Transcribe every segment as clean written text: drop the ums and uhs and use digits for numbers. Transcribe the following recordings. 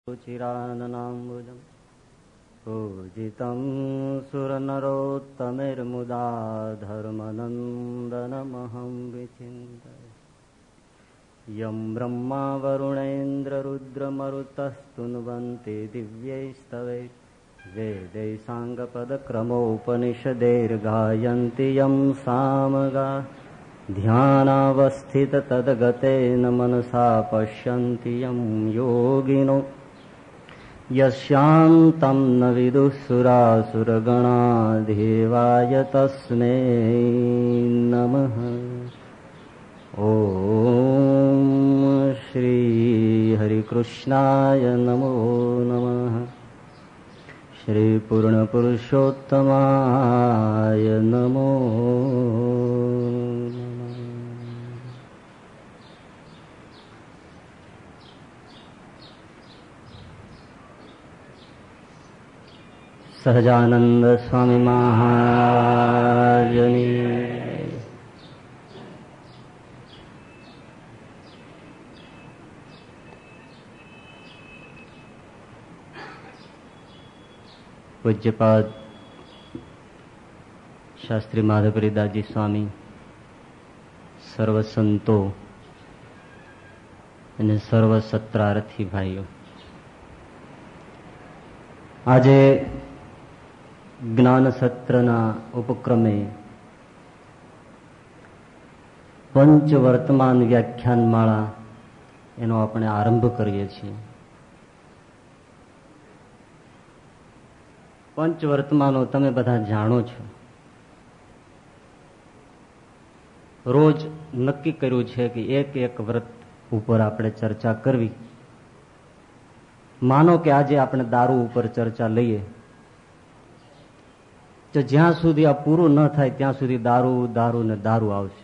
चिराननाम्बुजम् पूजितं सुरनरोत्तमैर्मुदा धर्मनन्दनमहं विचिन्तये। यं ब्रह्मा वरुणेन्द्ररुद्रमरुतस्तुन्वन्ति दिव्यैस्तवै वेदैः साङ्गपदक्रमोपनिषदैर्गायन्ति यं सामगा ध्यानावस्थिततद्गतेन मनसा पश्यन्ति यं योगिनो यस्यान्तं न विदुः सुरासुरगणा देवाय तस्मै नमः। ॐ श्री हरिकृष्णाय नमो नमः। श्री पूर्णपुरुषोत्तमाय नमो नमः। સહજાનંદ સ્વામી મહારાજની પૂજ્યપાદ શાસ્ત્રી માધવપુરીદાસજી સ્વામી, સર્વ સંતો અને સર્વ સત્રાર્થી ભાઈઓ, આજે જ્ઞાન સત્રના ઉપક્રમે પંચવર્તમાન વ્યાખ્યાનમાળા એનો આપણે આરંભ કરીએ છીએ. પંચવર્તમાનો તમે બધા જાણો છો. રોજ નક્કી કર્યું છે કે એક એક વ્રત ઉપર આપણે ચર્ચા કરવી. માનો કે આજે આપણે દારૂ ઉપર ચર્ચા લઈએ તો જ્યાં સુધી આ પૂરું ન થાય ત્યાં સુધી દારૂ દારૂ ને દારૂ આવશે.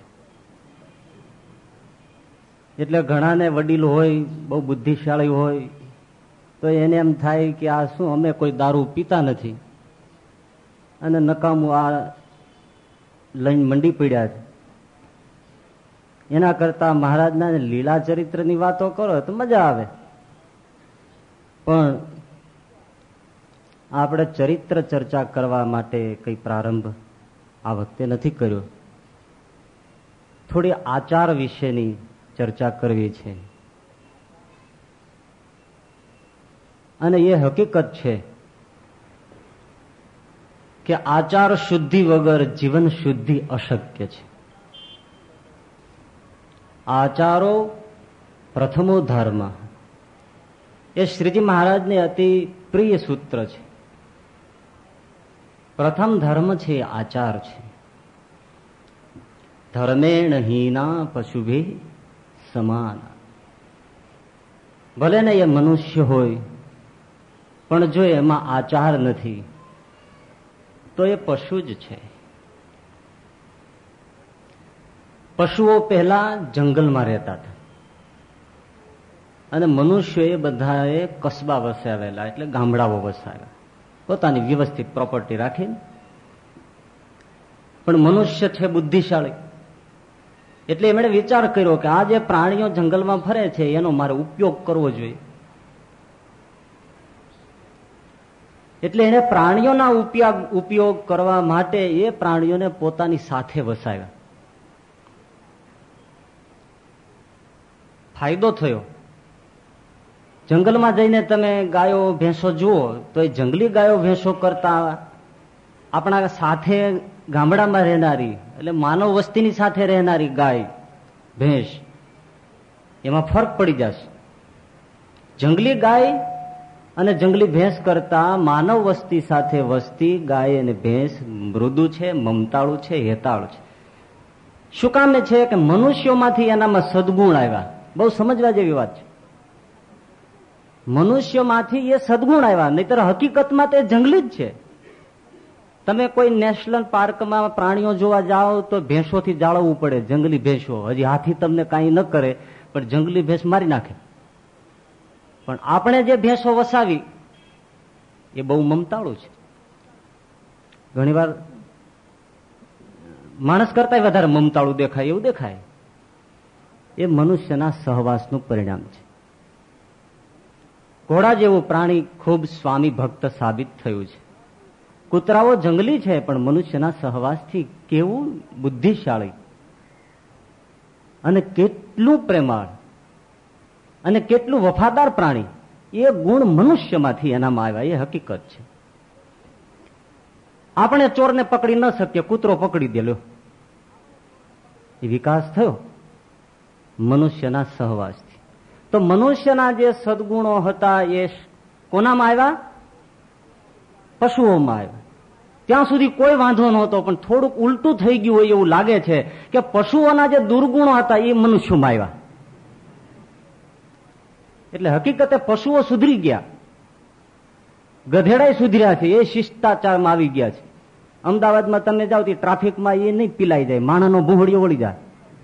એટલે ઘણાને વડીલ હોય, બહુ બુદ્ધિશાળી હોય, તો એને એમ થાય કે આ શું, અમે કોઈ દારૂ પીતા નથી અને નકામું આ લઈને મંડી પડ્યા છે. એના કરતા મહારાજના લીલા ચરિત્રની વાતો કરો તો મજા આવે. પણ આપણે ચરિત્ર ચર્ચા કરવા માટે કઈ પ્રારંભ આ વખતે નથી કર્યો. થોડી આચાર વિશેની ચર્ચા કરવી છે. અને એ હકીકત છે કે આચાર શુદ્ધિ વગર જીવન શુદ્ધિ અશક્ય છે. આચારો પ્રથમો ધર્મ, એ શ્રીજી મહારાજને અતિ પ્રિય સૂત્ર છે. પ્રથમ ધર્મ છે આચાર છે. ધર્મેણ હીના પશુભે સમાન. ભલે ને એ મનુષ્ય હોય, પણ જો એમાં આચાર નથી તો એ પશુ જ છે. પશુઓ પહેલા જંગલમાં રહેતા હતા અને મનુષ્યો એ બધાએ કસ્બા વસાવેલા, એટલે ગામડાઓ વસાવ્યા, પોતાની વ્યવસ્થિત પ્રોપર્ટી રાખીને. પણ મનુષ્ય છે બુદ્ધિશાળી, એટલે એમણે વિચાર કર્યો કે આ જે પ્રાણીઓ જંગલમાં ફરે છે એનો મારે ઉપયોગ કરવો જોઈએ. એટલે એને પ્રાણીઓના ઉપયોગ કરવા માટે એ પ્રાણીઓને પોતાની સાથે વસાવ્યા. ફાયદો થયો. જંગલમાં જઈને તમે ગાયો ભેંસો જુઓ તો એ જંગલી ગાયો ભેંસો કરતા આપણા સાથે ગામડામાં રહેનારી, એટલે માનવ વસ્તીની સાથે રહેનારી ગાય ભેંસ, એમાં ફરક પડી જશે. જંગલી ગાય અને જંગલી ભેંસ કરતા માનવ વસ્તી સાથે વસતી ગાય અને ભેંસ મૃદુ છે, મમતાળુ છે, હેતાળુ છે. શું કામે છે કે મનુષ્યોમાંથી એનામાં સદગુણ આવ્યા. બહુ સમજવા જેવી વાત છે. મનુષ્યમાંથી એ સદગુણ આવ્યા, નહીતર હકીકતમાં તો જંગલી જ છે. તમે કોઈ નેશનલ પાર્કમાં પ્રાણીઓ જોવા જાઓ તો ભેંસોથી જાળવવું પડે. જંગલી ભેંસો, હજી હાથી તમને કાંઈ ન કરે પણ જંગલી ભેંસ મારી નાખે. પણ આપણે જે ભેંસો વસાવી એ બહુ મમતાળું છે. ઘણીવાર માણસ કરતા વધારે મમતાળું દેખાય એવું દેખાય. એ મનુષ્યના સહવાસનું પરિણામ છે. ઘોડા જેવું પ્રાણી ખૂબ સ્વામી ભક્ત સાબિત થયું છે. કૂતરાઓ જંગલી છે પણ મનુષ્યના સહવાસથી કેવું બુદ્ધિશાળી અને કેટલું પ્રેમાળ અને કેટલું વફાદાર પ્રાણી, એ ગુણ મનુષ્યમાંથી એનામાં આવ્યા, એ હકીકત છે. આપણે ચોરને પકડી ન શકીએ, કૂતરો પકડી દે, લ્યો, એ વિકાસ થયો મનુષ્યના સહવાસથી. તો મનુષ્યના જે સદગુણો હતા એ કોનામાં આવ્યા? પશુઓમાં આવ્યા. ત્યાં સુધી કોઈ વાંધો નહોતો, પણ થોડુંક ઉલટું થઈ ગયું હોય એવું લાગે છે કે પશુઓના જે દુર્ગુણો હતા એ મનુષ્યમાં આવ્યા. એટલે હકીકતે પશુઓ સુધરી ગયા, ગધેડા સુધર્યા છે, એ શિષ્ટાચારમાં આવી ગયા છે. અમદાવાદમાં તમે જાઓ તો ટ્રાફિકમાં એ નહીં પીલાઈ જાય, માણસનો ભૂહડિયો વળી જાય.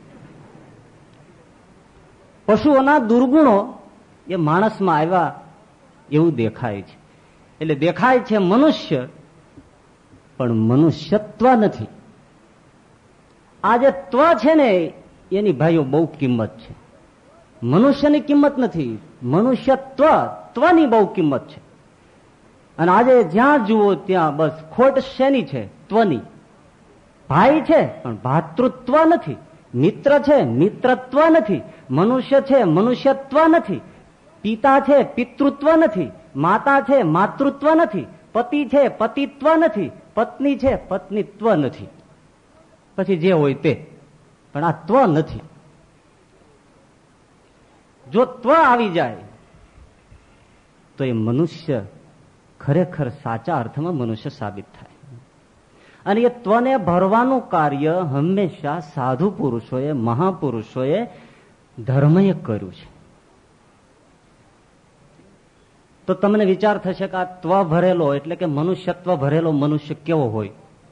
પશુઓના દુર્ગુણો એ માણસમાં આવ્યા એવું દેખાય છે. એટલે દેખાય છે મનુષ્ય, પણ મનુષ્યત્વ નથી. આ જે ત્વ છે ને એની ભાઈઓ બહુ કિંમત છે. મનુષ્યની કિંમત નથી, મનુષ્યત્વ, ત્વની બહુ કિંમત છે. અને આજે જ્યાં જુઓ ત્યાં બસ ખોટ શેની છે? ત્વની. ભાઈ છે પણ ભાતૃત્વ નથી, મિત્ર છે મિત્રત્વ નથી, મનુષ્ય છે મનુષ્યત્વ નથી, પિતા છે પિતૃત્વ નથી, માતા છે માતૃત્વ નથી, પતિ છે પતિત્વ નથી, પત્ની છે પત્નીત્વ નથી. પછી જે હોય તે, પણ આ ત્વ નથી. જો ત્વ આવી જાય તો એ મનુષ્ય ખરેખર સાચા અર્થમાં મનુષ્ય સાબિત થાય. અને એ ત્વને ભરવાનું કાર્ય હંમેશા સાધુ પુરુષોએ, મહાપુરુષોએ, ધર્મએ કર્યું છે. તો તમને વિચાર થશે કે આ ત્વ ભરેલો એટલે કે મનુષ્યત્વ ભરેલો મનુષ્ય કેવો હોય?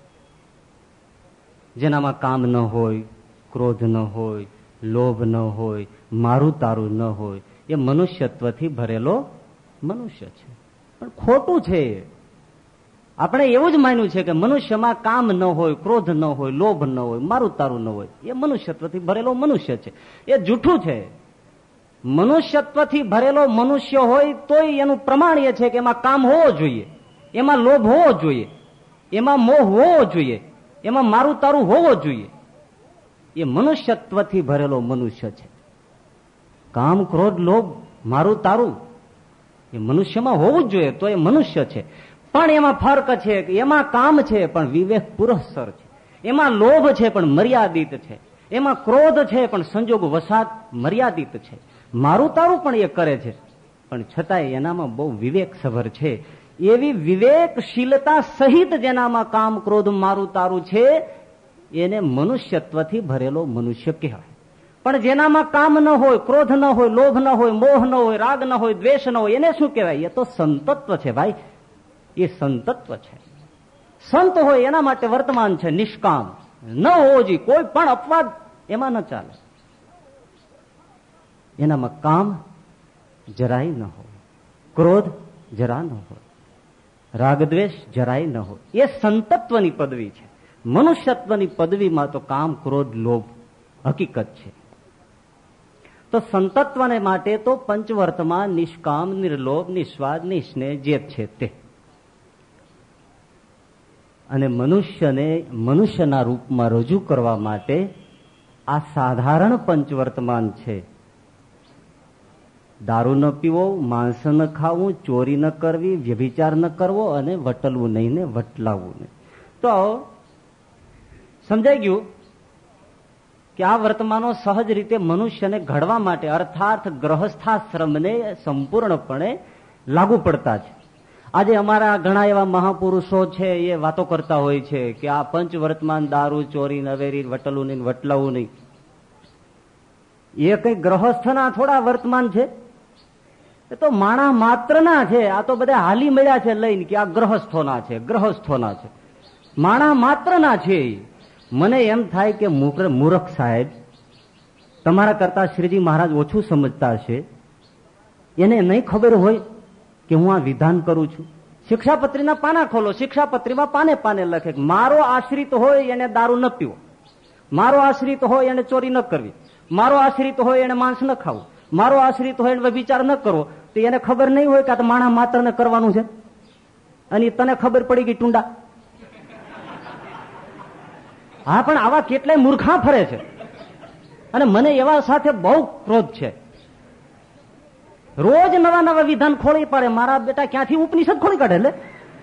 જેનામાં કામ ન હોય, ક્રોધ ન હોય, લોભ ન હોય, મારું તારું ન હોય, એ મનુષ્યત્વથી ભરેલો મનુષ્ય છે. પણ ખોટું છે. આપણે એવું જ માન્યું છે કે મનુષ્યમાં કામ ન હોય, ક્રોધ ન હોય, લોભ ન હોય, મારું તારું ન હોય, એ મનુષ્યત્વથી ભરેલો મનુષ્ય છે. એ જૂઠું છે. મનુષ્યત્વથી ભરેલો મનુષ્ય હોય તોય એનું પ્રમાણ એ છે કે એમાં કામ હોવો જોઈએ, એમાં લોભ હોવો જોઈએ, એમાં મોહ હોવો જોઈએ, એમાં મારું તારું હોવો જોઈએ. એ મનુષ્યત્વથી ભરેલો મનુષ્ય છે. કામ, ક્રોધ, લોભ, મારું તારું એ મનુષ્યમાં હોવું જ જોઈએ, તો એ મનુષ્ય છે. પણ એમાં ફર્ક છે કે એમાં કામ છે પણ વિવેક પુરસ્સર છે, એમાં લોભ છે પણ મર્યાદિત છે, એમાં ક્રોધ છે પણ સંજોગ વસાત મર્યાદિત છે, મારું તારું પણ એ કરે છે પણ છતાંય એનામાં બહુ વિવેક સભર છે. એવી વિવેકશીલતા સહિત જેનામાં કામ, ક્રોધ, મારું તારું છે એને મનુષ્યત્વથી ભરેલો મનુષ્ય કહેવાય. પણ જેનામાં કામ ન હોય, ક્રોધ ન હોય, લોભ ન હોય, મોહ ન હોય, રાગ ન હોય, દ્વેષ ન હોય, એને શું કહેવાય? એ તો સંતત્વ છે ભાઈ, એ સંતત્વ છે. સંત હોય એના માટે વર્તમાન છે નિષ્કામ, ન હોવો જોઈએ. કોઈ પણ અપવાદ એમાં ન ચાલે. એનામાં કામ જરાય ન હોય, ક્રોધ જરા ન હોય, રાગદ્વેષ જરાય ન હોય. એ સંતત્વની પદવી છે. મનુષ્યત્વની પદવીમાં તો કામ, ક્રોધ, લોભ હકીકત છે. તો સંતત્વને માટે તો પંચવર્તમાન, નિષ્કામ, નિર્લોભ, નિસ્વાદ, નિસ્નેહ જે છે તે. અને મનુષ્યને મનુષ્યના રૂપમાં રજૂ કરવા માટે આ સાધારણ પંચવર્તમાન છે. દારૂ ન પીવો, માંસ ન ખાવું, ચોરી ન કરવી, વ્યભિચાર ન કરવો અને વટલવું નહીં ને વટલાવવું નહીં. તો સમજાઈ ગયું કે આ વર્તમાનો સહજ રીતે મનુષ્યને ઘડવા માટે અર્થાત ગ્રહસ્થાશ્રમને સંપૂર્ણપણે લાગુ પડતા છે. આજે અમારા ઘણા એવા મહાપુરુષો છે એ વાતો કરતા હોય છે કે આ પંચ વર્તમાન દારૂ, ચોરી, નવેરી, વટલવું નહીં, વટલાવવું નહીં, એ કઈ ગ્રહસ્થના થોડા વર્તમાન છે? એ તો માણા માત્રના છે. આ તો બધા હાલી મળ્યા છે લઈને કે આ ગ્રહસ્થોના છે, ગ્રહસ્થોના છે, માણા માત્રના છે. મને એમ થાય કે મૂર્ખ સાહેબ, તમારા કરતા શ્રીજી મહારાજ ઓછું સમજતા હશે. એને નહીં ખબર હોય કે હું આ વિધાન કરું છું. શિક્ષાપત્રીના પાના ખોલો, શિક્ષાપત્રીમાં પાને પાને લખે મારો આશ્રિત હોય એને દારૂ ન પીવો, મારો આશ્રિત હોય એને ચોરી ન કરવી, મારો આશ્રિત હોય એને માંસ ન ખાવું, મારો આશ્રિત હોય એને વ્યભિચાર ન કરવો. તો એને ખબર નહીં હોય કે આ તો માણસ માત્ર ને કરવાનું છે, અને તને ખબર પડી ગઈ ટુંડા. હા, પણ આવા કેટલાય મૂર્ખા ફરે છે, અને મને એવા સાથે બહુ ક્રોધ છે. રોજ નવા નવા વિધાન ખોલી પડે. મારા બેટા ક્યાંથી ઉપનિષદ ખોલી કાઢે. એટલે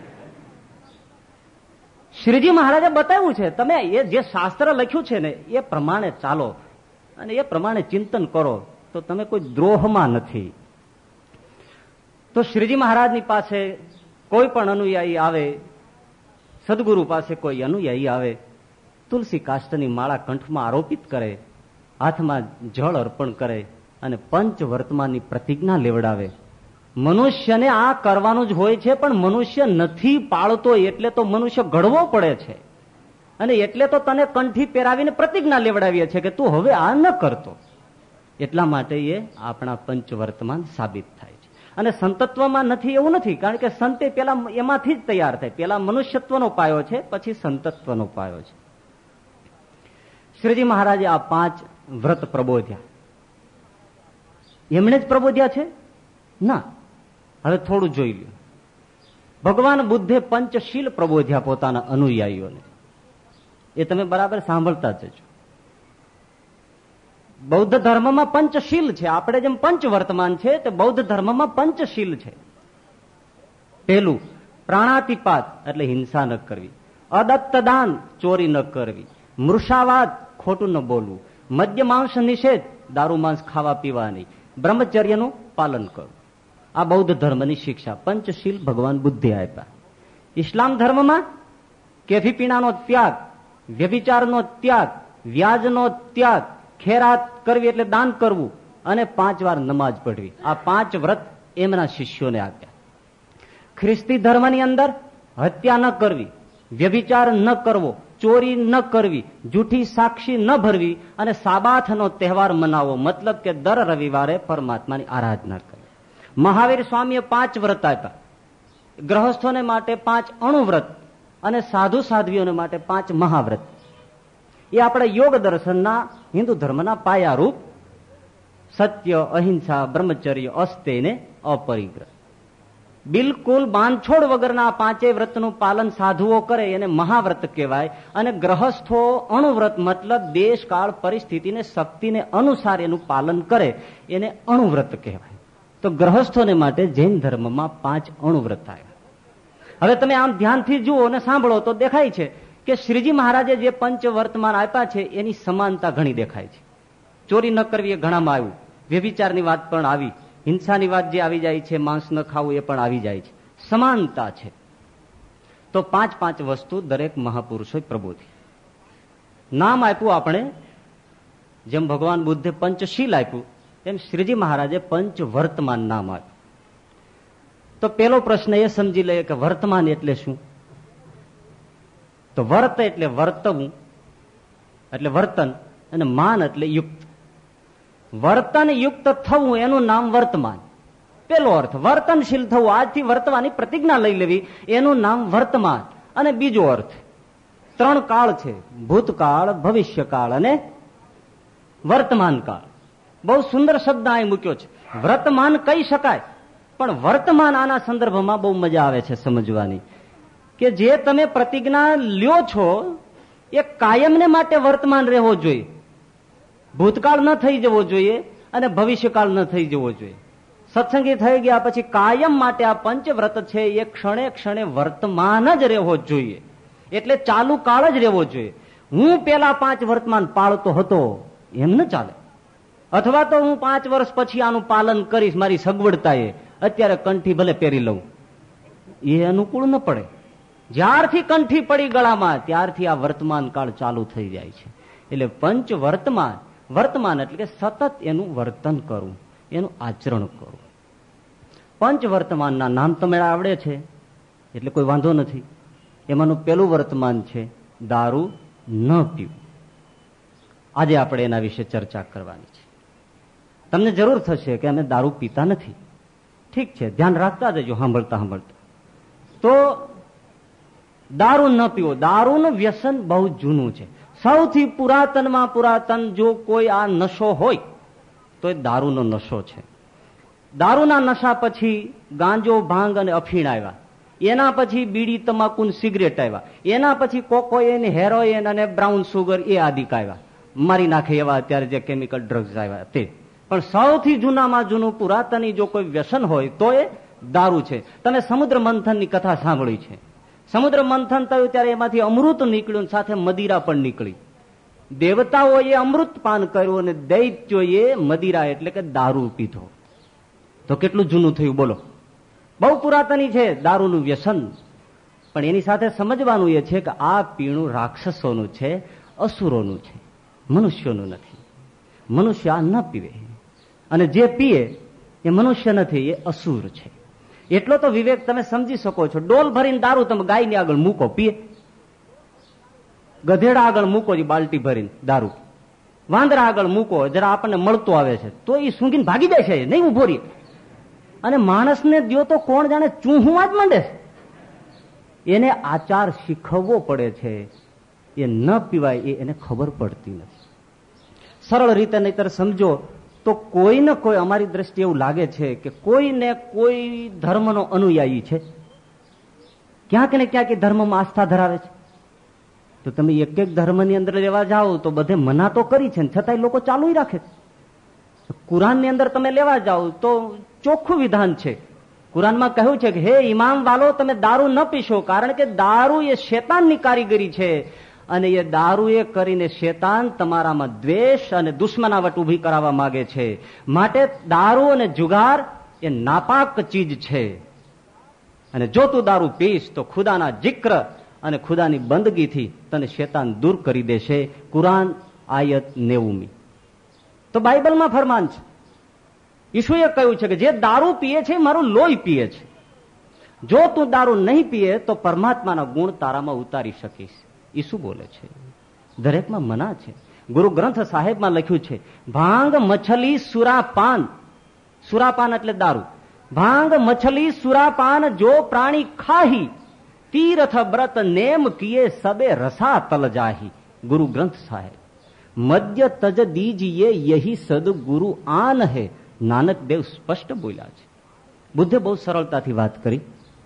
શ્રીજી મહારાજે બતાવ્યું છે, તમે એ જે શાસ્ત્ર લખ્યું છે ને એ પ્રમાણે ચાલો અને એ પ્રમાણે ચિંતન કરો તો તમે કોઈ દ્રોહમાં નથી. તો શ્રીજી મહારાજની પાસે કોઈ પણ અનુયાયી આવે, સદગુરુ પાસે કોઈ અનુયાયી આવે, તુલસી કાષ્ટની માળા કંઠમાં આરોપિત કરે, હાથમાં જળ અર્પણ કરે અને પંચ વર્તમાનની પ્રતિજ્ઞા લેવડાવે. મનુષ્યને આ કરવાનું જ હોય છે, પણ મનુષ્ય નથી પાળતો એટલે તો મનુષ્ય ઘડવો પડે છે, અને એટલે તો તને કંઠી પહેરાવીને પ્રતિજ્ઞા લેવડાવીએ છે કે તું હવે આ ન કરતો. એટલા માટે એ આપણા પંચ વર્તમાન સાબિત થાય છે. અને સંતત્વમાં નથી એવું નથી, કારણ કે સંતે પેલા એમાંથી જ તૈયાર થાય. પેલા મનુષ્યત્વનો પાયો છે, પછી સંતત્વનો પાયો છે. શ્રીજી મહારાજે આ 5 વ્રત પ્રબોધ્યા. એમણે જ પ્રબોધ્યા છે ના. હવે થોડું જોઈ લો. ભગવાન બુદ્ધે પંચશીલ પ્રબોધ્યા પોતાના અનુયાયીઓને. એ તમે બરાબર સાંભળતા જજો. બૌદ્ધ ધર્મમાં પંચશીલ છે. આપણે જેમ પંચ વર્તમાન છે તે બૌદ્ધ ધર્મમાં પંચશીલ છે. પહેલું, પ્રાણાતિપાત એટલે હિંસા ન કરવી, અદત્ત દાન ચોરી ન કરવી, મૃષાવાદ ખોટું ન બોલવું, મદ્ય માંસ નિષેધ દારૂ માંસ ખાવા પીવા નહીં, બ્રહ્મચર્યનું પાલન કરવું. આ બૌદ્ધ ધર્મની શિક્ષા પંચશીલ ભગવાન બુદ્ધે આપ્યા. ઇસ્લામ ધર્મમાં કેફી પીણાનો ત્યાગ, વ્યભિચારનો ત્યાગ, વ્યાજનો ત્યાગ, ખેરાત કરવી એટલે દાન કરવું, અને 5 વાર નમાજ પઢવી. આ 5 વ્રત એમના શિષ્યોને આપ્યા. ખ્રિસ્તી ધર્મની અંદર હત્યા ન કરવી, વ્યભિચાર ન કરવો, ચોરી ન કરવી, જૂઠી સાક્ષી ન ભરવી, અને સાબાથનો તહેવાર મનાવવો, મતલબ કે દર રવિવારે પરમાત્માની આરાધના કરવી. મહાવીર સ્વામીએ 5 વ્રત આપ્યા. ગ્રહસ્થોને માટે 5 અણુવ્રત અને સાધુ સાધ્વીઓને માટે 5 મહાવ્રત. એ આપણા યોગ દર્શનના હિન્દુ ધર્મના પાયારૂપ સત્ય, અહિંસા, બ્રહ્મચર્ય, અસ્તેય ને અપરિગ્રહ. બિલકુલ બાંધછોડ વગરના 5 વ્રતનું પાલન સાધુઓ કરે એને મહાવ્રત કહેવાય, અને ગ્રહસ્થો અણુવ્રત મતલબ દેશ કાળ પરિસ્થિતિને શક્તિને અનુસાર એનું પાલન કરે એને અણુવ્રત કહેવાય. તો ગ્રહસ્થોને માટે જૈન ધર્મમાં 5 અણુવ્રત આવ્યા. હવે તમે આમ ધ્યાનથી જુઓ અને સાંભળો તો દેખાય છે કે શ્રીજી મહારાજે જે પંચ વર્તમાન આપ્યા છે એની સમાનતા ઘણી દેખાય છે. ચોરી ન કરવી એ ઘણામાં આવ્યું, વ્યભિચારની વાત પણ આવી, હિંસાની વાત જે આવી જાય છે, માંસ ન ખાવું એ પણ આવી જાય છે. સમાનતા છે. તો 5 વસ્તુ દરેક મહાપુરુષોએ પ્રબોધી. નામ આપ્યું આપણે, જેમ ભગવાન બુદ્ધે પંચશીલ આપ્યું એમ શ્રીજી મહારાજે પંચ વર્તમાન નામ આપ્યું. તો પેલો પ્રશ્ન એ સમજી લઈએ કે વર્તમાન એટલે શું? તો વર્ત એટલે વર્તવું એટલે વર્તન, અને માન એટલે યુક્ત. વર્તન યુક્ત થવું એનું નામ વર્તમાન. પેલો અર્થ વર્તનશીલ થવું, આજથી વર્તવાની પ્રતિજ્ઞા લઈ લેવી, એનું નામ વર્તમાન. અને બીજો અર્થ 3 કાળ છે, ભૂતકાળ, ભવિષ્યકાળ અને વર્તમાન કાળ. બહુ સુંદર શબ્દ અહીં મૂક્યો છે. વર્તમાન કહી શકાય, પણ વર્તમાન આના સંદર્ભમાં બહુ મજા આવે છે સમજવાની, કે જે તમે પ્રતિજ્ઞા લ્યો છો એ કાયમને માટે વર્તમાન રહેવો જોઈએ. ભૂતકાળ ન થઈ જવો જોઈએ અને ભવિષ્યકાળ ન થઈ જવો જોઈએ. સત્સંગી થઈ ગયા પછી કાયમ માટે આ પંચવ્રત છે એ ક્ષણે ક્ષણે વર્તમાન જ રહેવો જોઈએ. એટલે ચાલુ કાળ જ રહેવો જોઈએ. હું પેલા 5 વર્તમાન પાળતો હતો એમ ન ચાલે. અથવા તો હું 5 વર્ષ પછી આનું પાલન કરીશ મારી સગવડતાએ, અત્યારે કંઠી ભલે પહેરી લઉં, એ અનુકૂળ ન પડે. જ્યારથી કંઠી પડી ગળામાં ત્યારથી આ વર્તમાન કાળ ચાલુ થઈ જાય છે. એટલે પંચ વર્તમાન, વર્તમાન એટલે કે સતત એનું વર્તન કરવું, એનું આચરણ કરવું. પંચ વર્તમાનના નામ તમને આવડે છે એટલે કોઈ વાંધો નથી. એમાંનું પેલું વર્તમાન છે દારૂ ન પીવું. આજે આપણે એના વિશે ચર્ચા કરવાની છે. તમને જરૂર થશે કે અમે દારૂ પીતા નથી. ઠીક છે, ધ્યાન રાખતા જજો સાંભળતા સાંભળતા. તો દારૂ ન પીવો. દારૂનું વ્યસન બહુ જૂનું છે. સૌથી પુરાતનમાં પુરાતન જો કોઈ આ નશો હોય તો એ દારૂનો નશો છે. દારૂના નશા પછી ગાંજો, ભાંગ અને અફીણ આવ્યા. એના પછી બીડી, તમાકુ, સિગરેટ આવ્યા. એના પછી કોકોઈન, હેરોઈન અને બ્રાઉન સુગર એ આદિક આવ્યા. મારી નાખે એવા અત્યારે જે કેમિકલ ડ્રગ્સ આવ્યા તે. પણ સૌથી જૂનામાં જૂનું પુરાતની જો કોઈ વ્યસન હોય તો એ દારૂ છે. તમે સમુદ્ર મંથનની કથા સાંભળી છે. સમુદ્ર મંથન થયું ત્યારે એમાંથી અમૃત નીકળ્યું, સાથે મદિરા પણ નીકળી. દેવતાઓએ અમૃત પાન કર્યું અને દૈત્યોએ મદિરા એટલે કે દારૂ પીધો. તો કેટલું જૂનું થયું બોલો. બહુ પુરાતની છે દારૂનું વ્યસન. પણ એની સાથે સમજવાનું એ છે કે આ પીણું રાક્ષસોનું છે, અસુરોનું છે, મનુષ્યોનું નથી. મનુષ્ય આ ન પીવે, અને જે પીએ એ મનુષ્ય નથી, એ અસુર છે. એટલો તો વિવેક તમે સમજી શકો છો. ડોલ ભરીને દારૂ તમે ગાયની આગળ મૂકો, પીએ. ગધેડા આગળ મૂકો બાલટી ભરીને દારૂ, વાંદરા આગળ મૂકો, જરા આપણને મળતો આવે છે તો એ સૂંઘીને ભાગી જાય છે, નહીં ઉભો રહે. અને માણસને દ્યો તો કોણ જાણે ચૂહવા જ માંડે છે. એને આચાર શીખવવો પડે છે. એ ન પીવાય એ એને ખબર પડતી નથી. સરળ રીતે નહીતર સમજો તો કોઈને કોઈ, અમારી દ્રષ્ટિએ એવું લાગે છે કે કોઈને કોઈ ધર્મનો અનુયાયી છે, ક્યાંક ને ક્યાંક એ ધર્મમાં આસ્થા ધરાવે છે. તો તમે એક એક ધર્મની અંદર લેવા જાઓ તો બધે મના તો કરી છે, છતાંય લોકો ચાલુ રાખે છે. કુરાનની અંદર તમે લેવા જાઓ તો ચોખ્ખું વિધાન છે. કુરાનમાં કહ્યું છે કે હે ઇમામ વાલો, તમે દારૂ ન પીશો, કારણ કે દારૂ એ શેતાનની કારીગરી છે, અને એ દારૂ એ કરીને શેતાન તમારામાં દ્વેષ અને દુશ્મનાવટ ઉભી કરાવવા માંગે છે. માટે દારૂ અને જુગાર એ નાપાક ચીજ છે. અને જો તું દારૂ પીશ તો ખુદાના જિક્ર અને ખુદાની બંદગીથી તને શેતાન દૂર કરી દેશે. કુરાન આયત 90. તો બાઇબલમાં ફરમાન છે. ઈશુએ કહ્યું છે કે જે દારૂ પીએ છે મારું લોહી પીએ છે. જો તું દારૂ નહીં પીએ તો પરમાત્માના ગુણ તારામાં ઉતારી શકીશ. ઈસુ બોલે છે. દરેકમાં મના છે. ગુરુ ગ્રંથ સાહેબમાં લખ્યું છે ભાંગ, મછલી, સુરાપાન. સુરાપાન એટલે દારૂ. ભાંગ, મછલી, સુરાપાન જો પ્રાણી ખાહી, તીર્થ વ્રત નેમ કિએ સબે રસા તલ જાહી. ગુરુ ગ્રંથ સાહેબ. મદ્ય તજ દીજીએ યહી સદગુરુ આન હે. નાનક દેવ સ્પષ્ટ બોલ્યા છે. બુદ્ધે બહુ સરળતાથી વાત કરી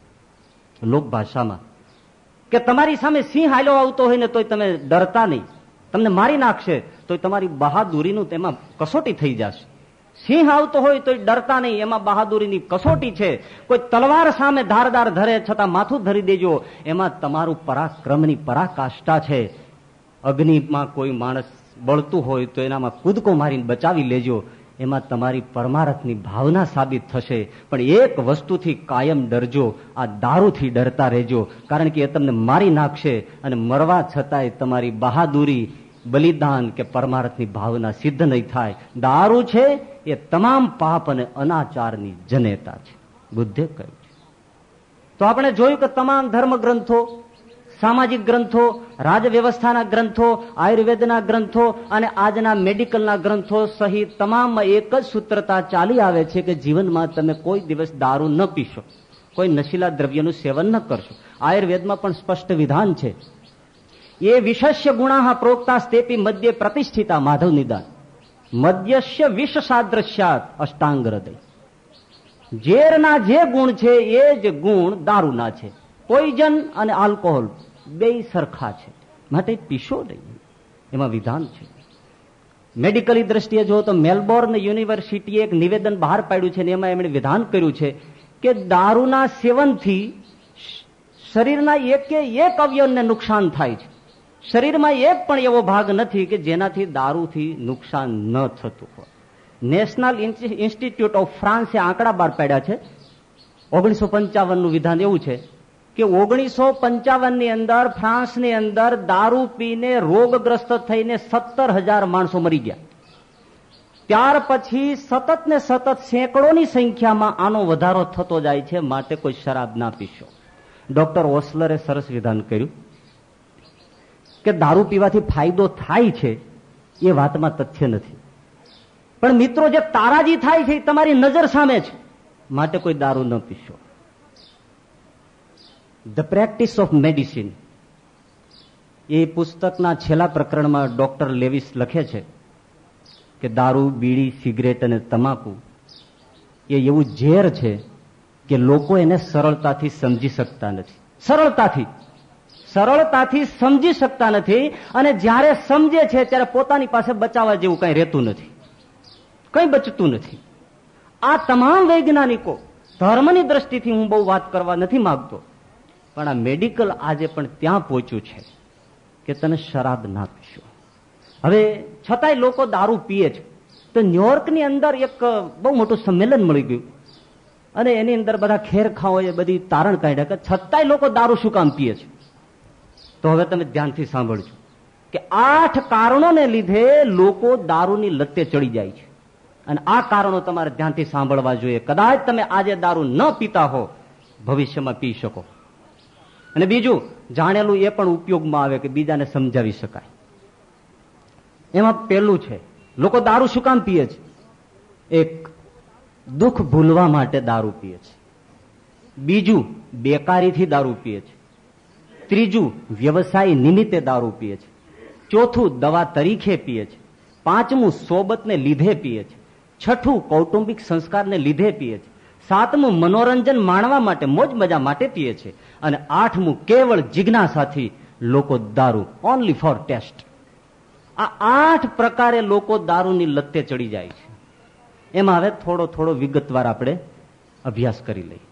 લોક ભાષામાં કે તમારી સામે સિંહ હાલ્યો આવતો હોય ને તોય તમે ડરતા નહીં. તમને મારી નાખશે તોય તમારી બહાદુરીનું તેમાં કસોટી થઈ જશે. સિંહ આવતો હોય તોય ડરતા નહીં, એમાં બહાદુરીની કસોટી છે. કોઈ તલવાર સામે ધારદાર ધરે છતાં માથું ધરી દેજો, એમાં તમારું પરાક્રમની પરાકાષ્ઠા છે. અગ્નિમાં કોઈ માણસ બળતું હોય તો એનામાં કૂદકો મારીને બચાવી લેજો, એમાં તમારી પરમારથની ભાવના સાબિત થશે. પણ એક વસ્તુથી કાયમ ડરજો, આ દારૂથી ડરતા રહેજો, કારણ કે એ તમને મારી નાખશે અને મરવા છતાંય તમારી બહાદુરી, બલિદાન કે પરમારથની ભાવના સિદ્ધ નહીં થાય. દારૂ છે એ તમામ પાપ અને અનાચારની જનેતા છે, બુદ્ધે કહ્યું છે. તો આપણે જોયું કે તમામ ધર્મ ગ્રંથો, સામાજિક ગ્રંથો, રાજવ્યવસ્થાના ગ્રંથો, આયુર્વેદના ગ્રંથો અને આજના મેડિકલના ગ્રંથો સહિત તમામમાં એક જ સૂત્રતા ચાલી આવે છે કે જીવનમાં તમે કોઈ દિવસ દારૂ ન પીશો, કોઈ નશીલા દ્રવ્યનું સેવન ન કરશો. આયુર્વેદમાં પણ સ્પષ્ટ વિધાન છે. એ વિશસ્ય ગુણા પ્રોક્તા સ્તેપી મધ્ય પ્રતિષ્ઠિતા માધવ નિદાન મદ્યસ્ય વિષ સાદ્રશ્યાત અષ્ટાંગ હૃદય. ઝેરના જે ગુણ છે એ જ ગુણ દારૂના છે. પોઈઝન અને આલ્કોહોલ બે સરખા છે, માટે પીશો નહીં, એમાં વિધાન છે. મેડિકલી દ્રષ્ટિએ જો તો મેલબોર્ન યુનિવર્સિટીએ એક નિવેદન બહાર પાડ્યું છે ને એમાં એમણે વિધાન કર્યું છે કે દારૂના સેવનથી શરીરના એકે એક અવયવને નુકસાન થાય છે. શરીરમાં એક પણ એવો ભાગ નથી કે જેનાથી દારૂથી નુકસાન ન થતું હોય. નેશનલ ઇન્સ્ટિટ્યૂટ ઓફ ફ્રાન્સે આંકડા બહાર પાડ્યા છે. 1955 નું વિધાન એવું છે કે 1955 ની અંદર ફ્રાન્સની અંદર દારૂ પીને રોગગ્રસ્ત થઈને 17,000 માણસો મરી ગયા. ત્યાર પછી સતત ને સતત સેંકડોની સંખ્યામાં આનો વધારો થતો જાય છે. માટે કોઈ શરાબ ના પીશો. ડોક્ટર ઓસલરે સરસ વિધાન કર્યું કે દારૂ પીવાથી ફાયદો થાય છે એ વાતમાં તથ્ય નથી, પણ મિત્રો જે તારાજી થાય છે એ તમારી નજર સામે છે. માટે કોઈ દારૂ ન પીશો. ધ પ્રેક્ટિસ ઓફ મેડિસિન એ પુસ્તકના છેલ્લા પ્રકરણમાં ડોક્ટર લેવિસ લખે છે કે દારૂ, બીડી, સિગરેટ અને તમાકુ એ એવું ઝેર છે કે લોકો એને સરળતાથી સમજી શકતા નથી. સરળતાથી સમજી શકતા નથી. અને જ્યારે સમજે છે ત્યારે પોતાની પાસે બચાવવા જેવું કઈ રહેતું નથી, કઈ બચતું નથી. આ તમામ વૈજ્ઞાનિકો, ધર્મની દ્રષ્ટિથી હું બહુ વાત કરવા નથી માંગતો, પણ આ મેડિકલ આજે પણ ત્યાં પહોંચ્યું છે કે તને શરાબ નાખશો. હવે છતાંય લોકો દારૂ પીએ છે. તો ન્યુયોર્કની અંદર એક બહુ મોટું સંમેલન મળી ગયું અને એની અંદર બધા ખેરખાઓએ બધી તારણ કાઢ્યા કે છતાંય લોકો દારૂ શું કામ પીએ છે. તો હવે તમે ધ્યાનથી સાંભળજો કે 8 કારણોને લીધે લોકો દારૂની લતે ચડી જાય છે. અને આ કારણો તમારે ધ્યાનથી સાંભળવા જોઈએ. કદાચ તમે આજે દારૂ ન પીતા હો, ભવિષ્યમાં પી શકો. અને બીજું, જાણેલું એ પણ ઉપયોગમાં આવે કે બીજાને સમજાવી શકાય. એમાં પહેલું છે, લોકો દારૂ શું કામ પીએ છે? એક, દુઃખ ભૂલવા માટે દારૂ પીએ છે. બીજું, બેકારીથી દારૂ પીએ છે. ત્રીજું, વ્યવસાય નિમિત્તે દારૂ પીએ છે. ચોથું, દવા તરીકે પીએ છે. પાંચમું, સોબતને લીધે પીએ છે. છઠ્ઠું, કૌટુંબિક સંસ્કારને લીધે પીએ છે. સાતમું, મનોરંજન માણવા માટે, મોજ મજા માટે પીએ છે. અને આઠમું, કેવળ જિજ્ઞાસાથી લોકો દારૂ, ઓનલી ફોર ટેસ્ટ. આ 8 પ્રકારે લોકો દારૂની લતે ચડી જાય છે. એમાં હવે થોડો વિગતવાર આપણે અભ્યાસ કરી લઈએ.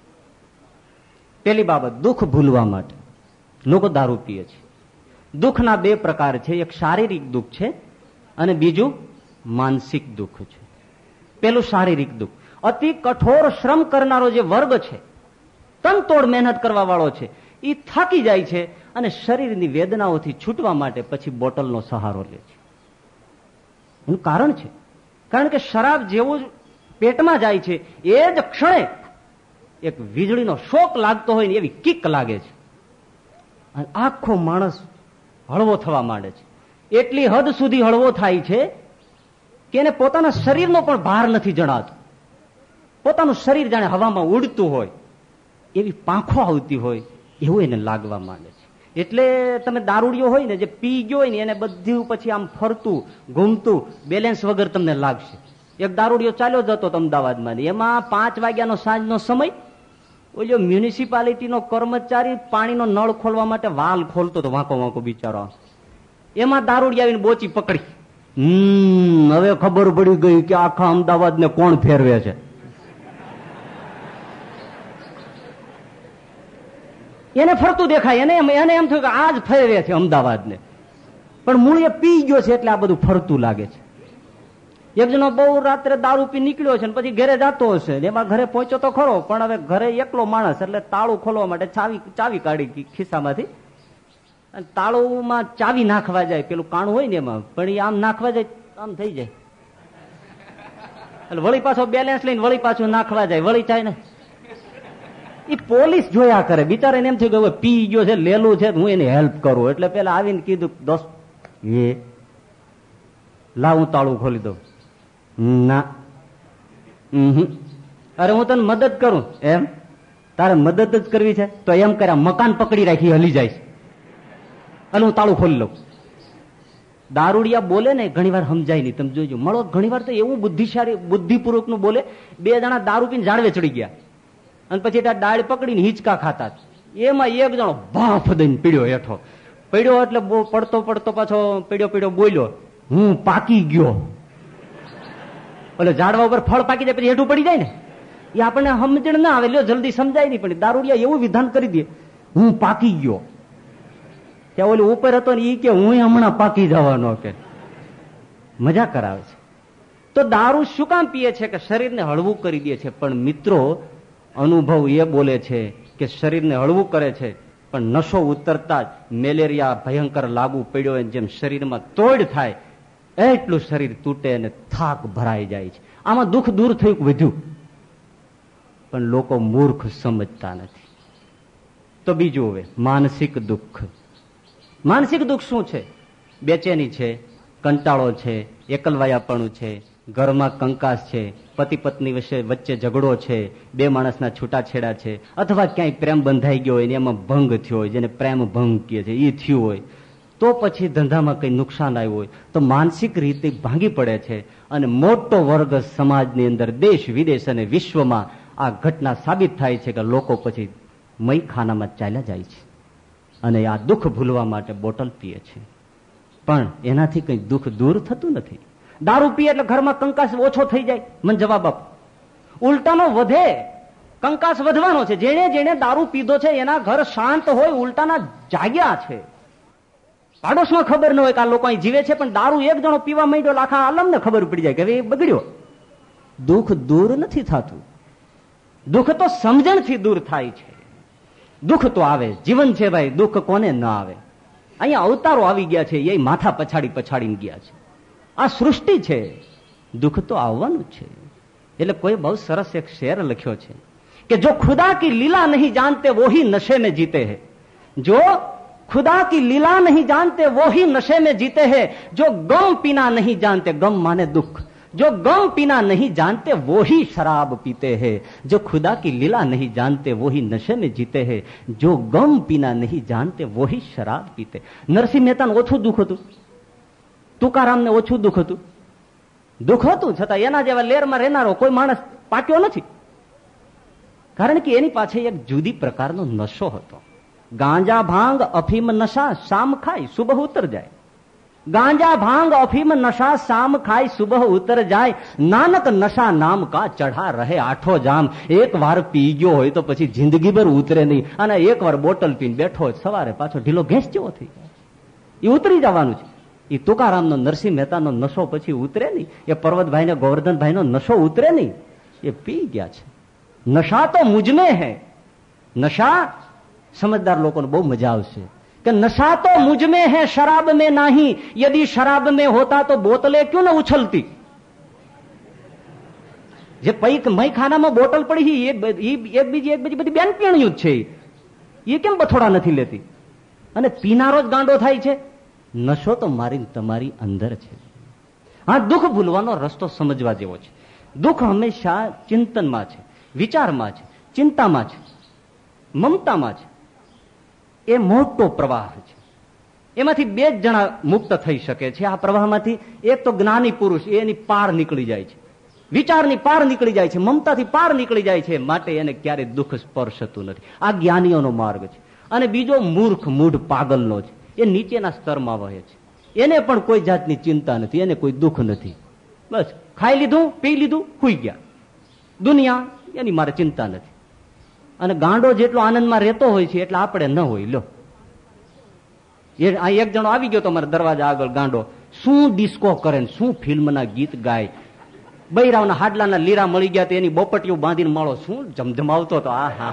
પેલી બાબત, દુઃખ ભૂલવા માટે લોકો દારૂ પીએ છે. દુઃખના 2 પ્રકાર છે, એક શારીરિક દુઃખ છે અને બીજું માનસિક દુઃખ છે. પેલું શારીરિક દુઃખ, અતિ કઠોર શ્રમ કરનારો જે વર્ગ છે, તનતોડ મહેનત કરવા વાળો છે, એ થાકી જાય છે અને શરીરની વેદનાઓથી છૂટવા માટે પછી બોટલનો સહારો લે છે. એનું કારણ છે, કારણ કે શરાબ જેવું જ પેટમાં જાય છે એ જ ક્ષણે એક વીજળીનો શોક લાગતો હોય ને એવી કિક લાગે છે અને આખો માણસ હળવો થવા માંડે છે. એટલી હદ સુધી હળવો થાય છે કે એને પોતાના શરીરનો પણ ભાર નથી જણાતો. પોતાનું શરીર જાણે હવામાં ઉડતું હોય, એવી પાંખો આવતી હોય એવું એને લાગવા માંડે છે. એટલે તમે દારૂડિયો હોય ને, જે પી ગયો હોય ને, એને બધું પછી આમ ફરતું ઘૂમતું બેલેન્સ વગર તમને લાગશે. એક દારૂડિયો ચાલ્યો જતો અમદાવાદમાં, એમાં 5 વાગ્યાનો સાંજનો સમય, ઓલો મ્યુનિસિપાલિટીનો કર્મચારી પાણીનો નળ ખોલવા માટે વાલ ખોલતો હતો, વાંકો બિચારો. એમાં દારૂડિયા આવીને બોચી પકડી. હવે ખબર પડી ગઈ કે આખા અમદાવાદને કોણ ફેરવે છે. એને ફરતું દેખાય, એને એમ થયું કે આ જ ફેરવે છે અમદાવાદને, પણ મૂળ એ પી ગયો છે એટલે આ બધું ફરતું લાગે છે. એક જણો બહુ રાત્રે દારૂ પી નીકળ્યો છે ને પછી ઘરે જતો હશે, એમાં ઘરે પહોંચ્યો તો ખરો, પણ હવે ઘરે એકલો માણસ એટલે તાળું ખોલવા માટે ચાવી કાઢી ખિસ્સામાંથી, અને તાળુમાં ચાવી નાખવા જાય, પેલું કાણું હોય ને એમાં, પણ એ આમ નાખવા જાય આમ થઈ જાય, એટલે વળી પાછો બેલેન્સ લઈને વળી પાછું નાખવા જાય, વળી જાય ને. એ પોલીસ જોયા કરે, બિચારાને એમ થયું કે હવે પી ગયો છે, લેલું છે, હું એને હેલ્પ કરું. એટલે પેલા આવીને કીધું, દોસ્ત એ લાવ હું તાળું ખોલી દઉં. ના, અરે હું તને મદદ કરું. એમ તારે મદદ જ કરવી છે તો એમ કર્યા, મકાન પકડી રાખી હલી જાય અને હું તાળું ખોલી લઉં. દારૂડિયા બોલે ને ઘણી વાર સમજાય નહીં, તમે જોજો. મળો ઘણી વાર તો એવું બુદ્ધિપૂર્વક નું બોલે. 2 જણા દારૂ પીને ઝાડવે ચડી ગયા અને પછી ત્યાં ડાળ પકડીને હિંચકા ખાતા. એમાં એક જણો ભાફ દઈને પીડ્યો હેઠો. પડ્યો એટલે પડતો પાછો પીડ્યો બોલ્યો, હું પાકી ગયો. એટલે ઝાડવા ઉપર ફળ પાકી જાય પછી હેઠું પડી જાય ને, એ આપણને સમજણ ના આવે, લ્યો જલ્દી સમજાય નહીં. પણ દારૂડિયા એવું વિધાન કરી દે, હું પાકી ગયો. ત્યાં ઓલી ઉપર હતો ને એ કે હું હમણાં પાકી જવાનો, કે મજા કરાવે છે. તો દારૂ શું કામ પીએ છે? કે શરીરને હળવું કરી દે છે. પણ મિત્રો, અનુભવ એ બોલે છે કે શરીરને હળવું કરે છે, પણ નશો ઉતરતા જ મેલેરિયા ભયંકર લાગુ પડ્યો હોય જેમ શરીરમાં તોડ થાય એટલું શરીર તૂટે અને થાક ભરાઈ જાય છે. આમાં દુઃખ દૂર થયું વધ્યું, પણ લોકો મૂર્ખ સમજતા નથી. તો બીજું હવે માનસિક દુઃખ. માનસિક દુઃખ શું છે? બેચેની છે, કંટાળો છે, એકલવાયાપણું છે, ઘરમાં કંકાસ છે, પતિ પત્ની વચ્ચે ઝઘડો છે, 2 માણસના છૂટાછેડા છે, અથવા ક્યાંય પ્રેમ બંધાઈ ગયો હોય ને એમાં ભંગ થયો હોય, જેને પ્રેમ ભંગ કહે છે, એ થયું હોય, તો પછી ધંધામાં કઈ નુકસાન આવ્યું હોય તો માનસિક રીતે ભાંગી પડે છે. અને મોટો વર્ગ સમાજની અંદર, દેશ વિદેશ અને વિશ્વમાં આ ઘટના સાબિત થાય છે કે લોકો પછી મયખાનામાં ચાલ્યા જાય છે અને આ દુઃખ ભૂલવા માટે બોટલ પીએ છે. પણ એનાથી કઈ દુઃખ દૂર થતું નથી. દારૂ પીએ એટલે ઘરમાં કંકાસ ઓછો થઈ જાય? મને જવાબ આપ. ઉલટાનો વધે. કંકાસ વધવાનો છે. જેણે જેણે દારૂ પીધો છે એના ઘર શાંત હોય, ઉલટાના જાગ્યા છે. પાડોશમાં ખબર ન હોય કે આ લોકો અહીં જીવે છે, પણ દારૂ એક જણો પીવા માંડ્યો આખા આલમને ખબર પડી જાય કે હવે એ બગડ્યો. દુઃખ દૂર નથી થતું. દુઃખ તો સમજણથી દૂર થાય છે. દુઃખ તો આવે, જીવન છે ભાઈ, દુઃખ કોને ન આવે. અહીંયા અવતારો આવી ગયા છે, એ માથા પછાડીને ગયા છે. આ સૃષ્ટિ છે, દુઃખ તો આવવાનું છે. એટલે કોઈ બહુ સરસ એક શેર લખ્યો છે કે જો ખુદા કી લીલા નહીં જાનતે वो ही नशे में जीते हैं. जो खुदा की लीला नहीं जानते वो ही नशे में जीते हैं. जो गम पीना नहीं जानते, गम माने दुख, जो गम पीना नहीं जानते वो ही शराब पीते हैं. जो खुदा की लीला नहीं जानते वो ही नशे में जीते हैं. जो गम पीना नहीं जानते वो ही शराब पीते. નરસિંહ મહેતાને ઓછું દુઃખ હતું, તુકારામને ઓછું દુઃખ હતું. દુઃખ હતું છતાં એના જેવા લેરમાં રહેનારો કોઈ માણસ પાક્યો નથી. કારણ કે એની પાછળ એક જુદી પ્રકારનો નશો હતો. ગાંજા ભાંગ અફીમ નશા શામ ખાય સુબહ ઉતર જાય. ગાંજા ભાંગ અફીમ નશા શામ ખાય સુબહ ઉતર જાય. નાનક નશા નામ કા ચઢા રહે આઠો જામ. એક વાર પી ગયો હોય તો પછી જિંદગીભર ઉતરે નહીં. અને એક વાર બોટલ પીને બેઠો હોય સવારે પાછો ઢીલો ઘેસ જેવો થઈ જાય. એ ઉતરી જવાનું છે. એ તુકારામનો, નરસિંહ મહેતાનો નશો પછી ઉતરે નહીં. એ પર્વતભાઈ ને ગોવર્ધનભાઈનો નશો ઉતરે નહીં. એ પી ગયા છે. નશા તો મુજમે હૈ. નશા સમજદાર લોકોને બહુ મજા આવશે કે નશા તો મુझ में है शराब में नहीं. यदि शराब में होता तो बोतलें क्यों न उछलती. જે મય ખાનામાં બોટલ પડી છે એક બીજી બધી બેનપણીઓ જ છે. એ કેમ બથોડા નથી લેતી? અને પીનારો જ ગાંડો થાય છે. નશો તો મારી તમારી અંદર છે. હા, દુઃખ ભૂલવાનો રસ્તો સમજવા જેવો છે. દુઃખ હંમેશા ચિંતનમાં છે, વિચારમાં છે, ચિંતામાં છે, મમતામાં છે. એ મોટો પ્રવાહ છે. એમાંથી બે જ જણા મુક્ત થઈ શકે છે. આ પ્રવાહમાંથી એક તો જ્ઞાની પુરુષ, એની પાર નીકળી જાય છે, વિચારની પાર નીકળી જાય છે, મમતાથી પાર નીકળી જાય છે. માટે એને ક્યારેય દુઃખ સ્પર્શતું નથી. આ જ્ઞાનીઓનો માર્ગ છે. અને બીજો મૂર્ખ મૂઢ પાગલનો છે. એ નીચેના સ્તરમાં વહે છે. એને પણ કોઈ જાતની ચિંતા નથી, એને કોઈ દુઃખ નથી. બસ ખાઈ લીધું, પી લીધું, સુઈ ગયા. દુનિયા એની મારે ચિંતા નથી. અને ગાંડો જેટલો આનંદમાં રહેતો હોય છે એટલે આપણે ન હોય. લો, એક જણો આવી ગયો તો મારા દરવાજા આગળ ગાંડો, શું ડિસ્કો કરે, શું ફિલ્મના ગીત ગાય. બૈરાવના હાડલાના લીરા મળી ગયા તો એની બોપટીયું બાંધીને માળો શું જમજમાવતો હતો. આ હા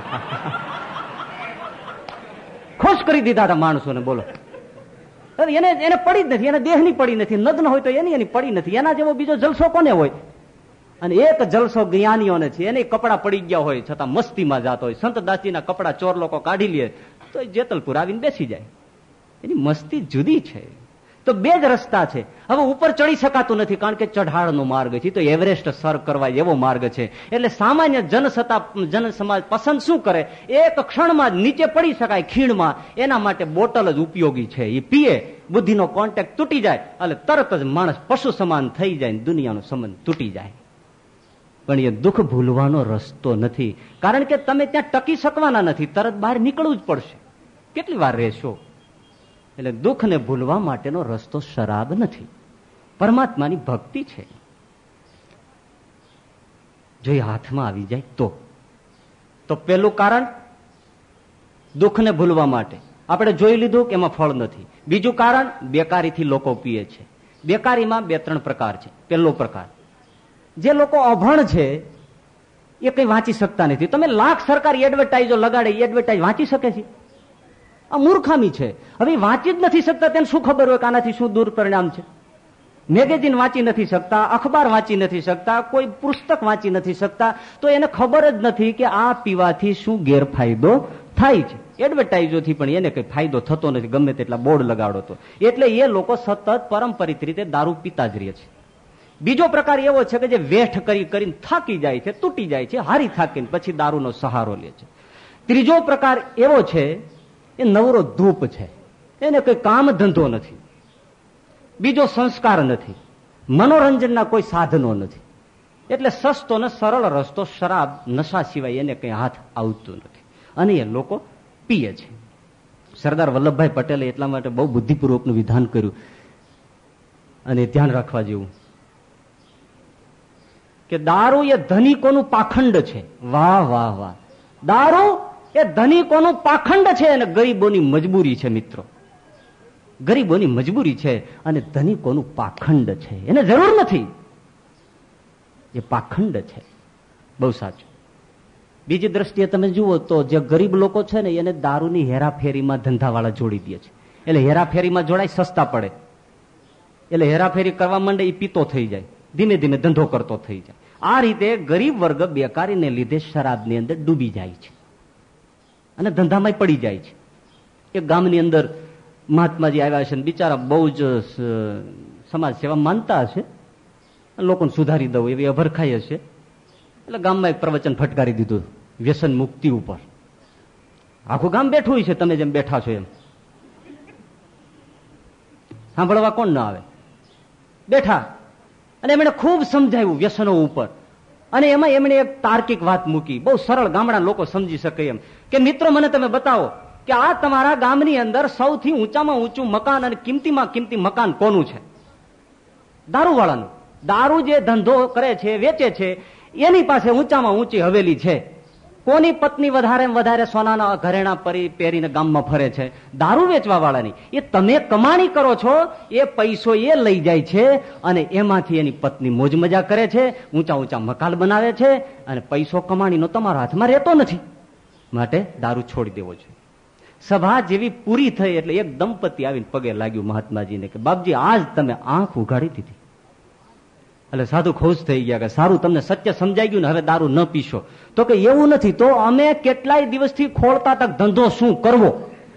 ખુશ કરી દીધા હતા માણસોને. બોલો, એને પડી જ નથી, એને દેહની પડી નથી. નગ્ન હોય તો એની પડી નથી. એના જેવો બીજો જલસો કોને હોય? અને એક જલસો જ્ઞાનીઓને છે. એને કપડા પડી ગયા હોય છતાં મસ્તીમાં જતો હોય. સંત દાસીના કપડા ચોર લોકો કાઢી લે તો જેતલપુર આવીને બેસી જાય. એની મસ્તી જુદી છે. તો બે જ રસ્તા છે. હવે ઉપર ચડી શકાતું નથી કારણ કે ચઢાળનો માર્ગ છે. તો એવરેસ્ટ સર કરવા એવો માર્ગ છે. એટલે સામાન્ય જનસમાજ પસંદ શું કરે? એક ક્ષણમાં જ નીચે પડી શકાય ખીણમાં. એના માટે બોટલ જ ઉપયોગી છે. એ પીએ, બુદ્ધિનો કોન્ટેક્ટ તૂટી જાય એટલે તરત જ માણસ પશુ સમાન થઈ જાય, દુનિયાનો સંબંધ તૂટી જાય. પણ એ દુઃખ ભૂલવાનો રસ્તો નથી. કારણ કે તમે ત્યાં ટકી શકવાના નથી. તરત બહાર નીકળવું જ પડશે. કેટલી વાર રહેશો? એટલે દુઃખને ભૂલવા માટેનો રસ્તો શરાબ નથી, પરમાત્માની ભક્તિ છે. જો એ હાથમાં આવી જાય તો પેલું કારણ દુઃખને ભૂલવા માટે આપણે જોઈ લીધું કે એમાં ફળ નથી. બીજું કારણ બેકારીથી લોકો પીએ છે. બેકારીમાં 2-3 પ્રકાર છે. પહેલો પ્રકાર, જે લોકો અભણ છે એ કઈ વાંચી શકતા નથી. તમે લાખ સરકારી એડવર્ટાઇઝો લગાડે, એડવર્ટાઇઝ વાંચી શકે છે? આ મૂર્ખામી છે. હવે વાંચી જ નથી શકતા, તેને શું ખબર હોય કે આનાથી શું દુષ્પરિણામ છે? મેગેઝિન વાંચી નથી શકતા, અખબાર વાંચી નથી શકતા, કોઈ પુસ્તક વાંચી નથી શકતા, તો એને ખબર જ નથી કે આ પીવાથી શું ગેરફાયદો થાય છે. એડવર્ટાઇઝોથી પણ એને કઈ ફાયદો થતો નથી, ગમે તેટલા બોર્ડ લગાડો તો. એટલે એ લોકો સતત પરંપરિત રીતે દારૂ પીતા જ રહે છે. બીજો પ્રકાર એવો છે કે જે વેઠ કરીને થાકી જાય છે, તૂટી જાય છે, હારી થાકીને પછી દારૂનો સહારો લે છે. ત્રીજો પ્રકાર એવો છે, એ નવરો ધૂપ છે. એને કોઈ કામ ધંધો નથી, બીજો સંસ્કાર નથી, મનોરંજનના કોઈ સાધનો નથી, એટલે સસ્તો ને સરળ રસ્તો શરાબ નશા સિવાય એને કઈ હાથ આવતું નથી, અને એ લોકો પીએ છે. સરદાર વલ્લભભાઈ પટેલે એટલા માટે બહુ બુદ્ધિપૂર્વકનું વિધાન કર્યું, અને ધ્યાન રાખવા જેવું, કે દારૂ એ ધનિકોનું પાખંડ છે. વાહ વાહ વાહ! દારૂ એ ધનિકોનું પાખંડ છે અને ગરીબોની મજબૂરી છે. મિત્રો, ગરીબોની મજબૂરી છે અને ધનિકોનું પાખંડ છે. એને જરૂર નથી, એ પાખંડ છે. બહુ સાચું. બીજી દ્રષ્ટિએ તમે જુઓ તો જે ગરીબ લોકો છે ને એને દારૂની હેરાફેરીમાં ધંધાવાળા જોડી દે છે. એટલે હેરાફેરીમાં જોડાય, સસ્તા પડે, એટલે હેરાફેરી કરવા માંડે, એ પીતો થઈ જાય, ધીમે ધીમે ધંધો કરતો થઈ જાય. આ રીતે ગરીબ વર્ગ બેકારીને લીધે શરાબની અંદર ડૂબી જાય છે અને ધંધામાં પડી જાય છે. એક ગામની અંદર મહાત્માજી આવ્યા છે, બિચારા બહુ જ સમાજ સેવા માનતા હશે, લોકોને સુધારી દઉં એવી અભરખાઈ હશે, એટલે ગામમાં એક પ્રવચન ફટકારી દીધું વ્યસન મુક્તિ ઉપર. આખું ગામ બેઠું છે, તમે જેમ બેઠા છો એમ, સાંભળવા કોણ ના આવે, બેઠા. અને એમણે ખૂબ સમજાવ્યું વ્યસનો ઉપર, અને એમાં એમણે એક તાર્કિક વાત મૂકી, બહુ સરળ, ગામડા લોકો સમજી શકે એમ, કે મિત્રો મને તમે બતાવો કે આ તમારા ગામની અંદર સૌથી ઊંચામાં ઊંચું મકાન અને કિંમતીમાં કિંમતી મકાન કોનું છે? દારૂવાળાનું. દારૂ જે ધંધો કરે છે, વેચે છે, એની પાસે ઊંચામાં ઊંચી હવેલી છે. કોની પત્ની વધારે વધારે સોનાના ઘરેણા પહેરીને ગામમાં ફરે છે? દારૂ વેચવા વાળાની. એ તમે કમાણી કરો છો, એ પૈસો એ લઈ જાય છે અને એમાંથી એની પત્ની મોજ મજા કરે છે, ઊંચા ઊંચા મકાન બનાવે છે, અને પૈસો કમાણીનો તમારા હાથમાં રહેતો નથી. માટે દારૂ છોડી દેવો જોઈએ. સભા જેવી પૂરી થઈ એટલે એક દંપતી આવીને પગે લાગ્યું મહાત્માજીને કે બાપજી, આજ તમે આંખ ઉઘાડી દીધી. એટલે સાધુ ખુશ થઈ ગયા કે સારું, તમને સત્ય સમજાઈ ગયું ને, હવે દારૂ ન પીશો. તો કે એવું નથી, તો અમે કેટલાય દિવસથી ખોળતા તક ધંધો શું કરવો.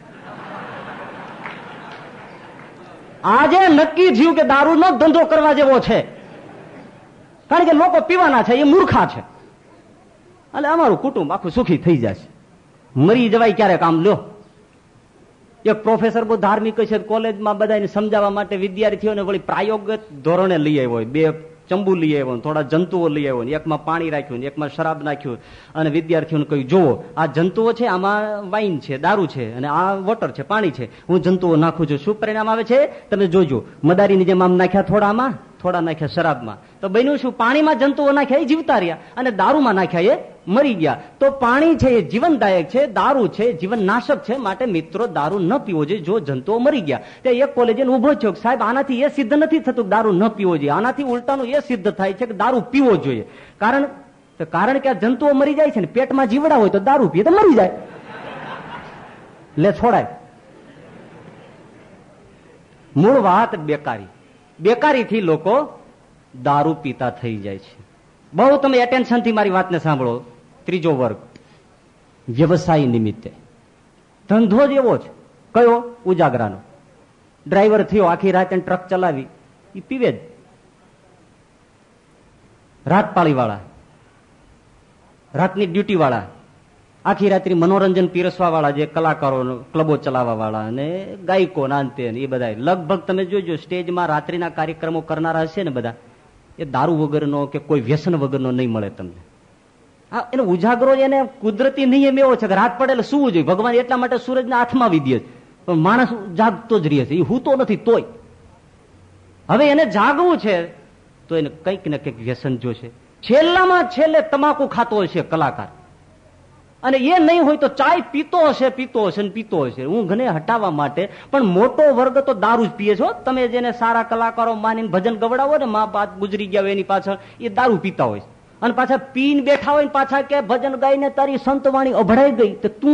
આજે નક્કી થયું કે દારૂ નો ધંધો કરવા જેવો છે, કારણ કે લોકો પીવાના છે, એ મૂર્ખા છે. એટલે અમારું કુટુંબ આખું સુખી થઈ જશે, મરી જવાય ક્યારે કામ લ્યો. એક પ્રોફેસર બહુ ધાર્મિક છે, કોલેજમાં બધાને સમજાવવા માટે વિદ્યાર્થીઓને વળી પ્રાયોગિક ધોરણે લઈ આવ્યો, 2 ચંબુ લઈ આવ્યો, થોડા જંતુઓ લઈ આવ્યો, એકમાં પાણી રાખ્યું, એકમાં શરાબ નાખ્યું, અને વિદ્યાર્થીઓને કહ્યું જુઓ આ જંતુઓ છે, આમાં વાઇન છે, દારૂ છે, અને આ વોટર છે, પાણી છે, હું જંતુઓ નાખું છું, શું પરિણામ આવે છે તમે જોજો. મદારીની જેમ આમ નાખ્યા થોડામાં, થોડા નાખ્યા શરાબમાં, તો બન્યું શું? પાણીમાં જંતુઓ નાખ્યા એ જીવતા રહ્યા, અને દારૂમાં નાખ્યા એ મરી ગયા. તો પાણી છે એ જીવનદાયક છે, દારૂ છે જીવન નાશક છે. માટે મિત્રો, દારૂ ન પીવો જોઈએ જો જંતુઓ મરી ગયા. તે એક કોલેજે ઉભો થયો, સાહેબ આનાથી એ સિદ્ધ નથી થતું દારૂ ન પીવો જોઈએ, આનાથી ઉલટાનું એ સિદ્ધ થાય છે કે દારૂ પીવો જોઈએ. કારણ કે આ જંતુઓ મરી જાય છે ને, પેટમાં જીવડા હોય તો દારૂ પીએ તો મરી જાય, લે છોડાય. મૂળ વાત બેકારી. બેકારીથી લોકો દારૂ પીતા થઈ જાય છે. બહુ તમે એટેન્શનથી મારી વાતને સાંભળો. ત્રીજો વર્ગ, વ્યવસાય નિમિત્તે ધંધો જ એવો છે. કયો? ઉજાગરાનો. ડ્રાઈવર થયો, આખી રાત ટ્રક ચલાવી, એ પીવે જ. રાતપાળી વાળા, રાતની ડ્યુટી વાળા, આખી રાત્રિ મનોરંજન પીરસવા વાળા, જે કલાકારો ક્લબો ચલાવવા વાળા અને ગાયકો નાનતે એ બધા લગભગ તમે જોજો સ્ટેજમાં રાત્રિના કાર્યક્રમો કરનારા હશે ને, બધા એ દારૂ વગરનો કે કોઈ વ્યસન વગરનો નહીં મળે તમને. હા, એનો ઉજાગરો એને કુદરતી નિયમ એવો છે કે રાત પડે એટલે સુવું જોઈએ. ભગવાન એટલા માટે સૂરજના હાથમાં વિધિ છે, પણ માણસ જાગતો જ રહે છે, એ હૂતો નથી તોય. હવે એને જાગવું છે તો એને કંઈક ને કંઈક વ્યસન જોશે. છેલ્લામાં છેલ્લે તમાકુ ખાતો હશે કલાકાર, અને એ નહીં હોય તો ચાય પીતો હશે ને પીતો હશે ઊંઘને હટાવવા માટે. પણ મોટો વર્ગ તો દારૂ જ પીએ છો. તમે જેને સારા કલાકારો માનીને ભજન ગવડાવો ને, મા બાપ ગુજરી ગયા હોય એની પાછળ, એ દારૂ પીતા હોય, અને પાછા પીને બેઠા હોય ને પાછા કે ભજન ગાઈને તારી સંતવાણી અભડાઈ ગઈ, તો તું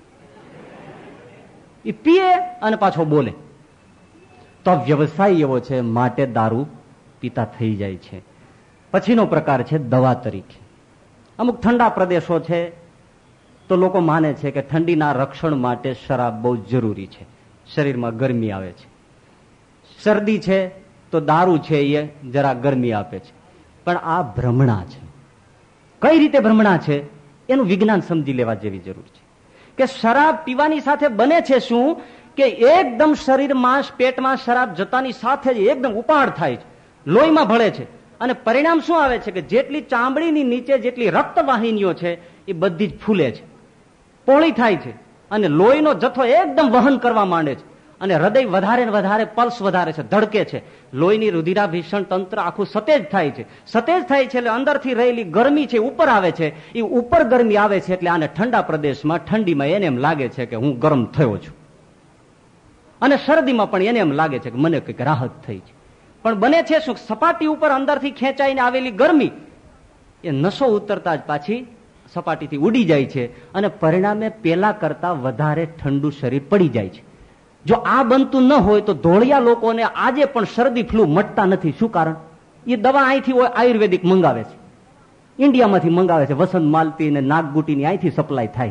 એ પીએ અને પાછો બોલે. તો વ્યવસાય એવો છે, માટે દારૂ પીતા થઈ જાય છે. પછીનો પ્રકાર છે દવા તરીકે. અમુક ઠંડા પ્રદેશો છે તો લોકો માને છે કે ઠંડીના રક્ષણ માટે શરાબ બહુ જરૂરી છે, શરીરમાં ગરમી આવે છે. શરદી છે તો દારૂ છે એ જરા ગરમી આપે છે. પણ આ ભ્રમણા છે. કઈ રીતે ભ્રમણા છે એનું વિજ્ઞાન સમજી લેવા જેવી જરૂર છે. કે શરાબ પીવાની સાથે બને છે શું કે એકદમ શરીરમાં પેટમાં શરાબ જતાની સાથે જ એકદમ ઉપાડ થાય છે, લોહીમાં ભળે છે. અને પરિણામ શું આવે છે કે જેટલી ચામડીની નીચે જેટલી રક્તવાહિનીઓ છે એ બધી જ ફૂલે છે, પોળી થાય છે, અને લોહીનો જથ્થો એકદમ વહન કરવા માંડે છે. અને હૃદય વધારે ને વધારે પલ્સ વધારે છે, ધડકે છે. લોહીની રુધિરાભિષણ તંત્ર આખું સતેજ થાય છે. સતેજ થાય છે એટલે અંદરથી રહેલી ગરમી છે ઉપર આવે છે. એ ઉપર ગરમી આવે છે એટલે આને ઠંડા પ્રદેશમાં ઠંડીમાં એને એમ લાગે છે કે હું ગરમ થયો છું, અને શરદીમાં પણ એને એમ લાગે છે કે મને કંઈક રાહત થઈ છે. પણ બને છે શું, સપાટી ઉપર અંદરથી ખેંચાઈને આવેલી ગરમી એ નસો ઉતરતા જ પાછી સપાટીથી ઉડી જાય છે, અને પરિણામે પેલા કરતા વધારે ઠંડુ શરીર પડી જાય છે. જો આ બનતું ન હોય તો ધોળિયા લોકોને આજે પણ શરદી ફ્લૂ મટતા નથી. શું કારણ? એ દવા અહીંથી આયુર્વેદિક મંગાવે છે, ઇન્ડિયામાંથી મંગાવે છે, વસંત માલતી અને નાગગુટીની અહીંથી સપ્લાય થાય.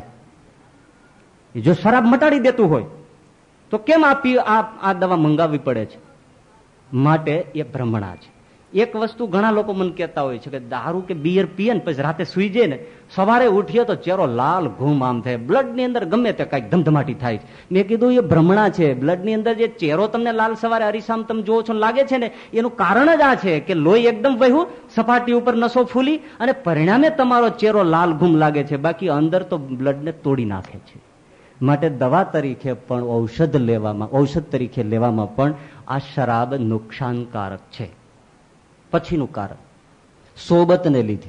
જો શરાબ મટાડી દેતું હોય તો કેમ આ દવા મંગાવવી પડે છે? માટે એ ભ્રમણા છે. એક વસ્તુ ઘણા લોકો મને કહેતા હોય છે કે દારૂ કે બિયર પીએ ને પછી રાતે સુઈ જાય ને, સવારે ઉઠીએ તો ચહેરો લાલ ઘૂમ આમ થાય, બ્લડ ની અંદર ગમે તે કઈક ધમધમાટી થાય છે. મેં કીધું એ ભ્રમણા છે. બ્લડ ની અંદર જે ચહેરો તમને લાલ સવારે અરીસામ તમે જોવો છો લાગે છે ને, એનું કારણ જ આ છે કે લોહી એકદમ વહ્યું, સપાટી ઉપર નસો ફૂલી, અને પરિણામે તમારો ચહેરો લાલ ઘૂમ લાગે છે. બાકી અંદર તો બ્લડ ને તોડી નાખે છે. માટે દવા તરીકે પણ ઔષધ તરીકે લેવામાં પણ આ શરાબ નુકસાનકારક છે. પછીનું કારણ, સોબતને લીધે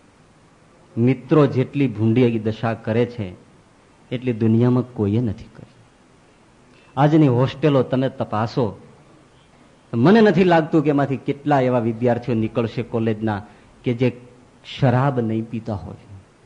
મિત્રો જેટલી ભૂંડી દશા કરે છે એટલી દુનિયામાં કોઈએ નથી કરી. આજની હોસ્ટેલો તમે તપાસો, મને નથી લાગતું કે એમાંથી કેટલા એવા વિદ્યાર્થીઓ નીકળશે કોલેજના કે જે શરાબ નહીં પીતા હોય.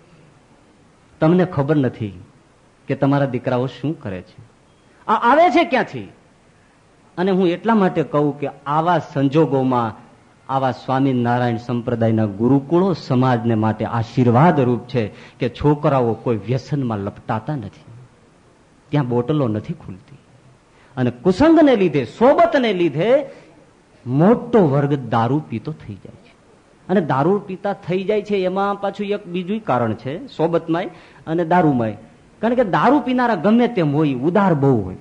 તમને ખબર નથી કે તમારા દીકરાઓ શું કરે છે, આ આવે છે ક્યાંથી. અને હું એટલા માટે કહું કે આવા સંજોગોમાં આવા સ્વામિનારાયણ સંપ્રદાયના ગુરુકુળો સમાજને માટે આશીર્વાદ રૂપ છે કે છોકરાઓ કોઈ વ્યસનમાં લપટાતા નથી, ત્યાં બોટલો નથી ખુલતી. અને કુસંગને લીધે, સોબતને લીધે મોટો વર્ગ દારૂ પીતો થઈ જાય છે. અને દારૂ પીતા થઈ જાય છે એમાં પાછું એક બીજું કારણ છે, સોબતમાંય અને દારૂમાંય. કારણ કે દારૂ પીનારા ગમે તેમ હોય, ઉદાર બહુ હોય,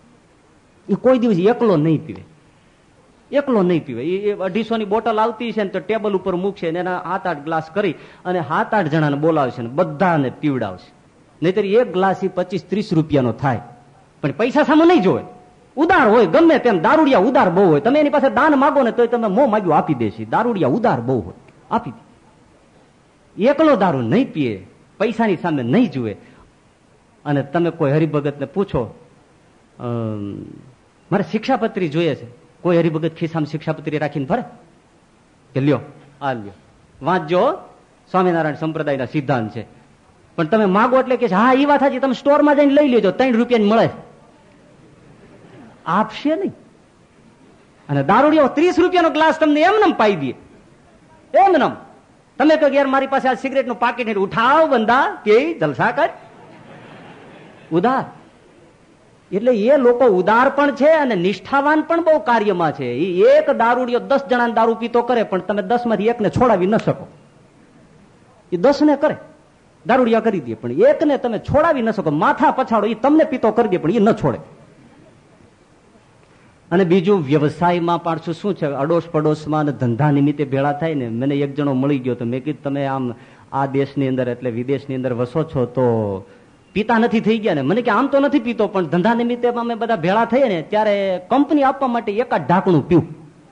એ કોઈ દિવસ એકલો નહીં પીવે. એ 250 ની બોટલ આવતી છે ને તો ટેબલ ઉપર મૂકશે ને એના 7-8 ગ્લાસ કરી અને 7-8 જણાને બોલાવશે ને બધાને પીવડાવશે. નહીતર એક ગ્લાસ 25-30 રૂપિયાનો થાય, પણ પૈસા સામે નહીં જોવે. ઉદાર હોય ગમે તેમ, દારૂડિયા ઉદાર બહુ હોય. તમે એની પાસે દાન માગો ને તો તમે મોં માગ્યું આપી દેશે. દારૂડિયા ઉદાર બહુ હોય, આપી દે. એકલો દારૂ નહીં પીએ, પૈસાની સામે નહીં જુએ. અને તમે કોઈ હરિભગતને પૂછો મારે શિક્ષાપત્રી જોઈએ છે, કોઈ હરિભગત ખિસ્સામાં શિક્ષાપત્રી રાખીને ફરે કે લ્યો આ લ્યો વાંચજો, સ્વામિનારાયણ સંપ્રદાયના સિદ્ધાંત છે. પણ તમે માગો એટલે કે હા એ વાત સાચી, તમે સ્ટોરમાં જઈને લઈ લેજો, 3 રૂપિયા મળે, આપશે નહીં. અને દારૂડિયો 30 રૂપિયાનો ગ્લાસ તમને એમને પાઈ દે, એમને. તમે કહો યાર મારી પાસે આ સિગરેટ નું પાકીટ ઉઠાવ બંદા, કે જલસા કર. ઉદાર એટલે એ લોકો ઉદાર પણ છે અને નિષ્ઠાવાન પણ બહુ કાર્યમાં છે. એક દારૂડિયો 10 જણાને દારૂ પીતો કરે પણ તમે 10 માંથી એકને છોડાવી ન શકો. એ 10 ને કરે, દારૂડિયા કરી દે, પણ એકને તમે છોડાવી ન શકો. માથા પછાડો, એ તમને પીતો કરી દે પણ એ ન છોડે. અને બીજું વ્યવસાયમાં પાછું શું છે, અડોશ પડોશમાં અને ધંધા નિમિત્તે ભેળા થાય ને. મને એક જણો મળી ગયો તો મેં કીધું તમે આમ આ દેશની અંદર એટલે વિદેશની અંદર વસો છો તો પીતા નથી થઈ ગયા ને? મને કે આમ તો નથી પીતો પણ ધંધા નિમિત્તે અમે બધા ભેળા થઈએ ને ત્યારે કંપની આપવા માટે એકાદ ઢાંકણું પીવું,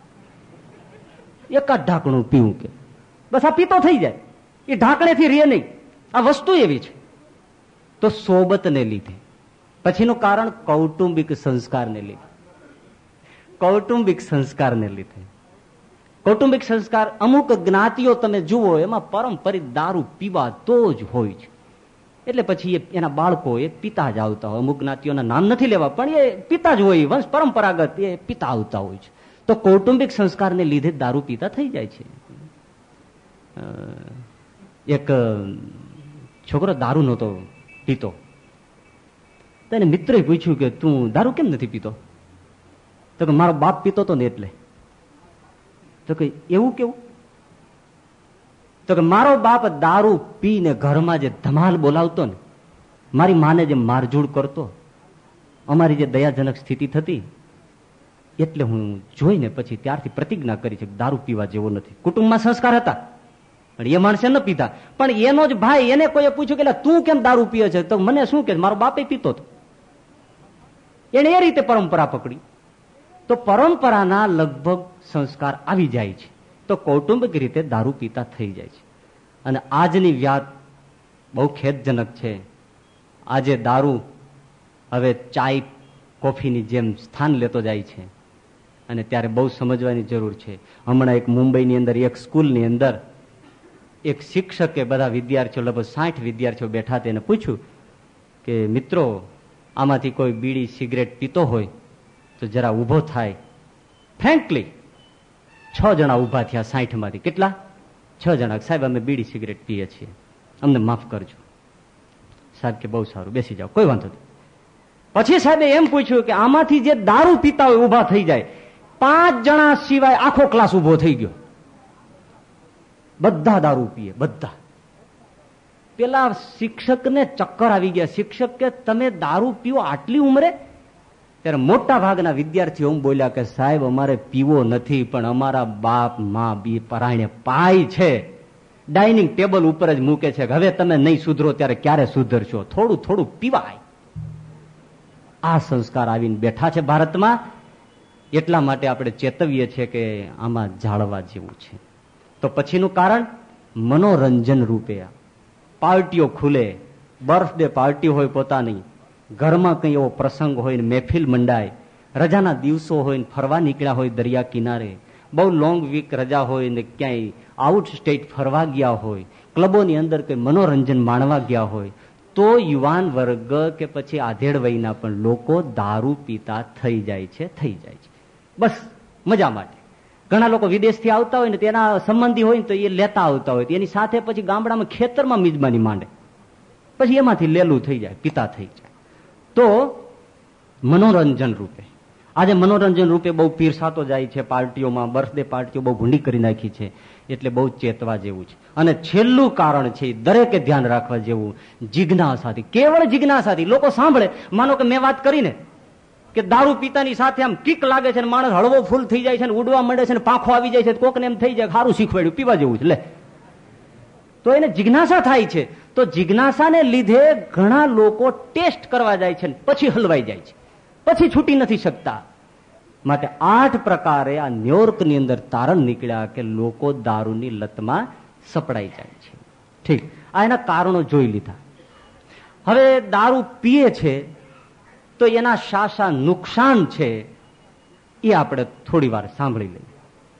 એકાદ ઢાંકણું પીવું કે બસ આ પીતો થઈ જાય. એ ઢાંકણેથી રે નહીં. આ વસ્તુ એવી છે. તો સોબતને લીધે. પછીનું કારણ કૌટુંબિક સંસ્કારને લીધે. કૌટુંબિક સંસ્કારને લીધે, કૌટુંબિક સંસ્કાર અમુક જ્ઞાતિઓ તમે જુઓ એમાં પારંપરિક દારૂ પીવા તો જ હોય છે. એટલે પછી એના બાળકો એ પિતા જ આવતા હોય. અમુક જ્ઞાતિઓના નામ નથી લેવા પણ એ પિતા જ હોય, વંશ પરંપરાગત એ પિતા આવતા હોય છે. તો કૌટુંબિક સંસ્કારને લીધે દારૂ પીતા થઈ જાય છે. એક છોકરો દારૂ નહોતો પીતો તો એને મિત્રએ પૂછ્યું કે તું દારૂ કેમ નથી પીતો? તો કે મારો બાપ પીતો હતો ને એટલે. તો કે એવું કેવું? તો કે મારો બાપ દારૂ પીને ઘરમાં જે ધમાલ બોલાવતો ને, મારી માને જે મારઝૂડ કરતો, અમારી જે દયાજનક સ્થિતિ થતી, એટલે હું જોઈને પછી ત્યારથી પ્રતિજ્ઞા કરી છે કે દારૂ પીવા જેવો નથી. કુટુંબમાં સંસ્કાર હતા પણ એ માણસે ન પીતા. પણ એનો જ ભાઈ, એને કોઈએ પૂછ્યું કે તું કેમ દારૂ પીએ છે? તો મને શું કે મારો બાપે પીતો હતો. એને એ રીતે પરંપરા પકડી. તો પરંપરાના લગભગ સંસ્કાર આવી જાય છે તો કૌટુંબિક રીતે દારૂ પીતા થઈ જાય છે. અને આજની વાત બહુ ખેદજનક છે. આજે દારૂ હવે ચાય કોફીની જેમ સ્થાન લેતો જાય છે અને ત્યારે બહુ સમજવાની જરૂર છે. હમણાં એક મુંબઈની અંદર એક સ્કૂલની અંદર એક શિક્ષકે બધા વિદ્યાર્થીઓ, લગભગ 60 વિદ્યાર્થીઓ બેઠા તેને પૂછ્યું કે મિત્રો, આમાંથી કોઈ બીડી સિગરેટ પીતો હોય તો જરા ઊભો થાય. ફ્રેન્કલી 6 જણા ઊભા થયા 60 માંથી. કેટલા? 6 જણા. સાહેબ અમે બીડી સિગરેટ પીએ છીએ, અમને માફ કરજો. સાહેબ કે બહુ સારું, બેસી જાઓ, કોઈ વાંધો નહીં. પછી સાહેબે એમ પૂછ્યું કે આમાંથી જે દારૂ પીતા હોય ઊભા થઈ જાય. 5 જણા સિવાય આખો ક્લાસ ઊભો થઈ ગયો. બધા દારૂ પીએ, બધા. પેલા શિક્ષકને ચક્કર આવી ગયા. શિક્ષક કે તમે દારૂ પીવો આટલી ઉંમરે? ત્યારે મોટા ભાગના વિદ્યાર્થીઓ બોલ્યા કે સાહેબ અમારે પીવો નથી, પણ અમારા બાપ મા બી પરાયણે પાય છે, ડાઇનિંગ ટેબલ ઉપર જ મૂકે છે. હવે તમે નહીં સુધરો ત્યારે ક્યારે સુધરશો? થોડું થોડું પીવાય. આ સંસ્કાર આવીને બેઠા છે ભારતમાં. એટલા માટે આપણે ચેતવીએ છીએ કે આમાં જાળવા જેવું છે. તો પછીનું કારણ મનોરંજન રૂપે પાર્ટીઓ ખુલે. બર્થડે પાર્ટી હોય પોતાની, ઘરમાં કંઈ એવો પ્રસંગ હોય ને મહેફિલ મંડાય, રજાના દિવસો હોય ને ફરવા નીકળ્યા હોય દરિયા કિનારે, બહુ લોંગ વીક રજા હોય ને ક્યાંય આઉટ સ્ટેટ ફરવા ગયા હોય, ક્લબોની અંદર કંઈ મનોરંજન માણવા ગયા હોય, તો યુવાન વર્ગ કે પછી આધેડ વયના પણ લોકો દારૂ પીતા થઈ જાય છે. બસ મજા માટે. ઘણા લોકો વિદેશથી આવતા હોય ને તેના સંબંધી હોય ને તો એ લેતા આવતા હોય, એની સાથે પછી ગામડામાં ખેતરમાં મિજબાની માંડે, પછી એમાંથી લેલું થઈ જાય, પિતા થઈ જાય. તો મનોરંજન રૂપે આજે મનોરંજન રૂપે બહુ પીરસાતો જાય છે પાર્ટીઓમાં. બર્થડે પાર્ટીઓ બહુ ભૂંડી કરી નાખી છે, એટલે બહુ ચેતવા જેવું છે. અને છેલ્લું કારણ છે દરેકે ધ્યાન રાખવા જેવું, જિજ્ઞાસાથી, કેવળ જિજ્ઞાસાથી. લોકો સાંભળે, માનો કે મેં વાત કરીને કે દારૂ પીતાની સાથે આમ કિક લાગે છે, માણસ હળવો ફૂલ થઈ જાય છે, ઉડવા માંડે છે, પાંખો આવી જાય છે, કોકને એમ થઈ જાય સારું શીખવાડ્યું, પીવા જેવું છે, લે, તો એને જિજ્ઞાસા થાય છે. તો જિજ્ઞાસાને લીધે ઘણા લોકો ટેસ્ટ કરવા જાય છે, પછી હલવાઈ જાય છે, પછી છૂટી નથી શકતા. માટે 8 પ્રકારે આ ન્યુયોર્કની અંદર તારણ નીકળ્યા કે લોકો દારૂની લતમાં સપડાઈ જાય છે. ઠીક, આ એના કારણો જોઈ લીધા. હવે દારૂ પીએ છે તો એના શા નુકસાન છે એ આપણે થોડી વાર સાંભળી લઈએ.